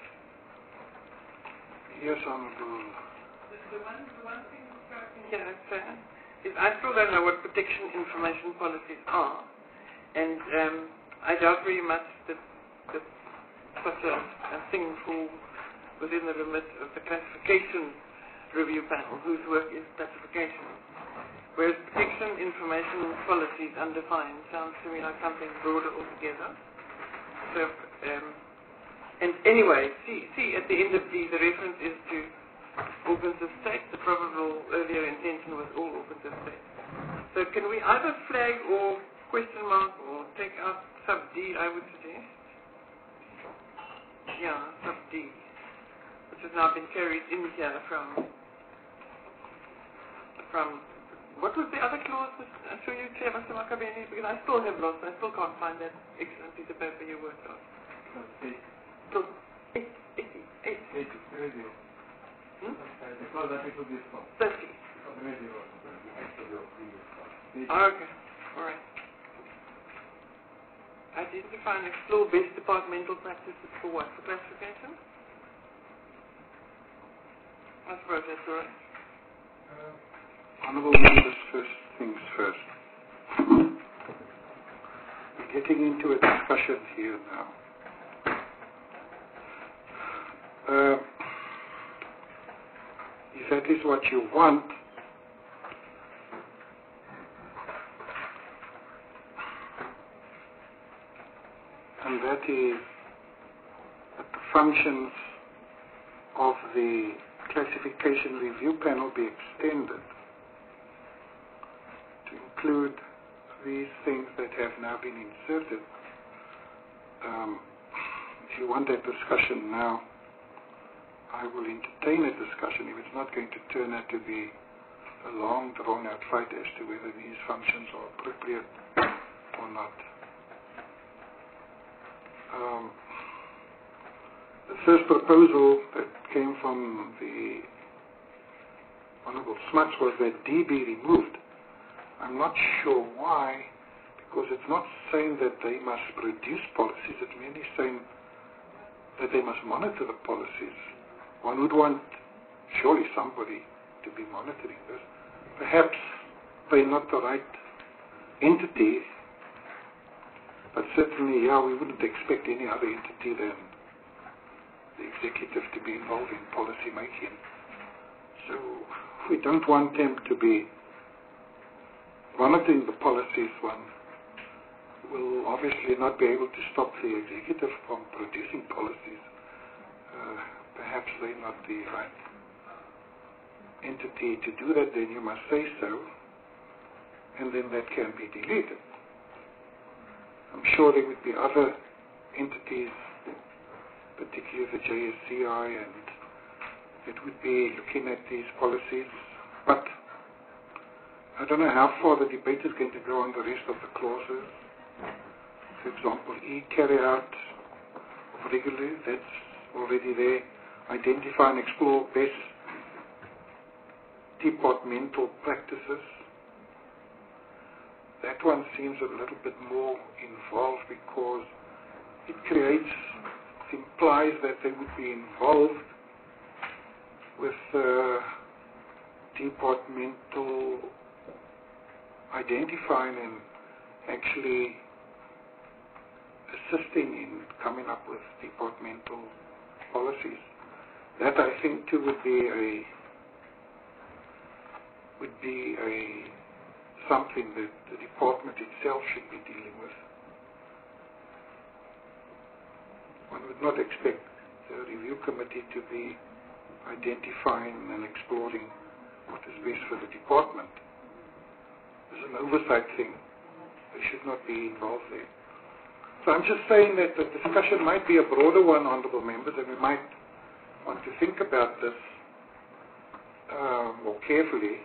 [SPEAKER 2] Yes, Honourable.
[SPEAKER 6] The, the, one, the one thing that struck me here is fair is I still don't know what protection information policies are, and um, I doubt very much that, that such a, a thing falls within the remit of the classification review panel, whose work is classification. Whereas protection information policies undefined sounds to me like something broader altogether. So, um, and anyway, see, see at the end of D, the reference is to organs of state. The probable earlier intention was all organs of state. So can we either flag or question mark or take out sub D, I would suggest? Yeah, sub D, which has now been carried in here from, from what was the other clause, through you, Chair, Mister Makabeni? Because I still have lost, I still can't find that excellent piece of paper you worked on. Clause eight, eighty, eight.
[SPEAKER 1] eighty, radio.
[SPEAKER 6] Hmm?
[SPEAKER 1] The clause that it would be from.
[SPEAKER 6] thirty.
[SPEAKER 1] Radio.
[SPEAKER 6] Oh, okay, all right. Identify and explore best departmental practices for what? For classification? I suppose that's all right.
[SPEAKER 2] Uh, Honourable members, first things first. We're getting into a discussion here now. Uh, if that is what you want, and that is that the functions of the classification review panel be extended to include these things that have now been inserted, Um, if you want that discussion now, I will entertain a discussion if it's not going to turn out to be a long, drawn-out fight as to whether these functions are appropriate or not. Um, the first proposal that came from the Honourable Smuts was that D be removed. I'm not sure why, because it's not saying that they must produce policies, it's merely saying that they must monitor the policies. One would want, surely, somebody to be monitoring this. Perhaps they're not the right entity, but certainly, yeah, we wouldn't expect any other entity than the executive to be involved in policy making. So we don't want them to be monitoring the policies. One will obviously not be able to stop the executive from producing policies. Uh, perhaps they're not the right entity to do that, then you must say so, and then that can be deleted. I'm sure there would be other entities, particularly the J S C I, and it would be looking at these policies, but I don't know how far the debate is going to go on the rest of the clauses. For example, E, carry out regularly, that's already there. Identify and explore best departmental practices. That one seems a little bit more involved because it creates, it implies that they would be involved with uh, departmental identifying and actually assisting in coming up with departmental policies. That, I think, too, would be a would be a something that the department itself should be dealing with. One would not expect the review committee to be identifying and exploring what is best for the department. It's an oversight thing. They should not be involved there. So I'm just saying that the discussion might be a broader one, honourable members, and we might want to think about this uh, more carefully.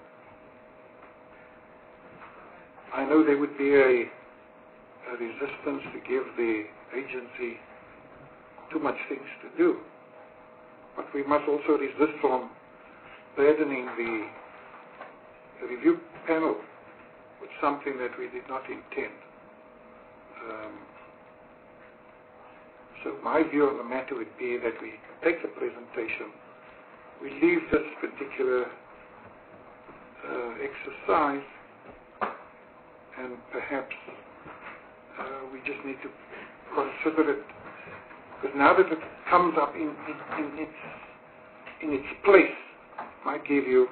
[SPEAKER 2] I know there would be a, a resistance to give the agency too much things to do, but we must also resist from burdening the, the review panel with something that we did not intend. Um, so my view on the matter would be that we take the presentation, we leave this particular uh, exercise, and perhaps uh, we just need to consider it, because now that it comes up in, in, in its in its place, might give you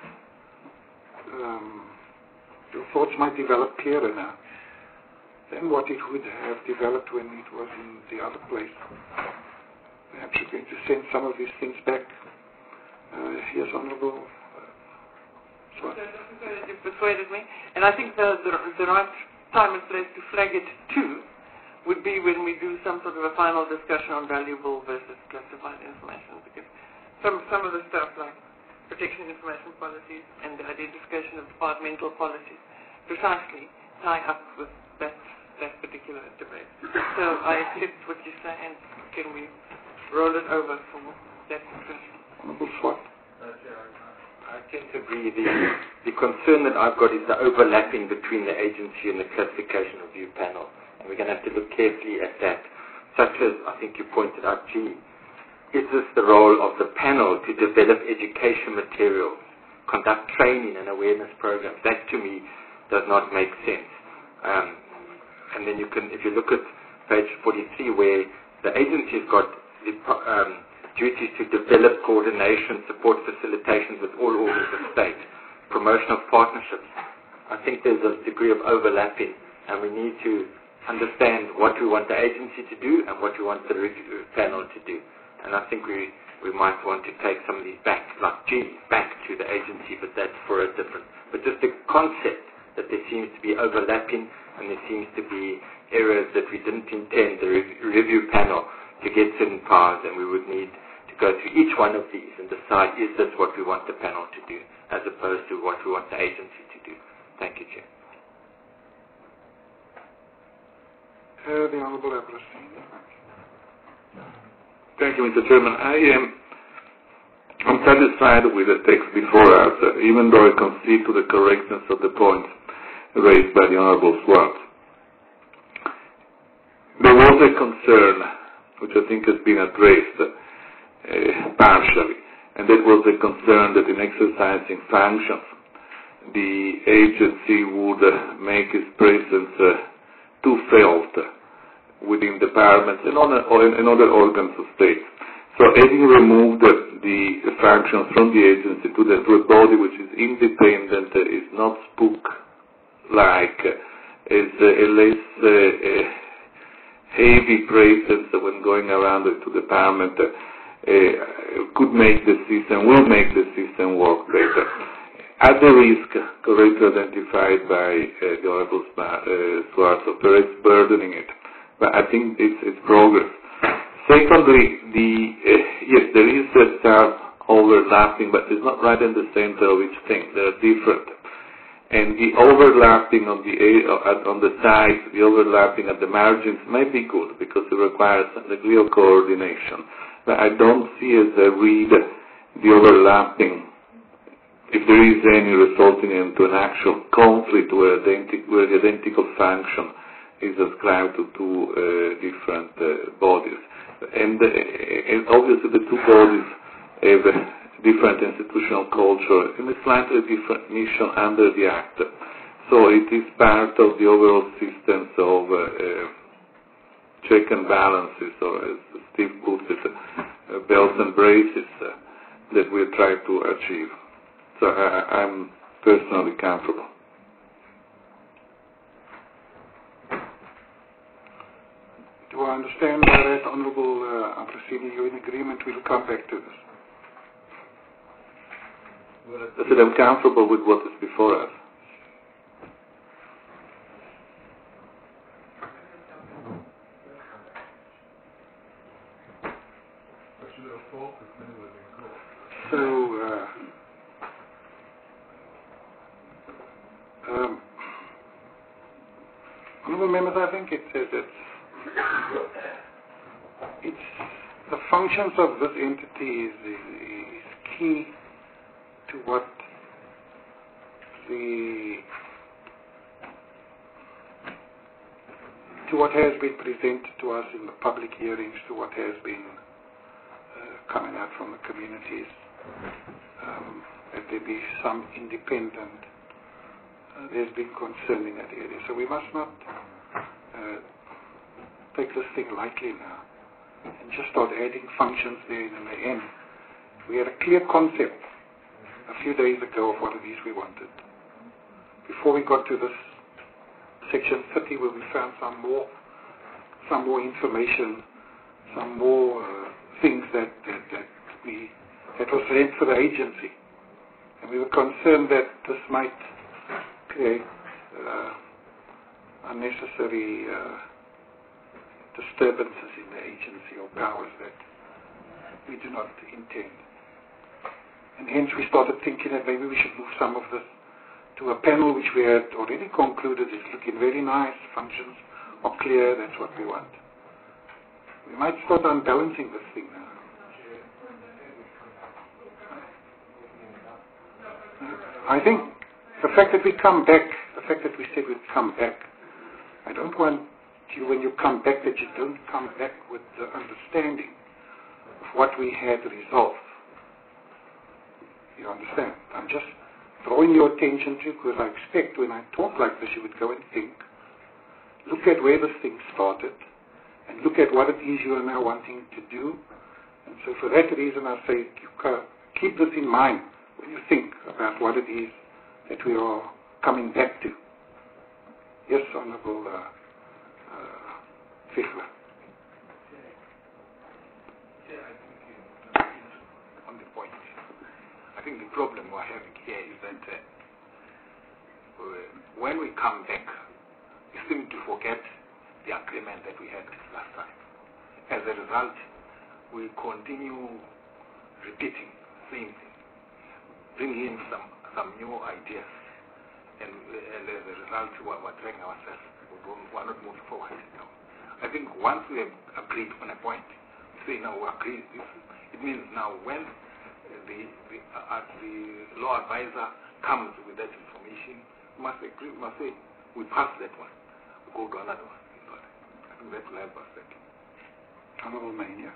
[SPEAKER 2] um, your thoughts might develop clearer now than what it would have developed when it was in the other place. Perhaps you're going to send some of these things back. Uh, here's Honourable uh,
[SPEAKER 6] You persuaded me, and I think the, the, the right time and place to flag it too would be when we do some sort of a final discussion on valuable versus classified information, because some, some of the stuff like protection information policies and the identification of departmental policies precisely tie up with that that particular debate. So I accept what you say, and can we roll it over for that discussion?
[SPEAKER 2] Honourable Swart.
[SPEAKER 7] I tend to agree. The, the concern that I've got is the overlapping between the agency and the classification review panel. And we're going to have to look carefully at that. Such as, I think you pointed out, gee, is this the role of the panel to develop education materials, conduct training and awareness programs? That to me does not make sense. Um, and then you can, if you look at page forty-three, where the agency's got the um, duties to develop coordination, support facilitations with all orders of state, promotion of partnerships. I think there's a degree of overlapping, and we need to understand what we want the agency to do and what we want the review panel to do. And I think we, we might want to take some of these back, like G, back to the agency, but that's for a different. But just the concept that there seems to be overlapping and there seems to be areas that we didn't intend the re- review panel to get certain powers, and we would need to go through each one of these and decide, is this what we want the panel to do, as opposed to what we want the agency to do. Thank you, Chair.
[SPEAKER 2] Uh, the Honourable Abraham.
[SPEAKER 1] Thank you, Mister Chairman. I am I'm satisfied with the text before us, uh, even though I concede to the correctness of the points raised by the Honourable Swartz. There was a concern, which I think has been addressed uh, partially, and that was the concern that in exercising functions, the agency would uh, make its presence uh, too felt within departments and other, and other organs of state. So having removed uh, the functions from the agency to, the, to a body which is independent, uh, is not spook-like, uh, is uh, a less uh, uh, heavy presence when going around uh, to the parliament, uh, uh, could make the system, will make the system work better. At the risk, correctly identified by uh, the Honourable uh, Swartz, of perhaps burdening it, but I think it's, it's progress. Secondly, the uh, yes, there is uh, some overlapping, but it's not right in the center of each thing. They're different, and the overlapping on the uh, on the sides, the overlapping at the margins may be good because it requires a degree of coordination. But I don't see as I read the overlapping, if there is any, resulting into an actual conflict where, identi- where the identical function is ascribed to two uh, different uh, bodies. And, uh, and obviously the two bodies have a different institutional culture and a slightly different mission under the Act. So it is part of the overall systems of uh, uh, check and balances, or as Steve puts it, uh, belts and braces uh, that we're trying to achieve. So I, I'm personally comfortable.
[SPEAKER 2] Do I understand by that, Honourable uh, Ambrosini, you're in agreement, we'll come back to this?
[SPEAKER 1] Well, I said I'm comfortable with what is before us.
[SPEAKER 2] So, uh, um, Honourable members, I think it's, it's, it's the functions of this entity is, is key to what the to what has been presented to us in the public hearings, to what has been uh, coming out from the communities. Um, that there be some independent, uh, there's been concern in that area. So we must not uh, take this thing lightly now and just start adding functions there, and in the end we had a clear concept a few days ago of what it is we wanted. Before we got to this section thirty, where we found some more some more information, some more uh, things that, that, that we that was sent for the agency, and we were concerned that this might create uh, unnecessary uh, disturbances in the agency or powers that we do not intend. And hence we started thinking that maybe we should move some of this to a panel which we had already concluded is looking very nice, functions are clear, that's what we want. We might start unbalancing this thing now. I think the fact that we come back, the fact that we said we'd come back, I don't want you, when you come back, that you don't come back with the understanding of what we had resolved. You understand? I'm just drawing your attention to, because I expect when I talk like this, you would go and think, look at where this thing started, and look at what it is you are now wanting to do. And so for that reason, I say, keep this in mind when you think about what it is that we are coming back to. Yes, Honourable uh, uh, Fichler.
[SPEAKER 9] On the point, I think the problem we're having here is that uh,
[SPEAKER 5] when we come back, we seem to forget the agreement that we had last time. As a result, we continue repeating the same thing, bringing in some, some new ideas, and, and as a result, we're, we're dragging ourselves. We're not moving forward. You know. I think once we have agreed on a point, say now we agree this, it means now when the, the, uh, the law advisor comes with that information, we must agree, we must say, we pass that one, we go to another one. I think that will help us.
[SPEAKER 2] Honourable Mania.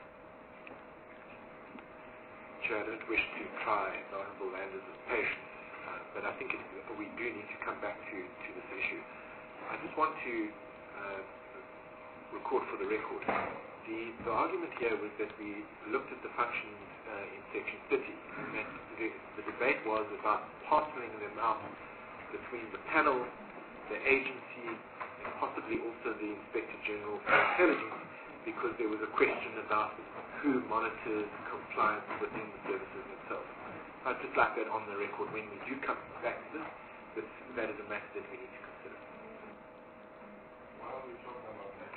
[SPEAKER 7] Chair, I don't wish to try the Honourable Landers' patience, uh, but I think it, we do need to come back to, to this issue. I just want to uh, record for the record. The, the argument here was that we looked at the functions uh, in section thirty, and the, the debate was about parceling them out between the panel, the agency, and possibly also the Inspector General for Intelligence, because there was a question about who monitors compliance within the services themselves. I'd just like that on the record when we do come back to this, that that is a matter that we need to consider.
[SPEAKER 1] Why are we talking about that?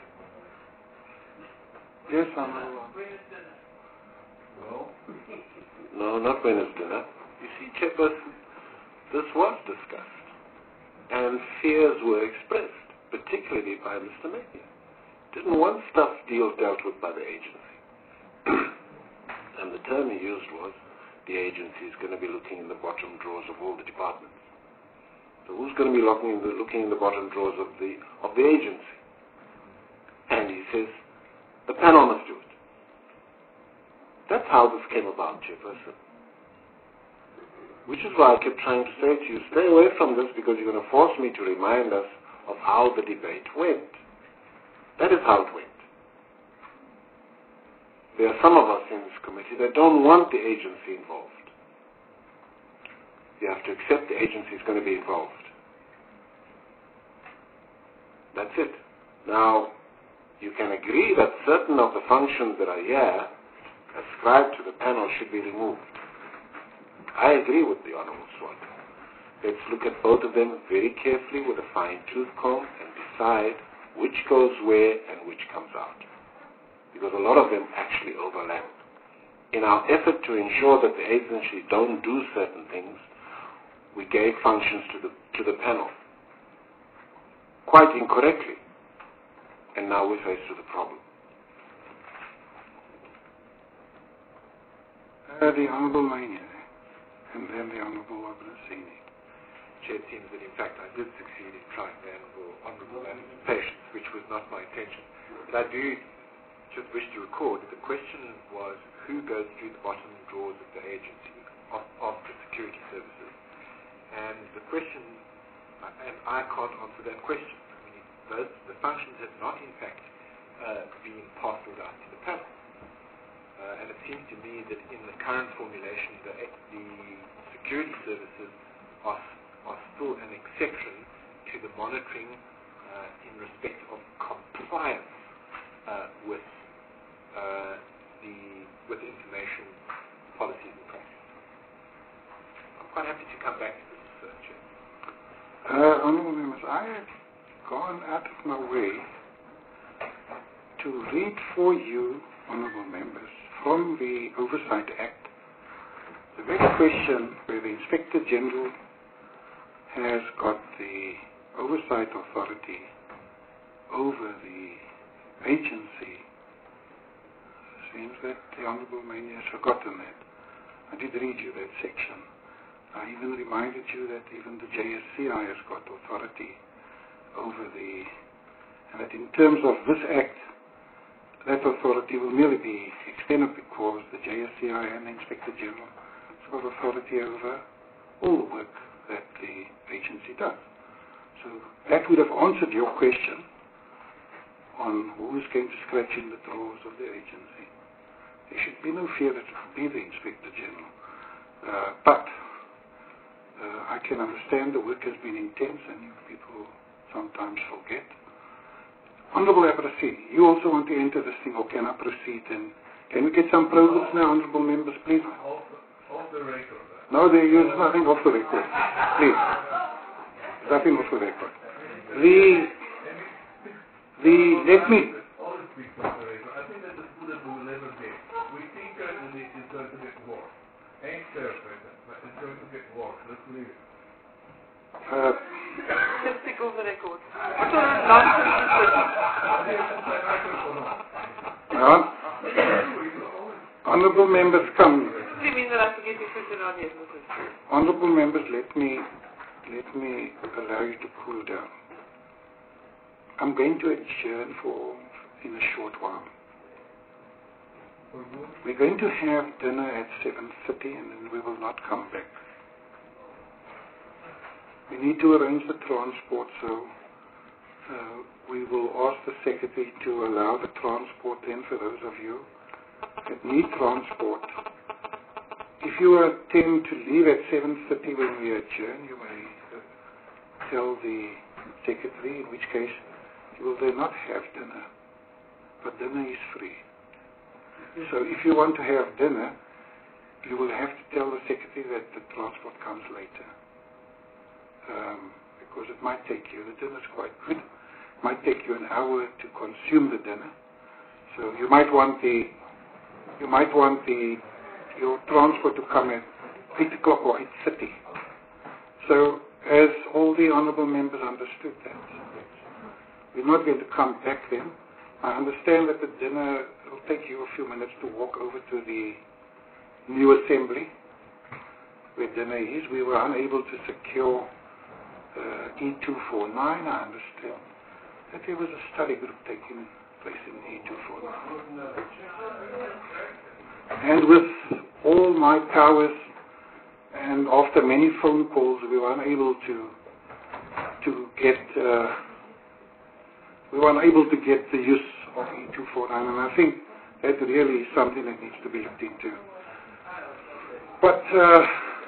[SPEAKER 2] Yes, Honourable.
[SPEAKER 1] Well,
[SPEAKER 5] No, not Wednesday dinner. You see, Chairperson, this was discussed, and fears were expressed, particularly by Mister Mania. Didn't want stuff deal dealt with by the agency. And the term he used was, the agency is going to be looking in the bottom drawers of all the departments. So who's going to be looking in the, looking in the bottom drawers of the, of the agency? And he says, the panel must do it. That's how this came about, Chairperson. Which is why I kept trying to say to you, stay away from this because you're going to force me to remind us of how the debate went. That is how it went. There are some of us in this committee that don't want the agency involved. You have to accept the agency is going to be involved. That's it. Now, you can agree that certain of the functions that are here ascribed to the panel should be removed. I agree with the Honourable Swan. Let's look at both of them very carefully with a fine-tooth comb and decide which goes where and which comes out. Because a lot of them actually overlap. In our effort to ensure that the agency don't do certain things, we gave functions to the, to the panel. Quite incorrectly. And now we're faced with a problem.
[SPEAKER 2] Uh, the Honourable Mania, and then the Honourable Obrasini.
[SPEAKER 7] Chair, it seems that in fact I did succeed in trying the Honourable, honourable Landers' patience, which was not my intention. But I do just wish to record that the question was who goes through the bottom drawers of the agency, of, of the security services. And the question, and I can't answer that question. I mean, those, the functions have not in fact uh, been parceled out to the panel. Uh, and it seems to me that in the current formulation, the, the security services are, are still an exception to the monitoring uh, in respect of compliance uh, with uh, the with information policies and practices. I'm quite happy to come back to this, uh, Chair.
[SPEAKER 2] Uh, Honourable Members, I have gone out of my way to read for you, Honourable Members, from the Oversight Act, the very question where the Inspector General has got the oversight authority over the agency. Seems that the Honourable Mania has forgotten that. I did read you that section. I even reminded you that even the J S C I has got authority over the, and that in terms of this Act, that authority will merely be extended because the J S C I and the Inspector General has got authority over all the work that the agency does. So that would have answered your question on who is going to scratch in the drawers of the agency. There should be no fear that it will be the Inspector General. Uh, but uh, I can understand the work has been intense and you people sometimes forget. Honourable Abrasini, you also want to enter this thing, or can I proceed? And can we get some progress now, Honourable Members, please?
[SPEAKER 1] Off the, off the record.
[SPEAKER 2] No, there is nothing off the record. Please. Nothing off the record. The, the, let me,
[SPEAKER 1] All the speak off the record. I think that the student will never get. We think that it's going to get worse. Ain't perfect, but it's going to get worse. Let's leave it.
[SPEAKER 2] uh,
[SPEAKER 6] Just speak over the record. What sort of nonsense is this?
[SPEAKER 2] uh, honorable members come.
[SPEAKER 6] Three means that I have to get you fifteen on here.
[SPEAKER 2] Honorable members, let me, let me allow you to cool down. I'm going to adjourn for, in a short while. We're going to have dinner at seven thirty and then we will not come back. We need to arrange the transport, so uh, we will ask the secretary to allow the transport then for those of you that need transport. If you attempt to leave at seven thirty when we adjourn, you may uh, tell the secretary, in which case you will then not have dinner. But dinner is free. So if you want to have dinner, you will have to tell the secretary that the transport comes later. Um, because it might take you, the dinner is quite good, it might take you an hour to consume the dinner. So you might want the, you might want the, your transport to come at eight o'clock or eight thirty. So as all the honourable members understood that, we're not going to come back then. I understand that the dinner will take you a few minutes to walk over to the new assembly where dinner is. We were unable to secure uh, E two forty-nine. I understand that there was a study group taking place in E two forty-nine. And with all my powers and after many phone calls, we were unable to to get uh, we were unable to get the use of E two forty-nine, and I think that really is something that needs to be looked into. But uh,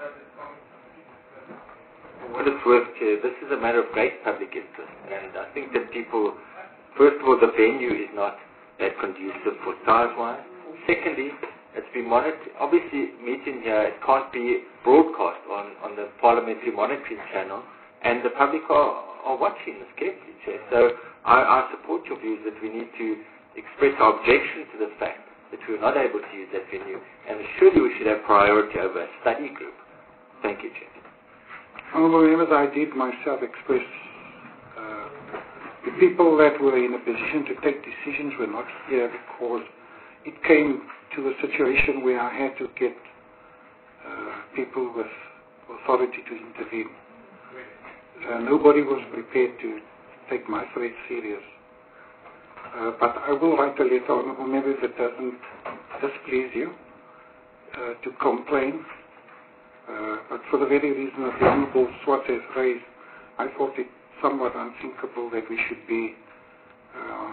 [SPEAKER 7] for what it's worth, Chair, this is a matter of great public interest, and I think that people, first of all, the venue is not that conducive for size-wise. Secondly, it's been monitored. Obviously, meeting here, it can't be broadcast on, on the parliamentary monitoring channel, and the public are, are watching this carefully, Chair. So I, I support your views that we need to express our objection to the fact that we are not able to use that venue, and surely we should have priority over a study group. Thank you, Chair.
[SPEAKER 2] Honourable members, I did myself express uh, the people that were in a position to take decisions were not here because it came to a situation where I had to get uh, people with authority to intervene. Uh, nobody was prepared to take my threat serious. Uh, but I will write a letter, honourable members, if it doesn't displease you, uh, to complain. Uh, but for the very reason that the Honourable Swart has raised, I thought it somewhat unthinkable that we should be uh,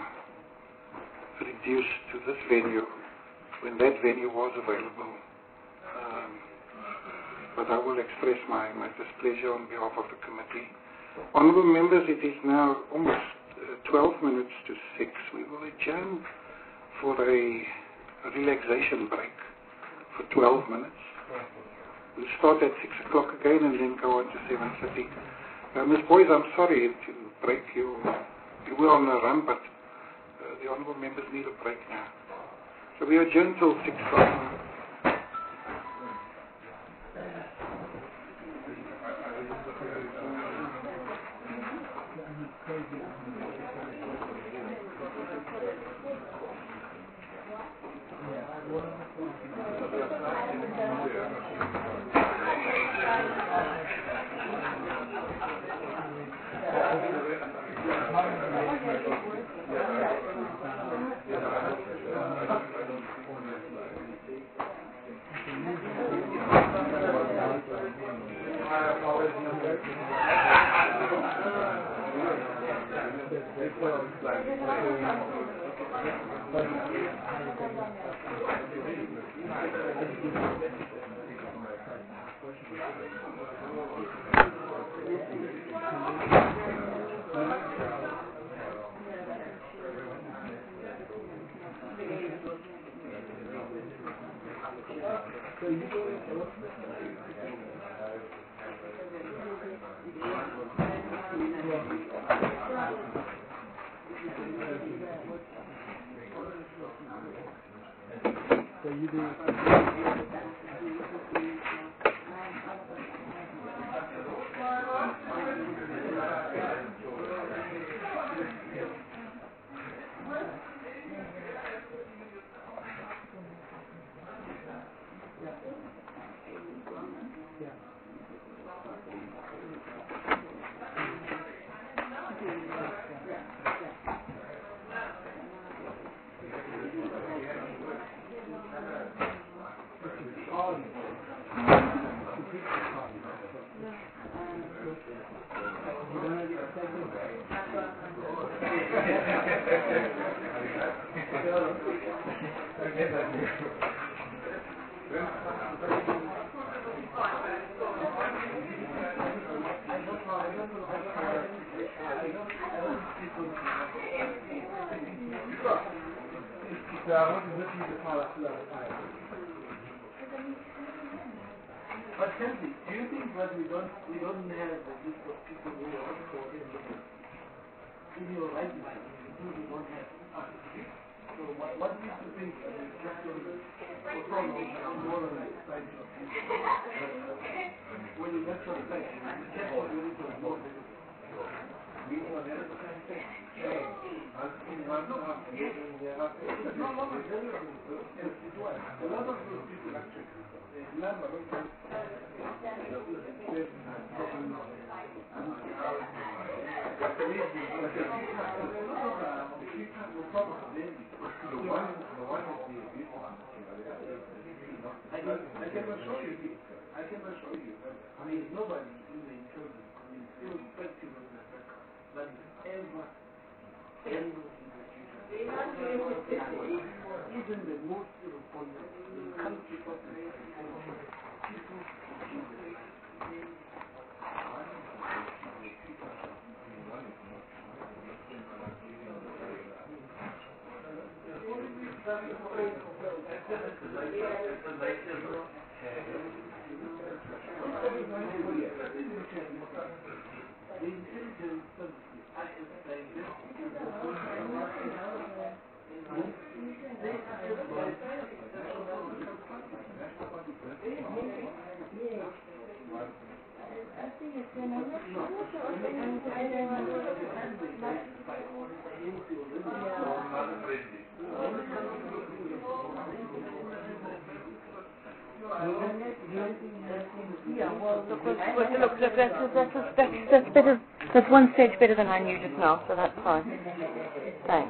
[SPEAKER 2] reduced to this venue when that venue was available. Um, but I will express my, my displeasure on behalf of the committee. Honourable members, it is now almost uh, twelve minutes to six. We will adjourn for a, a relaxation break for twelve minutes. We'll start at six o'clock again and then go on to seven thirty. Uh, Miz Boyce, I'm sorry to break you. You were on a run, but uh, the honourable members need a break now. So we adjourn till six o'clock.
[SPEAKER 6] Thank you.
[SPEAKER 9] But Chelsea, do you think that we don't we don't have the list of people who are for in your right mind? We don't have. So what, what do you think that is just on for so long on more than like side of people? When you get your effect, you get what you need to more than we want to say. No, no, no, a lot of those people actually. Number of people. I can, I can assure you this. I can assure you that I mean nobody in the intelligence community, irrespective of the record, that is ever handled even the most irresponsible will come to us and people the intelligence services are
[SPEAKER 8] I think it's been a yeah, well, look, look, look, look, look that's, that's, that's, that's better, that's one stage better than I knew just now, so that's fine. Thanks.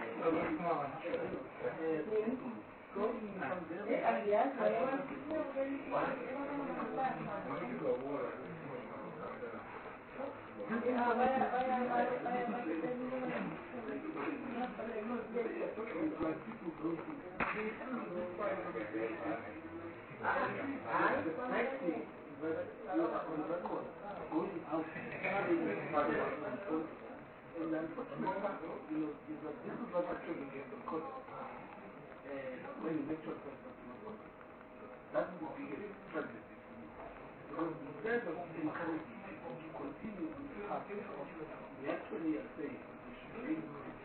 [SPEAKER 9] and unfortunately, you know, this is what actually gets the cost when you make yourself personal. That's the biggest tragedy. Because instead of encouraging people to continue on the path, we actually are saying we should bring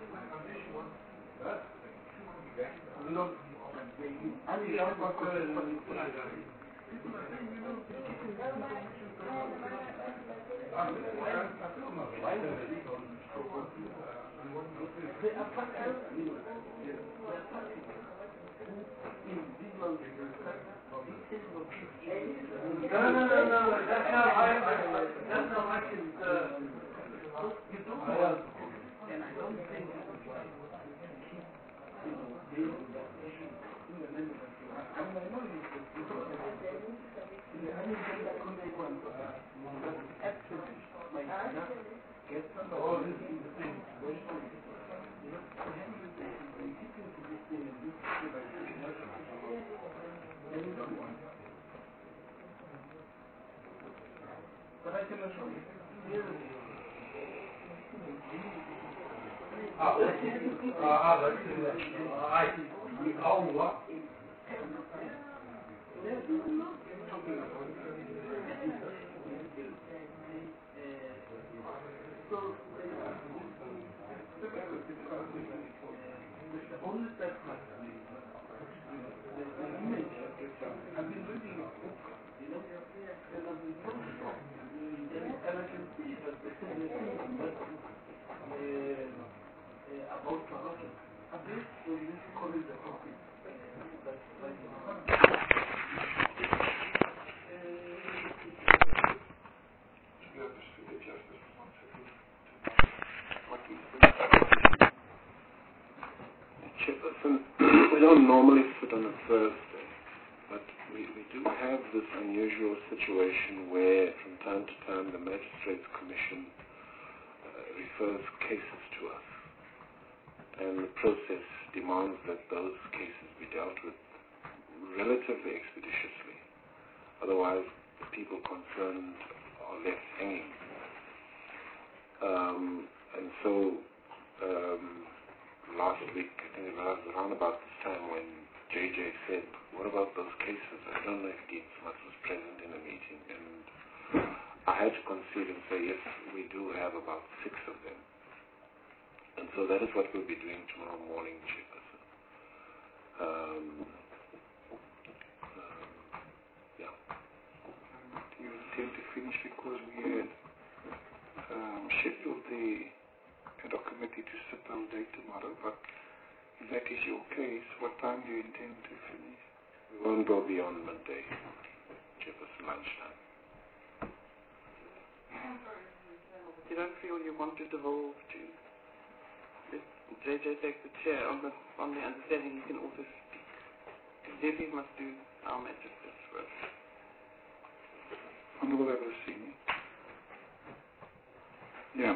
[SPEAKER 9] you know, and we have got people are saying, you know, why would people they are practicing, you know, they are practicing individual details of people. No, no, no, no, that's not how that's not how it's you talk about and I don't think that is why we can keep, you know, dealing with that issue in the name of you. I mean, I know you you talk about I mean, that consequence that actually might not get all this in the same situation. You know, to handle this and keeping to this thing and this civilization, then you don't want it. But I can assure you, here it is. Ah, ah, that's it. I, oh, what? So, the only step the image that this is the thing that uh, uh, about corruption. At least we need to call it the topic. That's like
[SPEAKER 5] Chairperson, we don't normally sit on a Thursday, but we, we do have this unusual situation where from time to time the Magistrates Commission uh, refers cases to us, and the process demands that those cases be dealt with relatively expeditiously. Otherwise, the people concerned are left hanging. Um, and so, um, last week, I think it was around about this time when J J said, what about those cases? I don't know if Dean Smith was present in a meeting, and I had to concede and say, yes, we do have about six of them. And so that is what we'll be doing tomorrow morning, Chairperson. Um, um, yeah.
[SPEAKER 2] Do you intend to finish because we had um, scheduled the ad hoc committee to sit all day tomorrow, but if that is your case, what time do you intend to finish?
[SPEAKER 5] We won't go beyond midday, Chairperson, lunchtime.
[SPEAKER 6] You don't feel you want to devolve to let J J take the chair on the, on the understanding he can also speak. Deputy must do our matters first.
[SPEAKER 2] Honorable Abrasini.
[SPEAKER 1] Yeah.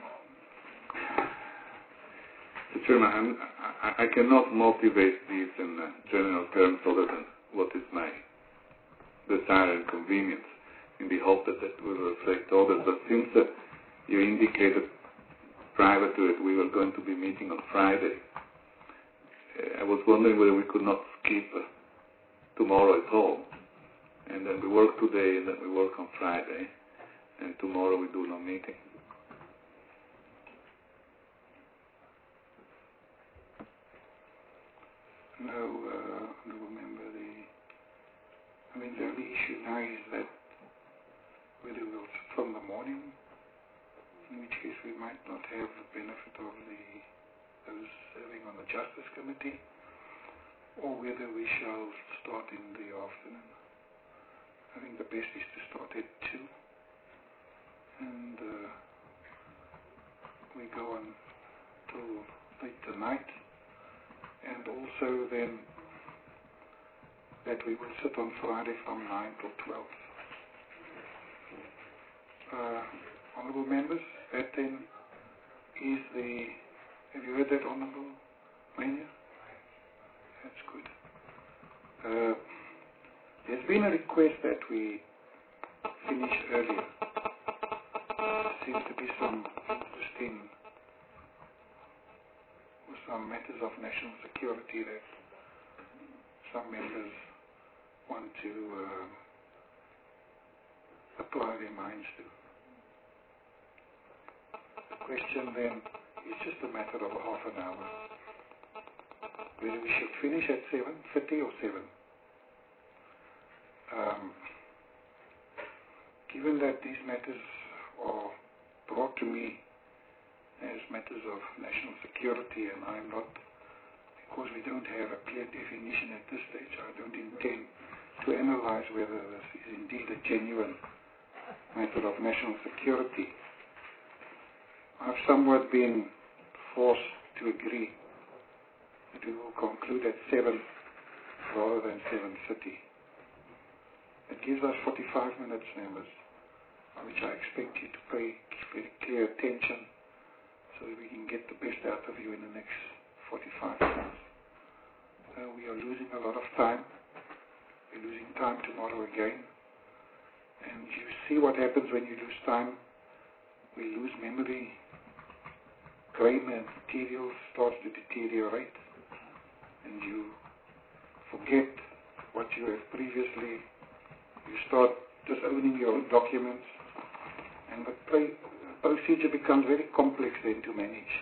[SPEAKER 1] Mister Chairman, I'm, I, I cannot motivate this in uh, general terms other than what is my desire and convenience, in the hope that that will reflect others. But since uh, you indicated prior to it we were going to be meeting on Friday, uh, I was wondering whether we could not skip uh, tomorrow at all, and then we work today and then we work on Friday, and tomorrow we do no meeting.
[SPEAKER 2] No, uh, no, remember the, I mean, the only issue now is that whether we'll sit from the morning, in which case we might not have the benefit of the, those serving on the Justice Committee, or whether we shall start in the afternoon. I think the best is to start at two, and uh, we go on till late tonight. And also then that we will sit on Friday from nine till twelve. Uh, honourable members, that then is the, have you heard that, Honourable Mania? That's good. Uh, there's been a request that we finish earlier. There seems to be some interesting some matters of national security that some members want to uh, apply their minds to. The question then is just a matter of a half an hour. Whether we should finish at seven thirty or seven. Um, given that these matters are brought to me as matters of national security, and I'm not, because we don't have a clear definition at this stage, I don't intend to analyze whether this is indeed a genuine matter of national security. I've somewhat been forced to agree that we will conclude at seven rather than seven thirty. It gives us forty-five minutes, members, on which I expect you to pay very clear attention, so that we can get the best out of you in the next forty-five minutes. Uh, we are losing a lot of time. We're losing time tomorrow again. And you see what happens when you lose time. We lose memory. Grain and material starts to deteriorate. And you forget what you have previously. You start disowning your own documents. And the play procedure becomes very complex then to manage.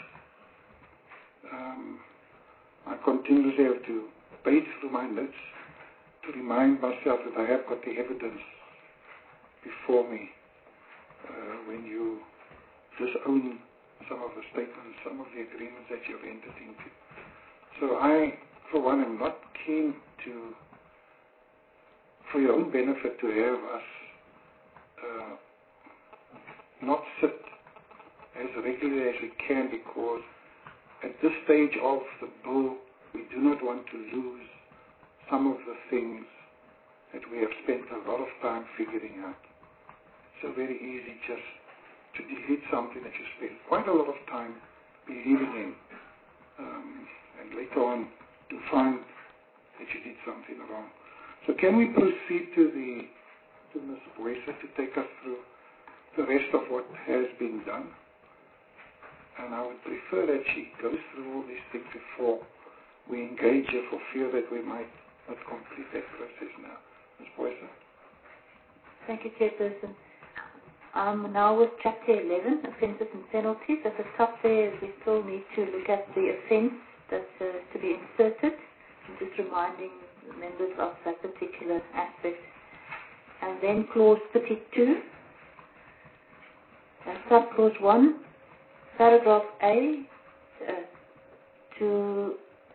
[SPEAKER 2] Um, I continuously have to page through my notes to remind myself that I have got the evidence before me. uh, when you disown some of the statements, some of the agreements that you've entered into. So I, for one, am not keen to, for your own benefit, to have us uh, not sit as regularly as we can, because at this stage of the bill, we do not want to lose some of the things that we have spent a lot of time figuring out. It's so very easy just to delete something that you spent quite a lot of time believing in, um, and later on to find that you did something wrong. So can we proceed to the to Miz Boyce to take us through the rest of what has been done? And I would prefer that she goes through all these things before we engage her, for fear that we might not complete that process now. Miz Boyce.
[SPEAKER 8] Thank you, Chairperson. Um, now with Chapter eleven, Offences and Penalties. At the top there, we still need to look at the offence that's uh, to be inserted. I'm just reminding members of that particular aspect. And then Clause thirty-two, uh, Subclause one, Paragraph A, uh, to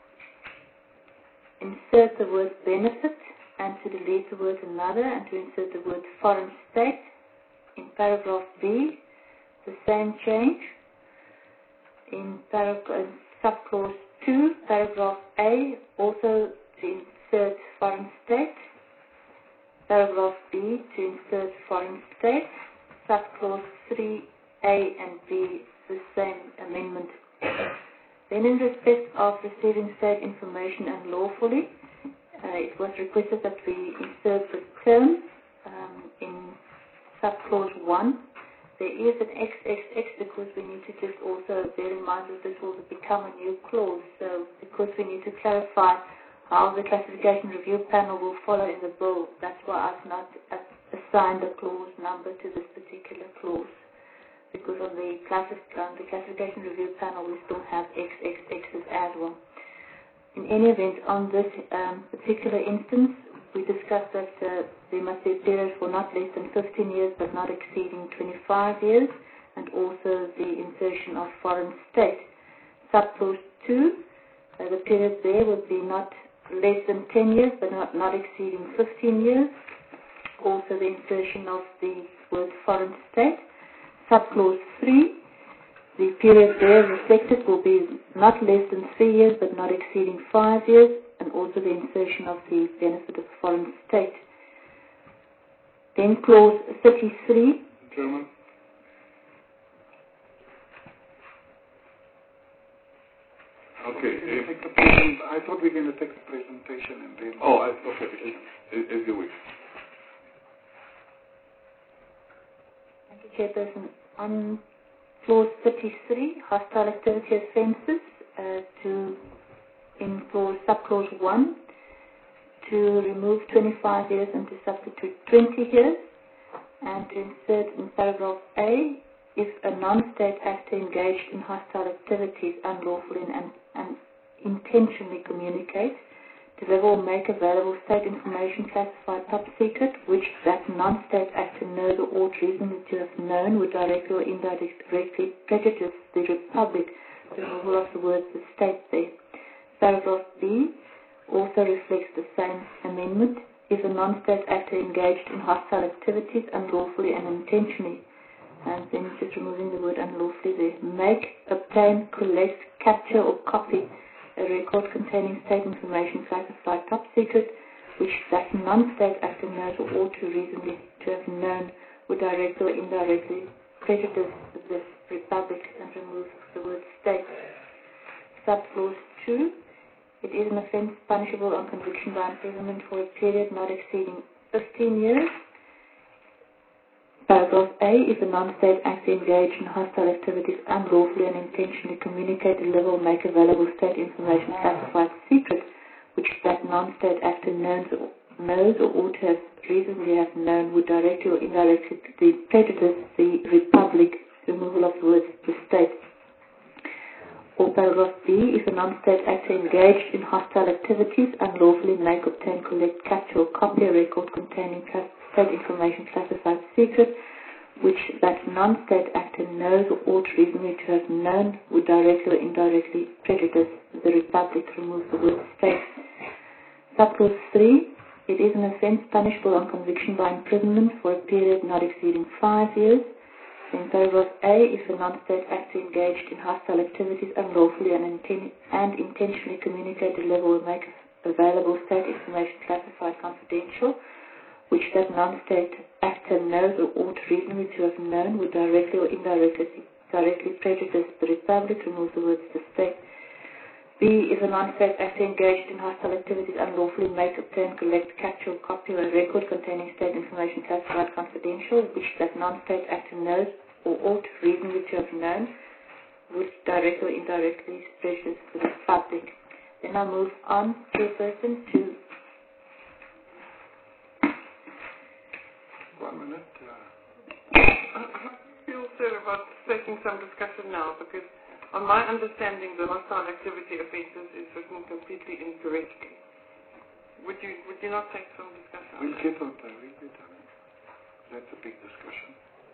[SPEAKER 8] insert the word benefit and to delete the word another, and to insert the word foreign state. In paragraph B, the same change. In paragraph subclause two, paragraph A, also to insert foreign state. Paragraph B, to insert foreign state. Subclause three A and B, the same amendment. Then in respect of receiving state information and lawfully, uh, it was requested that we insert the terms um, in subclause one. There is an X X X because we need to just also bear in mind that this will become a new clause. So because we need to clarify how the classification review panel will follow in the bill, that's why I've not assigned a clause number to this particular clause. Because on the, classic, on the classification review panel we still have X X X's as well. In any event, on this um, particular instance, we discussed that uh, there must be a period for not less than fifteen years but not exceeding twenty-five years, and also the insertion of foreign state. Subclause two, uh, the period there would be not less than ten years but not, not exceeding fifteen years. Also the insertion of the word foreign state. Subclause three, the period there reflected will be not less than three years but not exceeding five years, and also the insertion of the benefit of foreign state. Then clause thirty-three.
[SPEAKER 2] German.
[SPEAKER 1] Okay.
[SPEAKER 2] If, take the present, I thought we were going to take the presentation and then...
[SPEAKER 1] Oh, I, okay. As, as you wish.
[SPEAKER 8] Thank you, Chairperson. On clause thirty-three, hostile activity offences, uh, to in clause subclause one, to remove twenty-five years and to substitute twenty years, and to insert in paragraph A, if a non-state actor engaged in hostile activities unlawfully and, and intentionally communicates, deliver or make available state information classified top secret, which that non-state actor knows or ought reasonably to have known would directly or indirectly prejudice the Republic, the removal of the words the state there. Paragraph B also reflects the same amendment. If a non-state actor engaged in hostile activities unlawfully and intentionally, and then just removing the word unlawfully there, make, obtain, collect, capture or copy a record containing state information classified top secret, which that non-state actor knows or ought to reasonably to have known would directly or indirectly prejudice the Republic, and remove the word state. Subclause two, it is an offence punishable on conviction by imprisonment for a period not exceeding fifteen years. Paragraph A, if a non-state actor engaged in hostile activities unlawfully and intentionally communicate, deliver or make available state information classified secret, which that non-state actor knows or, knows or ought to have reasonably have known would directly or indirectly prejudice the Republic, removal of the words the state. Or paragraph B, if a non-state actor engaged in hostile activities unlawfully make, obtain, collect, capture or copy a record containing state information classified secret, which that non-state actor knows or ought reasonably to have known would directly or indirectly prejudice the Republic, remove the word state. Subclause three, it is an offence punishable on conviction by imprisonment for a period not exceeding five years. In paragraph A, if a non-state actor engaged in hostile activities unlawfully and, inten- and intentionally communicate, deliver, or make available state information classified confidential, which that non-state actor knows or ought reasonably to have known would directly or indirectly directly prejudice the Republic, remove the words the state. B, if a non-state actor engaged in hostile activities unlawfully makes, obtain, collect, capture, or copy a record containing state information classified confidential, which that non-state actor knows or ought reasonably to have known, would directly or indirectly prejudice the Republic. Then I'll move on, Chairperson, to...
[SPEAKER 2] One minute.
[SPEAKER 6] Uh, I feel, sir, about taking some discussion now, because on my understanding, the hostile activity offences is written completely incorrectly. Would you would you not take some discussion on
[SPEAKER 2] We'll
[SPEAKER 6] that?
[SPEAKER 2] get on that. We'll get on it. That's a big discussion.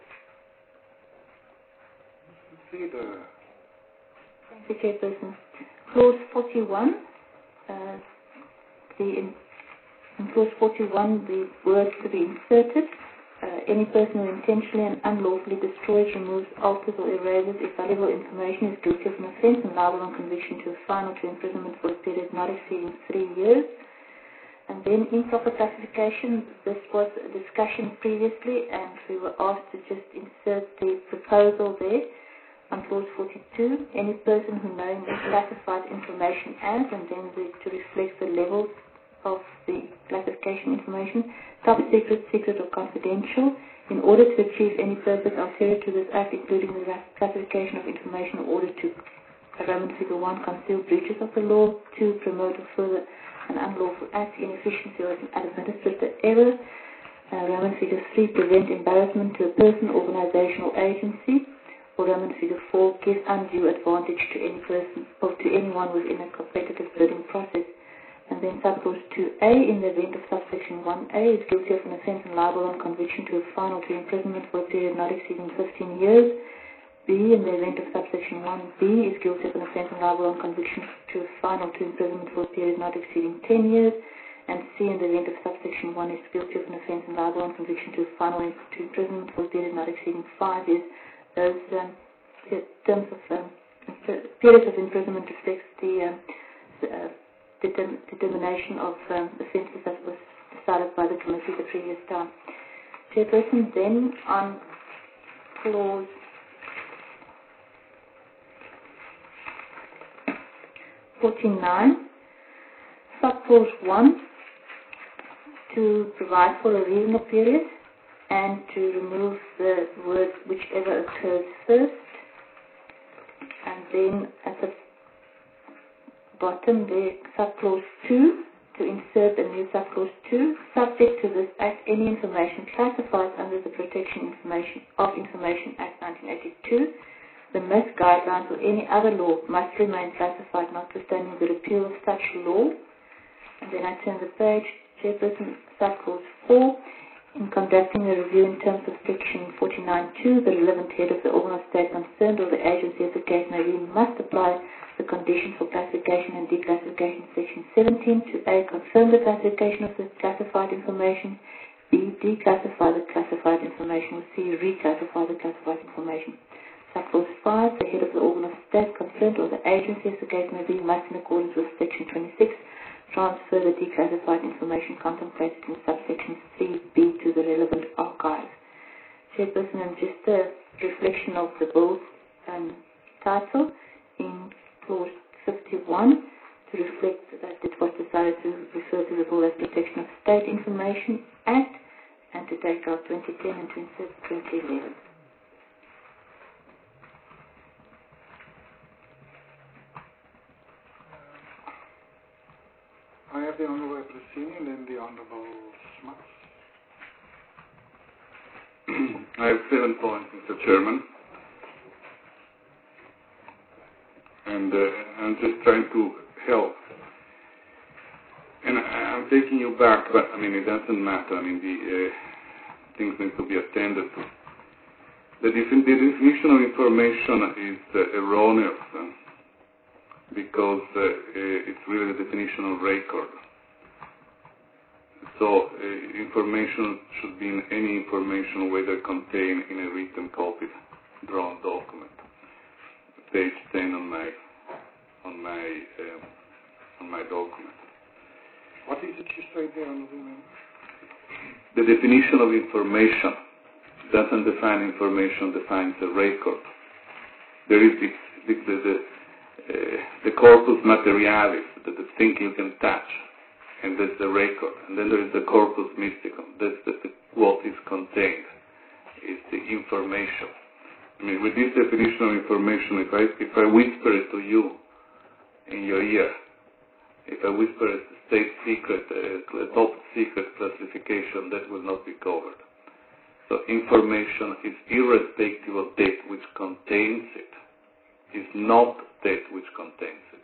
[SPEAKER 2] See the...
[SPEAKER 8] Thank you, Chairperson. Clause forty-one, uh, the in, in clause forty-one, the words to be inserted. Uh, any person who intentionally and unlawfully destroys, removes, alters, or erases if valuable information is guilty of an offence and liable on conviction to a fine or to imprisonment for a period not exceeding three years. And then improper classification, this was a discussion previously, and we were asked to just insert the proposal there on clause forty-two. Any person who knowingly classifies information as, and then the, to reflect the levels of the classification information, top secret, secret, or confidential, in order to achieve any purpose ulterior to this act, including the classification of information in order to, Roman figure one, conceal breaches of the law, two, promote or further an unlawful act, inefficiency, or an administrative error, uh, Roman figure three, prevent embarrassment to a person, organization, or agency, or Roman figure four, give undue advantage to any person or to anyone within a competitive bidding process. And then subclause two A, in the event of subsection one A, is guilty of an offence and liable on conviction to a fine or to imprisonment for a period not exceeding fifteen years. B, in the event of subsection one B, is guilty of an offence and liable on conviction to a fine or to imprisonment for a period not exceeding ten years. And C, in the event of subsection one, is guilty of an offence and liable on conviction to a fine or to imprisonment for a period not exceeding five years. Those um, terms of um, periods of imprisonment reflects the um, uh, Determ- determination of um, offences that was decided by the committee the previous time. Chairperson, then on clause forty-nine, subclause one, to provide for a reasonable period and to remove the word whichever occurs first, and then at the bottom there, subclause two, to insert a new subclause two, subject to this act, any information classified under the Protection Information of Information Act nineteen eighty-two, the M I S guidelines or any other law must remain classified notwithstanding the repeal of such law. And then I turn the page, Chairperson, subclause four, in conducting a review in terms of section forty-nine two, the relevant head of the organ or state concerned or the agency as the case may be must apply the conditions for classification and declassification, section seventeen, to A, confirm the classification of the classified information, B, declassify the classified information, or C, reclassify the classified information. Subclause five, the head of the organ of state concerned or the agency as the case may be must, in accordance with section twenty-six, transfer the declassified information contemplated in subsection C B to the relevant archive. Chairperson, and just a reflection of the bill's um, title in clause fifty-one, to reflect that it was decided to refer to the bill as Protection of State Information Act, and to take out twenty ten and twenty eleven.
[SPEAKER 2] I have the Honourable Appressini and then the Honourable Smuts.
[SPEAKER 1] I have seven points, Mister Chairman. And uh, I'm just trying to help. And I, I'm taking you back, but I mean, it doesn't matter. I mean, the uh, things need to be attended to. The, defi- the definition of information is uh, erroneous uh, because uh, uh, it's really the definition of record. So uh, information should be in any information whether contained in a written copy, drawn document. Page ten on my on my uh, on my document.
[SPEAKER 2] What is it you say there, Honourable Member?
[SPEAKER 1] The definition of information doesn't define information, defines a record. There is this, this, the, the, uh, the corpus materialis, the, the thing you can touch, and that's the record. And then there is the corpus mysticum, that's the, the, what is contained, is the information. I mean, with this definition of information, if I, if I whisper it to you in your ear, if I whisper a state secret, a top secret classification, that will not be covered. So information is irrespective of that which contains it, is not that which contains it.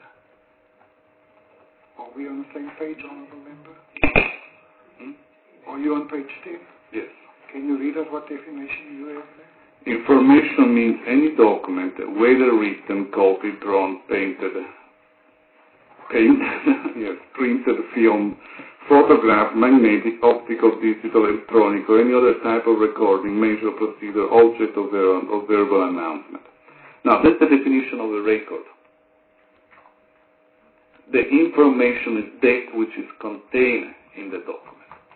[SPEAKER 2] Are we on the same page, Honourable Member? Hmm? Are you on page ten?
[SPEAKER 1] Yes.
[SPEAKER 2] Can you read out what definition you have there?
[SPEAKER 1] Information means any document, whether written, copied, drawn, painted, painted, yes, printed, film, photograph, magnetic, optical, digital, electronic, or any other type of recording, measure, procedure, object of, ver- of verbal announcement. Now, that's the definition of a record. The information is that which is contained in the document.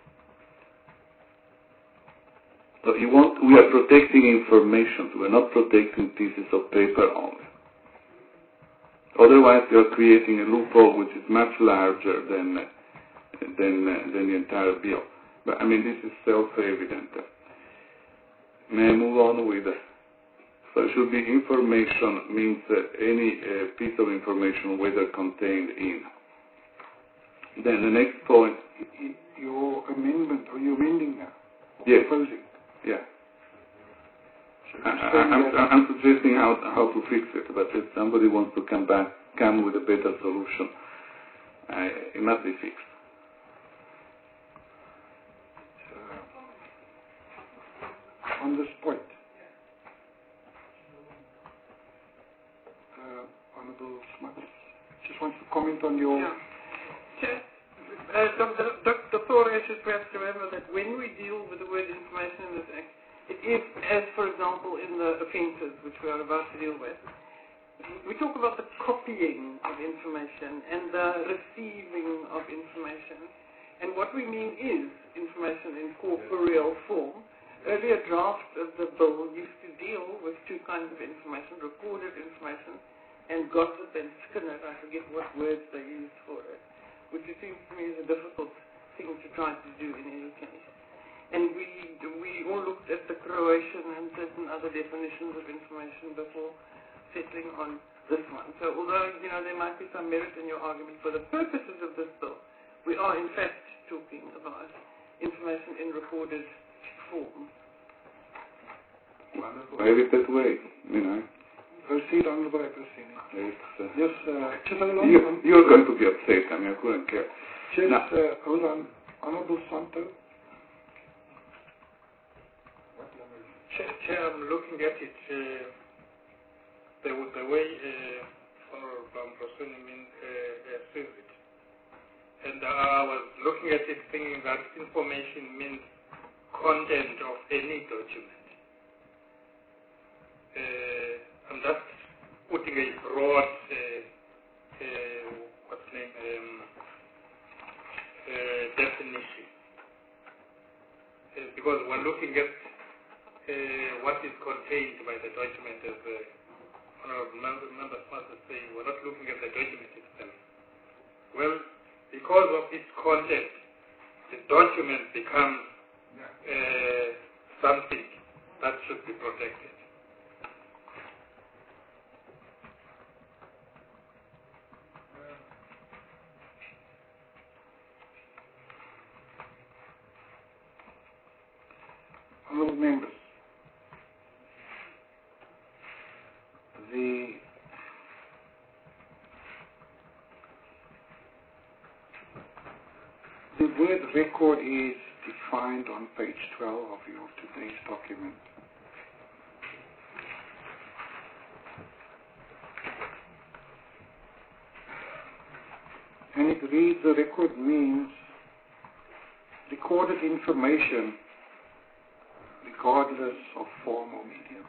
[SPEAKER 1] So you want, we are protecting information. We are not protecting pieces of paper only. Otherwise, you are creating a loophole which is much larger than than, uh, than the entire bill. But I mean, this is self-evident. May I move on with? Uh, so it should be information means uh, any uh, piece of information, whether contained in. Then the next point.
[SPEAKER 2] Your amendment, are you amending now?
[SPEAKER 1] Yes.
[SPEAKER 2] Proposing?
[SPEAKER 1] Yeah. I, I, I'm, I'm suggesting how, how to fix it, but if somebody wants to come back, come with a better solution, I, it must be fixed.
[SPEAKER 2] Uh, on this point, uh, Honourable Smuts just wants to comment on your...
[SPEAKER 6] Yeah. Uh, Doctor Doctor Thorne should perhaps remember that when we deal with the word information in this Act, it is, as for example in the offences which we are about to deal with, we talk about the copying of information and the receiving of information. And what we mean is information in corporeal form. Earlier drafts of the bill used to deal with two kinds of information, recorded information and gossip and skinner. I forget what words they used for it, which it seems to me is a difficult thing to try to do in any case. And we we all looked at the Croatian and certain other definitions of information before settling on this one. So although, you know, there might be some merit in your argument, for the purposes of this bill, we are in fact talking about information in recorded form.
[SPEAKER 1] Wonderful. I have it that way, you know.
[SPEAKER 2] Proceed, Honourable Proceed.
[SPEAKER 1] It's, uh,
[SPEAKER 2] yes, uh, just hold on.
[SPEAKER 1] You, you're going to be upset. I mean, I couldn't care.
[SPEAKER 2] Just
[SPEAKER 1] now,
[SPEAKER 2] uh, hold on. Honourable Santo.
[SPEAKER 10] Chair, Chair, I'm looking at it, uh, the, the way uh, Honourable Bamprosuni uh, says it. And I was looking at it thinking that information means content of any document. Uh, I'm just putting a broad, uh, uh, what's the name, um, uh, definition. Uh, because we're looking at uh, what is contained by the document, as the Honourable Member, member Smart is saying, we're not looking at the document itself. Well, because of its content, the document becomes uh, something that should be protected.
[SPEAKER 2] Honourable members, the the word record is defined on page twelve of your today's document. it reads a record means recorded information regardless of form or medium.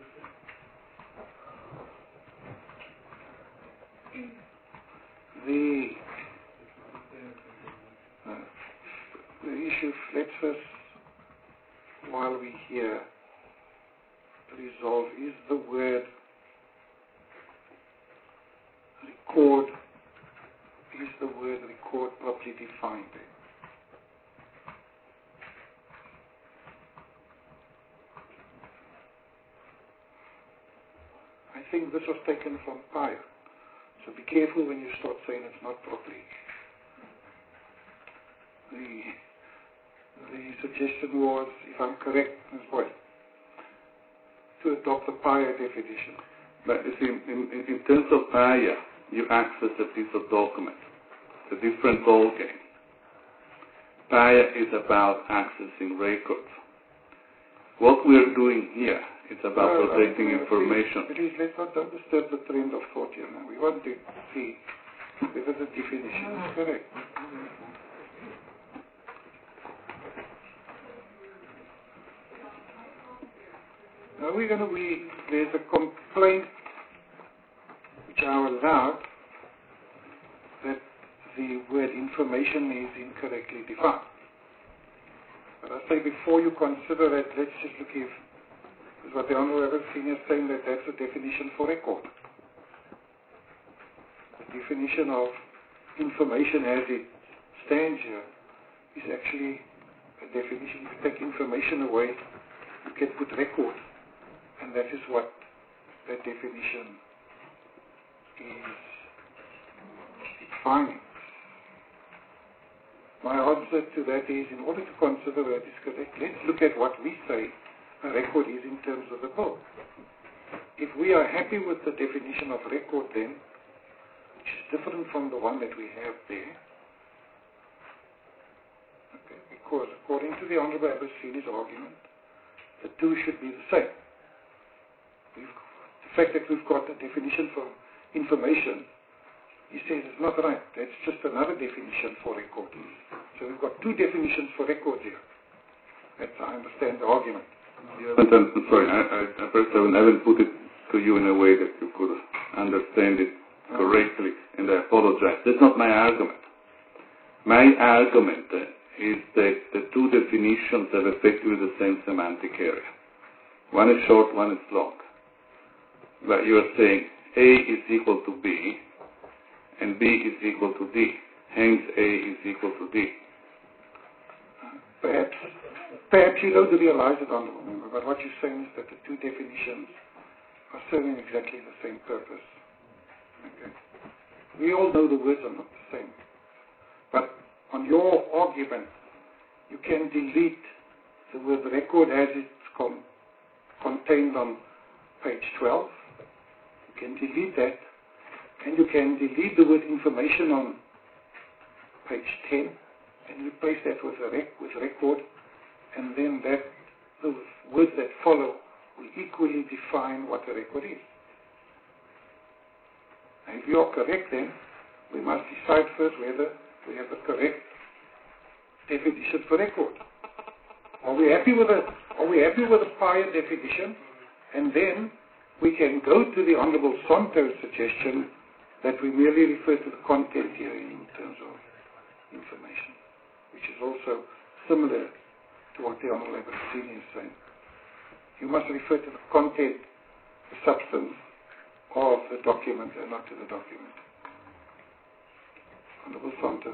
[SPEAKER 2] The, uh, the issue lets us, while we hear, resolve is the word record, is the word record properly defined there? I think this was taken from Paya. So be careful when you start saying it's not properly. The, the suggestion was, if I'm correct, as well, to adopt the Paya definition.
[SPEAKER 1] But you see, in, in, in terms of Paya, you access a piece of document. It's a different ballgame. Paya is about accessing records. What we're doing here is about
[SPEAKER 2] no,
[SPEAKER 1] protecting
[SPEAKER 2] no,
[SPEAKER 1] information.
[SPEAKER 2] Please, please, let's not don't disturb the trend of thought here now. We want to see whether the definition is correct. Now we're going to read, there's a complaint which I will allow that the word information is incorrectly defined. But I say before you consider that, let's just look if, is what the Honorable Senior is saying, that that's a definition for record. The definition of information as it stands here is actually a definition. If you take information away, you can put record. And that is what that definition is defining. My answer to that is, in order to consider that is correct, let's look at what we say a record is in terms of the book. If we are happy with the definition of record then, which is different from the one that we have there, okay, because according to the Honorable Abbassini's argument, the two should be the same. We've, the fact that we've got a definition for information, he says it's not right. That's just another definition for record. So we've got two definitions for record here. That's, I understand the argument.
[SPEAKER 1] Yeah, but I'm sorry, I, I, I first I haven't put it to you in a way that you could understand it correctly, and I apologize. That's not my argument. My argument is that the two definitions have effectively the same semantic area. One is short, one is long. But you are saying A is equal to B, and B is equal to D. Hence, A is equal to D.
[SPEAKER 2] Perhaps, perhaps you don't realize it, Honorable Member, but what you're saying is that the two definitions are serving exactly the same purpose. Okay. We all know the words are not the same. But on your argument, you can delete the word record as it's con- contained on page twelve. You can delete that. And you can delete the word information on page ten and replace that with a rec- with record, and then that the words that follow will equally define what a record is. And if you are correct, then we must decide first whether we have the correct definition for record. Are we happy with a Are we happy with a prior definition? And then we can go to the Honorable Santo's suggestion that we merely refer to the content here in terms of information, which is also similar to what the Honorable Abbassini is saying. You must refer to the content, the substance of the document and not to the document. Honorable Santo.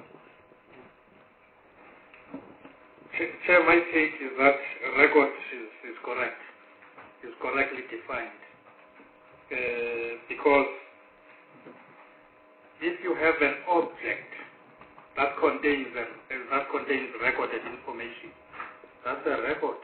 [SPEAKER 10] Chair, my take is that record is, is correct, is correctly defined, uh, because if you have an object that contains a, that contains recorded information, that's a record.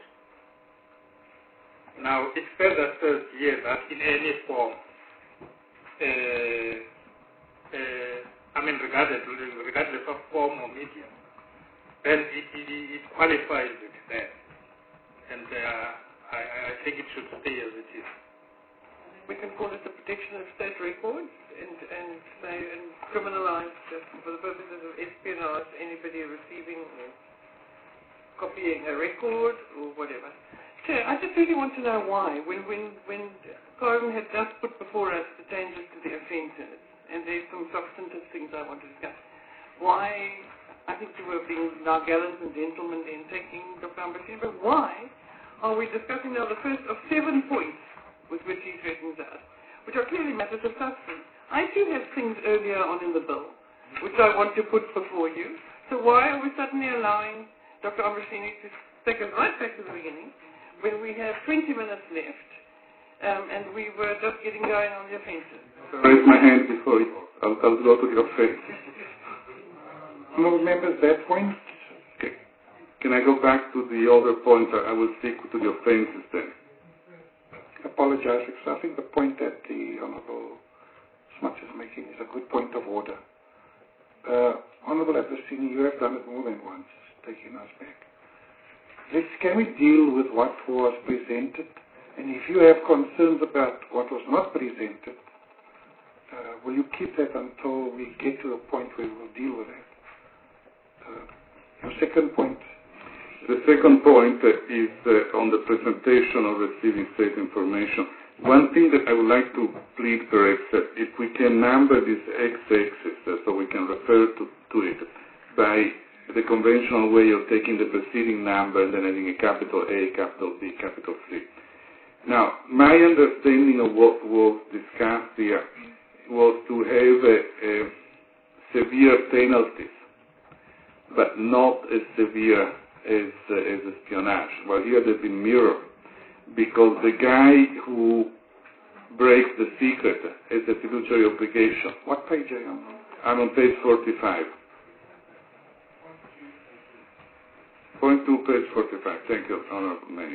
[SPEAKER 10] Now it further says here that in any form, uh, uh, I mean regardless, regardless of form or medium, then it, it, it qualifies it there, and uh, I, I think it should stay as it is.
[SPEAKER 6] we can call it the protection of state records and, and say, and criminalize just for the purposes of espionage anybody receiving or copying a record or whatever. So I just really want to know why. When, when, when Karen had just put before us the changes to the offences, and there's some substantive things I want to discuss, why, I think you were being now gallant and gentlemen in taking Doctor Ambrosini, but why are we discussing now the first of seven points with which he threatens us, which are clearly matters of substance? I too have things earlier on in the bill which I want to put before you. So why are we suddenly allowing Doctor Ambrosini to take us right back to the beginning when we have twenty minutes left um, and we were just getting going on the offences?
[SPEAKER 1] Raise my hand before you. I'll, I'll go to the offense.
[SPEAKER 2] No, members, that point.
[SPEAKER 1] Okay. Can I go back to the other points? I will stick to the offences then.
[SPEAKER 2] Apologize, because I think the point that the Honourable Smart is making is a good point of order. Uh, Honourable Ambrosini, you have done it more than once, taking us back. Let's, can we deal with what was presented? And if you have concerns about what was not presented, uh, will you keep that until we get to a point where we'll deal with that? Uh, your second point.
[SPEAKER 1] The second point uh, is uh, on the presentation of receiving state information. One thing that I would like to plead perhaps, uh, if we can number these x-axis uh, so we can refer to, to it by the conventional way of taking the preceding number and then having a capital A, capital B, capital C. Now, my understanding of what was discussed here was to have a, a severe penalties, but not as severe as, uh, as espionage. Well, here they've been mirrored, because the guy who breaks the secret has a fiduciary obligation.
[SPEAKER 2] What page are you on?
[SPEAKER 1] I'm on page forty-five. Point two, page forty-five. Thank you, Honourable Manny.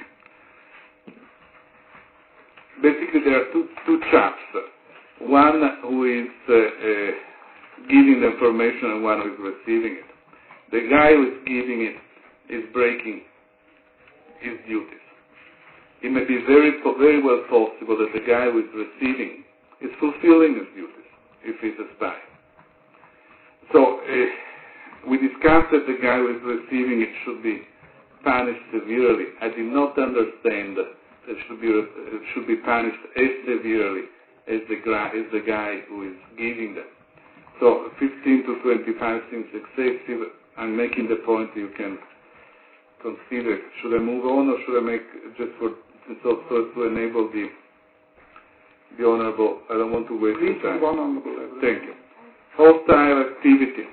[SPEAKER 1] Basically, there are two, two chaps. One who is uh, uh, giving the information and one who is receiving it. The guy who is giving it is breaking his duties. It may be very, very well possible that the guy who is receiving is fulfilling his duties if he's a spy. So uh, we discussed that the guy who is receiving it should be punished severely. I did not understand that it should be, it should be punished as severely as the, as the guy who is giving them. So fifteen to twenty-five seems excessive. I'm making the point you can consider. Should I move on or should I make just for so, so to enable the the honourable? I don't want to waste
[SPEAKER 2] Please
[SPEAKER 1] time.
[SPEAKER 2] move on, Honourable.
[SPEAKER 1] Thank you. Hostile activity.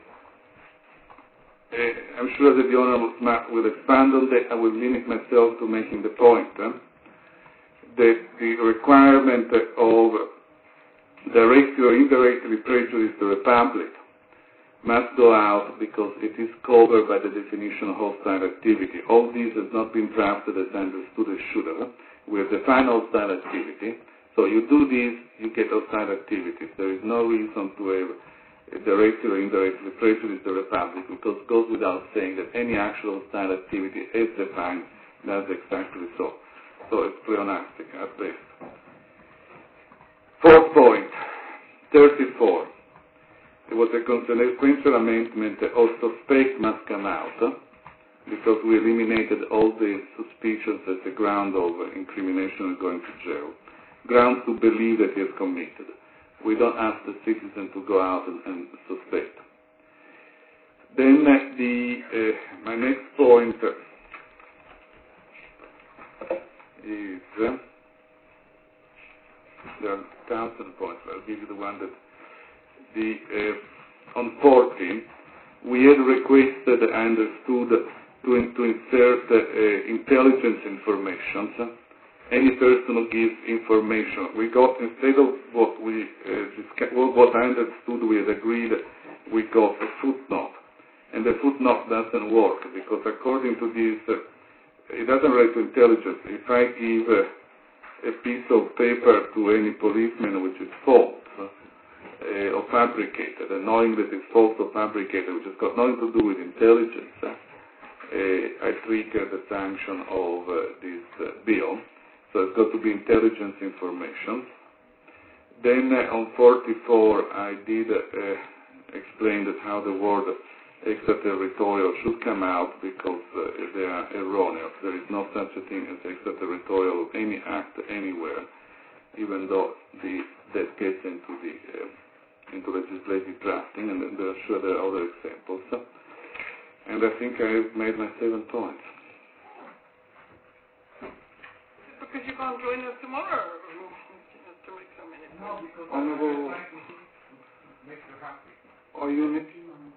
[SPEAKER 1] Uh, I'm sure that the honourable Smart will expand on that. I will limit myself to making the point huh? that the requirement of directly or indirectly prejudice the Republic must go out because it is covered by the definition of hostile activity. All this has not been drafted as understood as should have. We have defined hostile activity. So you do this, you get hostile activities. There is no reason to have directly or indirectly prejudice the Republic, because it goes without saying that any actual hostile activity as defined does exactly so. So it's pleonastic at best. Fourth point, thirty-four. There was a consequential amendment of suspect must come out huh? because we eliminated all the suspicions as a ground of incrimination and going to jail. Grounds to believe that he has committed. We don't ask the citizen to go out and, and suspect. Then uh, the uh, my next point uh, is uh, there are thousand points. I'll give you the one that the uh, on fourteen we had requested, I understood, to, to insert uh, uh, intelligence information. So any person who gives information, we got, instead of what we uh, discussed, what I understood we had agreed, we got a footnote. And the footnote doesn't work, because according to this, uh, it doesn't relate to intelligence. If I give uh, a piece of paper to any policeman which is false, Uh, or fabricated, and knowing that it's false or fabricated, which has got nothing to do with intelligence, uh, uh, I trigger the sanction of uh, this uh, bill. So it's got to be intelligence information. Then uh, on forty-four, I did uh, explain that how the word extraterritorial should come out because uh, they are erroneous. There is no such a thing as extraterritorial of any act anywhere, even though the, that gets into the uh, into legislative drafting, and then there are sure there are other examples. So, and I think I've made my seven points.
[SPEAKER 6] Because you can't join us tomorrow. To make so many
[SPEAKER 9] No, because
[SPEAKER 2] Honorable,
[SPEAKER 9] I'm trying to make you happy.
[SPEAKER 2] are you Nick?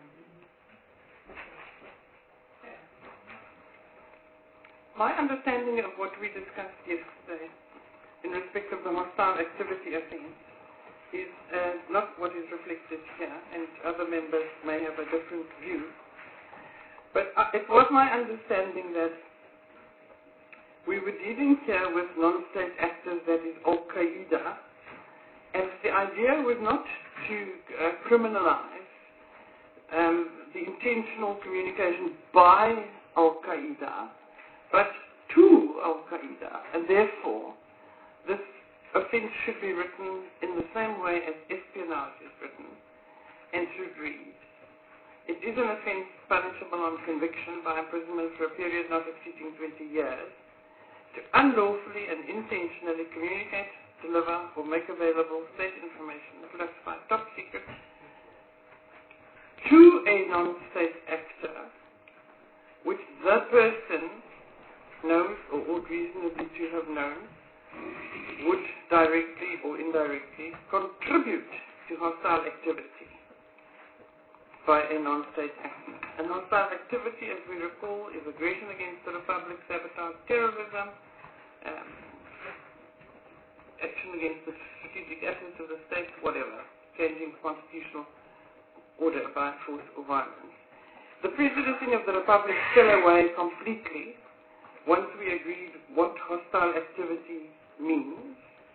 [SPEAKER 6] My understanding of what we discussed yesterday in respect of the hostile activity offence is uh, not what is reflected here, and other members may have a different view. But uh, it was my understanding that we were dealing here with non-state actors, that is Al-Qaeda, and the idea was not to uh, criminalize um, the intentional communication by Al-Qaeda, but to Al-Qaeda, and therefore this offence should be written in the same way as espionage is written, and should read: it is an offence punishable on conviction by imprisonment for a period not exceeding twenty years, to unlawfully and intentionally communicate, deliver, or make available state information, classified top secret, to a non-state actor, which the person knows or ought reasonably to have known would directly or indirectly contribute to hostile activity by a non-state actor. And hostile activity, as we recall, is aggression against the Republic, sabotage, terrorism, um, action against the strategic assets of the state, whatever, changing constitutional order by force or violence. The prejudicing of the Republic fell away completely once we agreed what hostile activity means,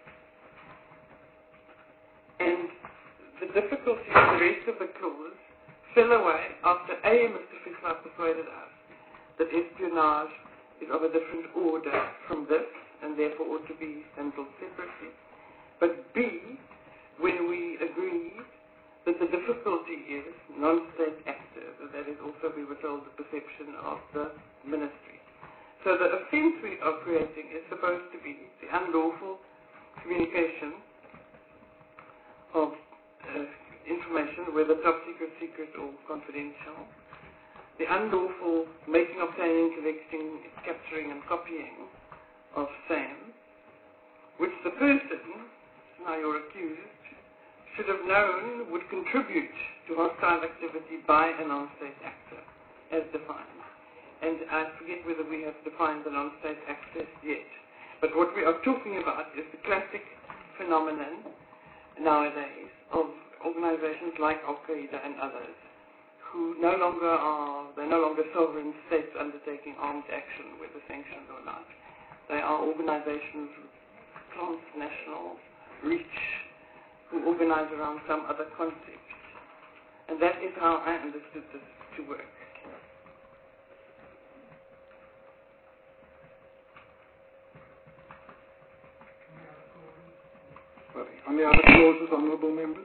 [SPEAKER 6] and the difficulty of the rest of the clause fell away after A, Mister Fischler persuaded us that espionage is of a different order from this and therefore ought to be handled separately, but B, when we agreed that the difficulty is non-state actors, and that is also, we were told, the perception of the ministry. So the offence we are creating is supposed to be the unlawful communication of uh, information, whether top secret, secret, or confidential, the unlawful making, obtaining, collecting, capturing, and copying of same, which the person, now you're accused, should have known would contribute to hostile activity by a non-state actor, as defined. And I forget whether we have defined the non-state actors yet. But what we are talking about is the classic phenomenon nowadays of organizations like Al-Qaeda and others who no longer are, they're no longer sovereign states undertaking armed action, whether sanctioned or not. They are organizations with transnational reach who organize around some other concept. And that is how I understood this to work.
[SPEAKER 2] Any other clauses, honourable members?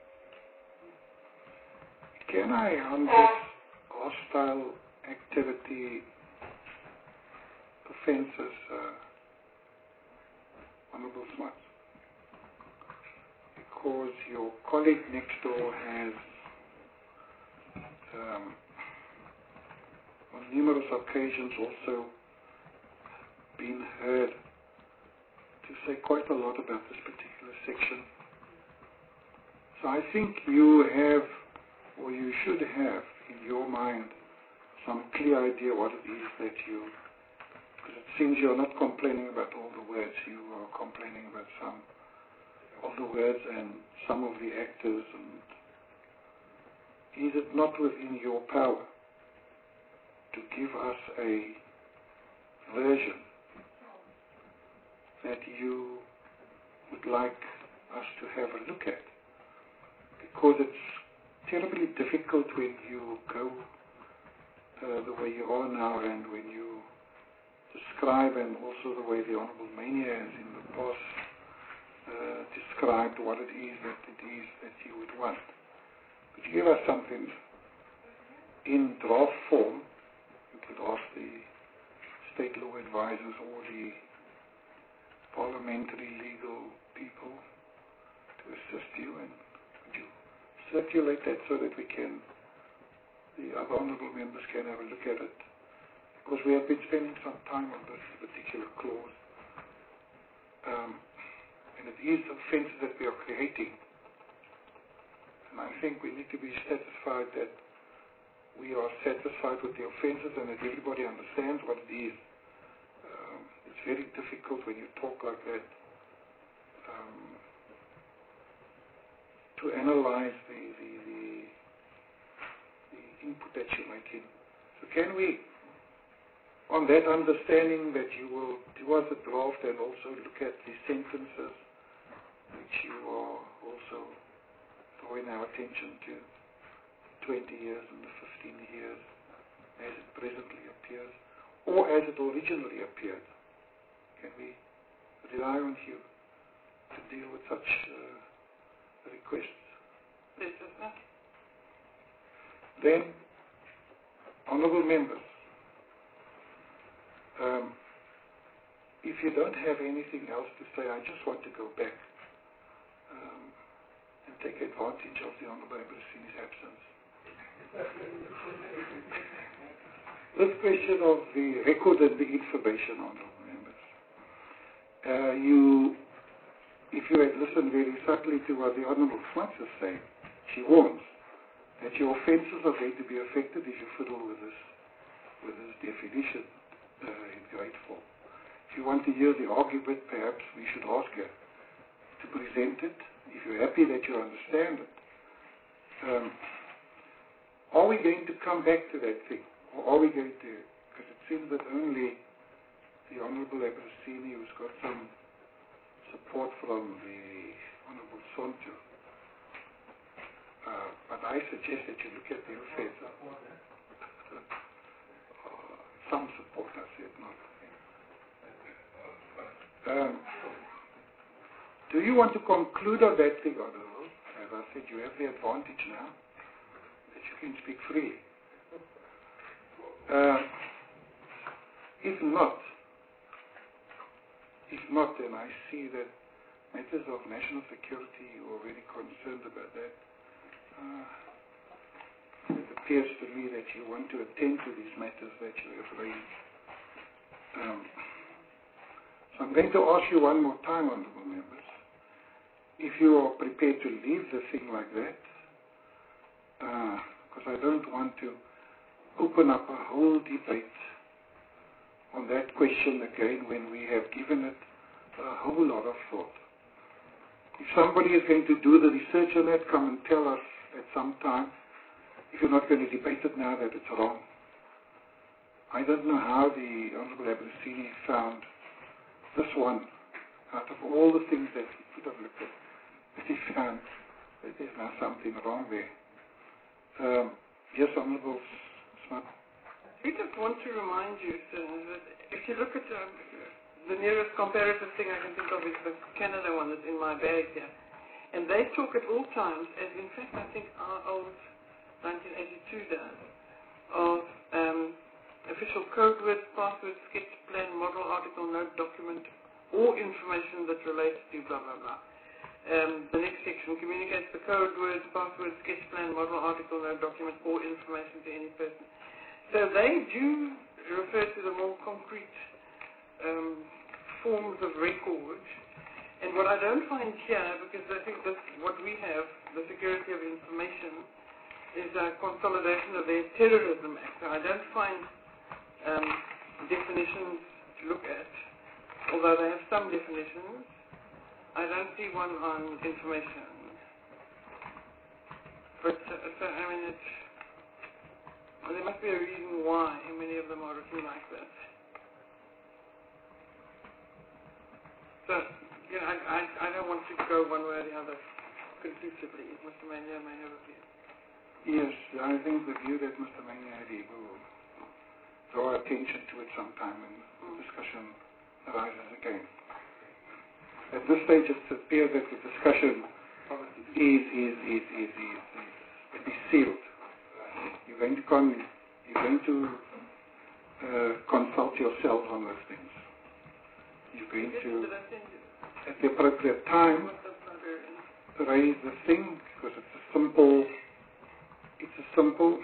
[SPEAKER 2] Can I, on this hostile activity offences, uh, Honourable Smuts, because your colleague next door has um, on numerous occasions also been heard to say quite a lot about this particular section. So I think you have, or you should have in your mind, some clear idea what it is that you, because it seems you're not complaining about all the words, you are complaining about some of the words and some of the actors, and is it not within your power to give us a version that you would like us to have a look at? Because it's terribly difficult when you go uh, the way you are now, and when you describe, and also the way the Honourable Mania has in the past uh, described what it is that it is that you would want. Could you give us something in draft form? You could ask the state law advisors or the parliamentary legal people to assist you, and could you circulate that so that we can, the other honourable members can have a look at it? Because we have been spending some time on this particular clause, um, and it is offences that we are creating, and I think we need to be satisfied that we are satisfied with the offences and that everybody understands what it is. Um, it's very difficult when you talk like that um, to analyze the, the, the, the input that you're making. So can we, on that understanding that you will do us a draft and also look at the sentences which you are also drawing our attention to, twenty years and the fifteen years as it presently appears, or as it originally appeared. Can we rely on you to deal with such uh, requests?
[SPEAKER 6] Yes, sir.
[SPEAKER 2] Then, honourable members, um, if you don't have anything else to say, I just want to go back um, and take advantage of the Honourable Eberesini's absence. This question of the record and the information, honourable members. Uh, you, if you had listened very subtly to what the Honourable Smuts is saying, she warns that your offences are going to be affected if you fiddle with this, with this definition uh, in grade four. If you want to hear the argument, perhaps we should ask her to present it. If you're happy that you understand it. Um, Are we going to come back to that thing? Or are we going to, because it seems that only the Honourable Eberesini, who's got some support from the Honourable Sonto, uh, but I suggest that you look at the offence. uh, some support, I said, not. Um, do you want to conclude on that thing, Honourable? As I said, you have the advantage now. You can speak freely. Uh, if not, if not, then I see that matters of national security, you are very concerned about that. Uh, it appears to me that you want to attend to these matters that you have raised. Um, so I'm going to ask you one more time, honourable members, if you are prepared to leave the thing like that, uh, because I don't want to open up a whole debate on that question again when we have given it a whole lot of thought. If somebody is going to do the research on that, come and tell us at some time. If you're not going to debate it now, that it's wrong. I don't know how the Honourable Eberesini found this one out of all the things that he could have looked at, that he found that there's now something wrong there. Um, yes, Honourable Smart.
[SPEAKER 6] We just want to remind you, sir, that if you look at uh, the nearest comparative thing I can think of is the Canada one that's in my bag here. And they talk at all times, as in fact I think our old nineteen eighty-two does, of um, official code words, password, sketch plan, model, article, note, document, or information that relates to blah, blah, blah. Um, the next section communicates the code words, password, sketch plan, model, article, note, document, or information to any person. So they do refer to the more concrete um, forms of record. And what I don't find here, because I think that what we have, the security of information, is a consolidation of their Terrorism Act. So I don't find um, definitions to look at, although they have some definitions. I don't see one on information. But, uh, so, I mean, it's, well, there must be a reason why many of them are written like that. So, you know, I, I, I don't want to go one way or the other conclusively. Mister Mania may have a view.
[SPEAKER 2] Yes, I think the view that Mister Mania had will draw attention to it sometime when the discussion arises again. at this stage it appears that the discussion is, is, is, is, is, is, is sealed. You're going to, con, you're going to uh, consult yourselves on those things. You're going to, at the appropriate time, raise the thing, because it's a simple, it's a simple,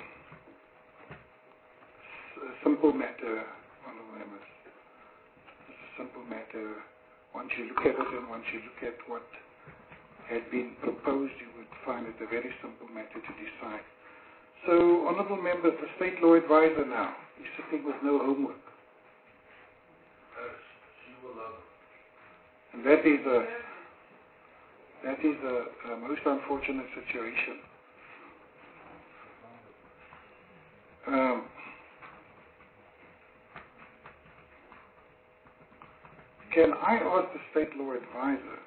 [SPEAKER 2] a simple matter, honorable members. It's a simple matter. Once you look at it and once you look at what had been proposed, you would find it a very simple matter to decide. So, honorable members, the state law advisor now is sitting with no homework.
[SPEAKER 1] Yes, she will love it.
[SPEAKER 2] And that is a that is a, a most unfortunate situation. Um, can I ask the state law advisor?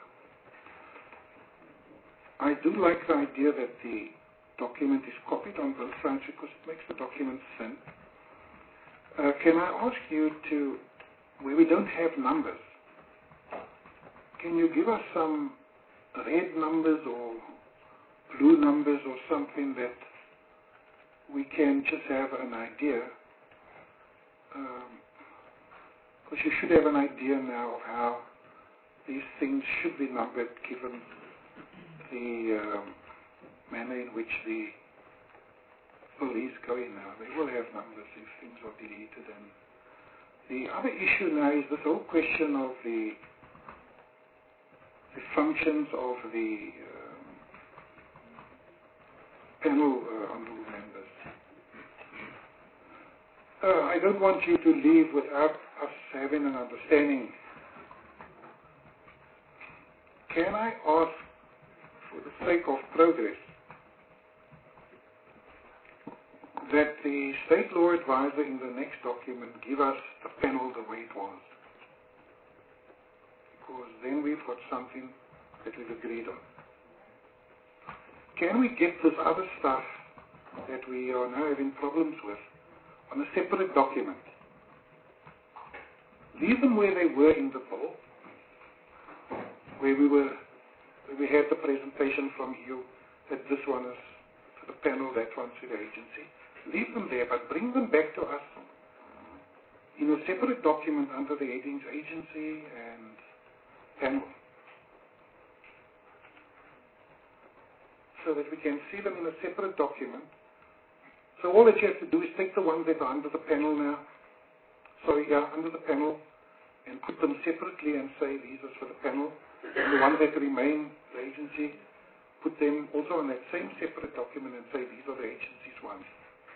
[SPEAKER 2] I do like the idea that the document is copied on both sides because it makes the document thin. Uh, can I ask you to, where we don't have numbers, can you give us some red numbers or blue numbers or something that we can just have an idea? Because um, you should have an idea now of how these things should be numbered given the um, manner in which the police go in now. They will have numbers if things are deleted. And the other issue now is this whole question of the the functions of the um, panel, uh, honorable members. Uh, I don't want you to leave without us having an understanding. Can I ask, for the sake of progress, that the state law advisor in the next document give us the panel the way it was? Because then we've got something that we've agreed on. Can we get this other stuff that we are now having problems with on a separate document? Leave them where they were in the bill, where we were, where we had the presentation from you that this one is to the panel, that one's to the agency. Leave them there, but bring them back to us in a separate document under the agency and panel, so that we can see them in a separate document. So all that you have to do is take the ones that are under the panel now, sorry, yeah, under the panel, and put them separately and say these are for the panel. And the ones that remain, the agency, put them also on that same separate document and say these are the agency's ones,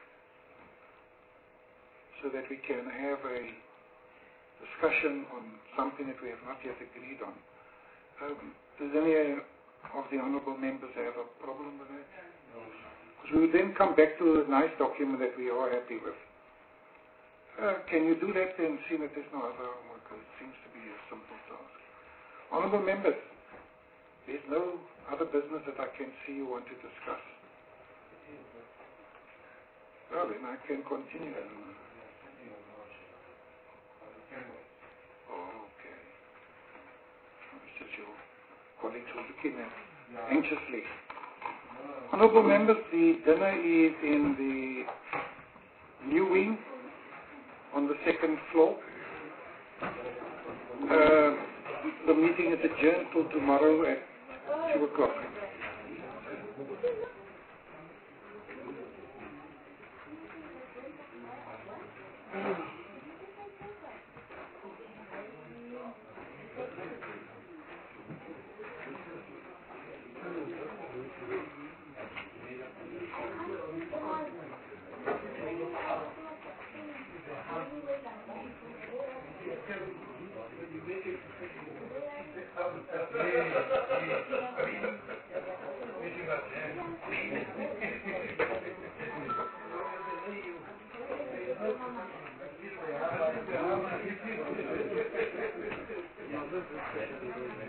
[SPEAKER 2] so that we can have a discussion on something that we have not yet agreed on. Um, does any of the honourable members have a problem with that? No. Because we would then come back to a nice document that we are happy with. Uh, can you do that then, see that there's no other homework? Because it seems to be a simple task. Honourable members, there's no other business that I can see you want to discuss. Well, then I can continue. Okay. It's just your colleagues were looking at anxiously. Honourable members, the dinner is in the new wing on the second floor. Uh, the meeting is adjourned till tomorrow at two o'clock.
[SPEAKER 9] Thank you.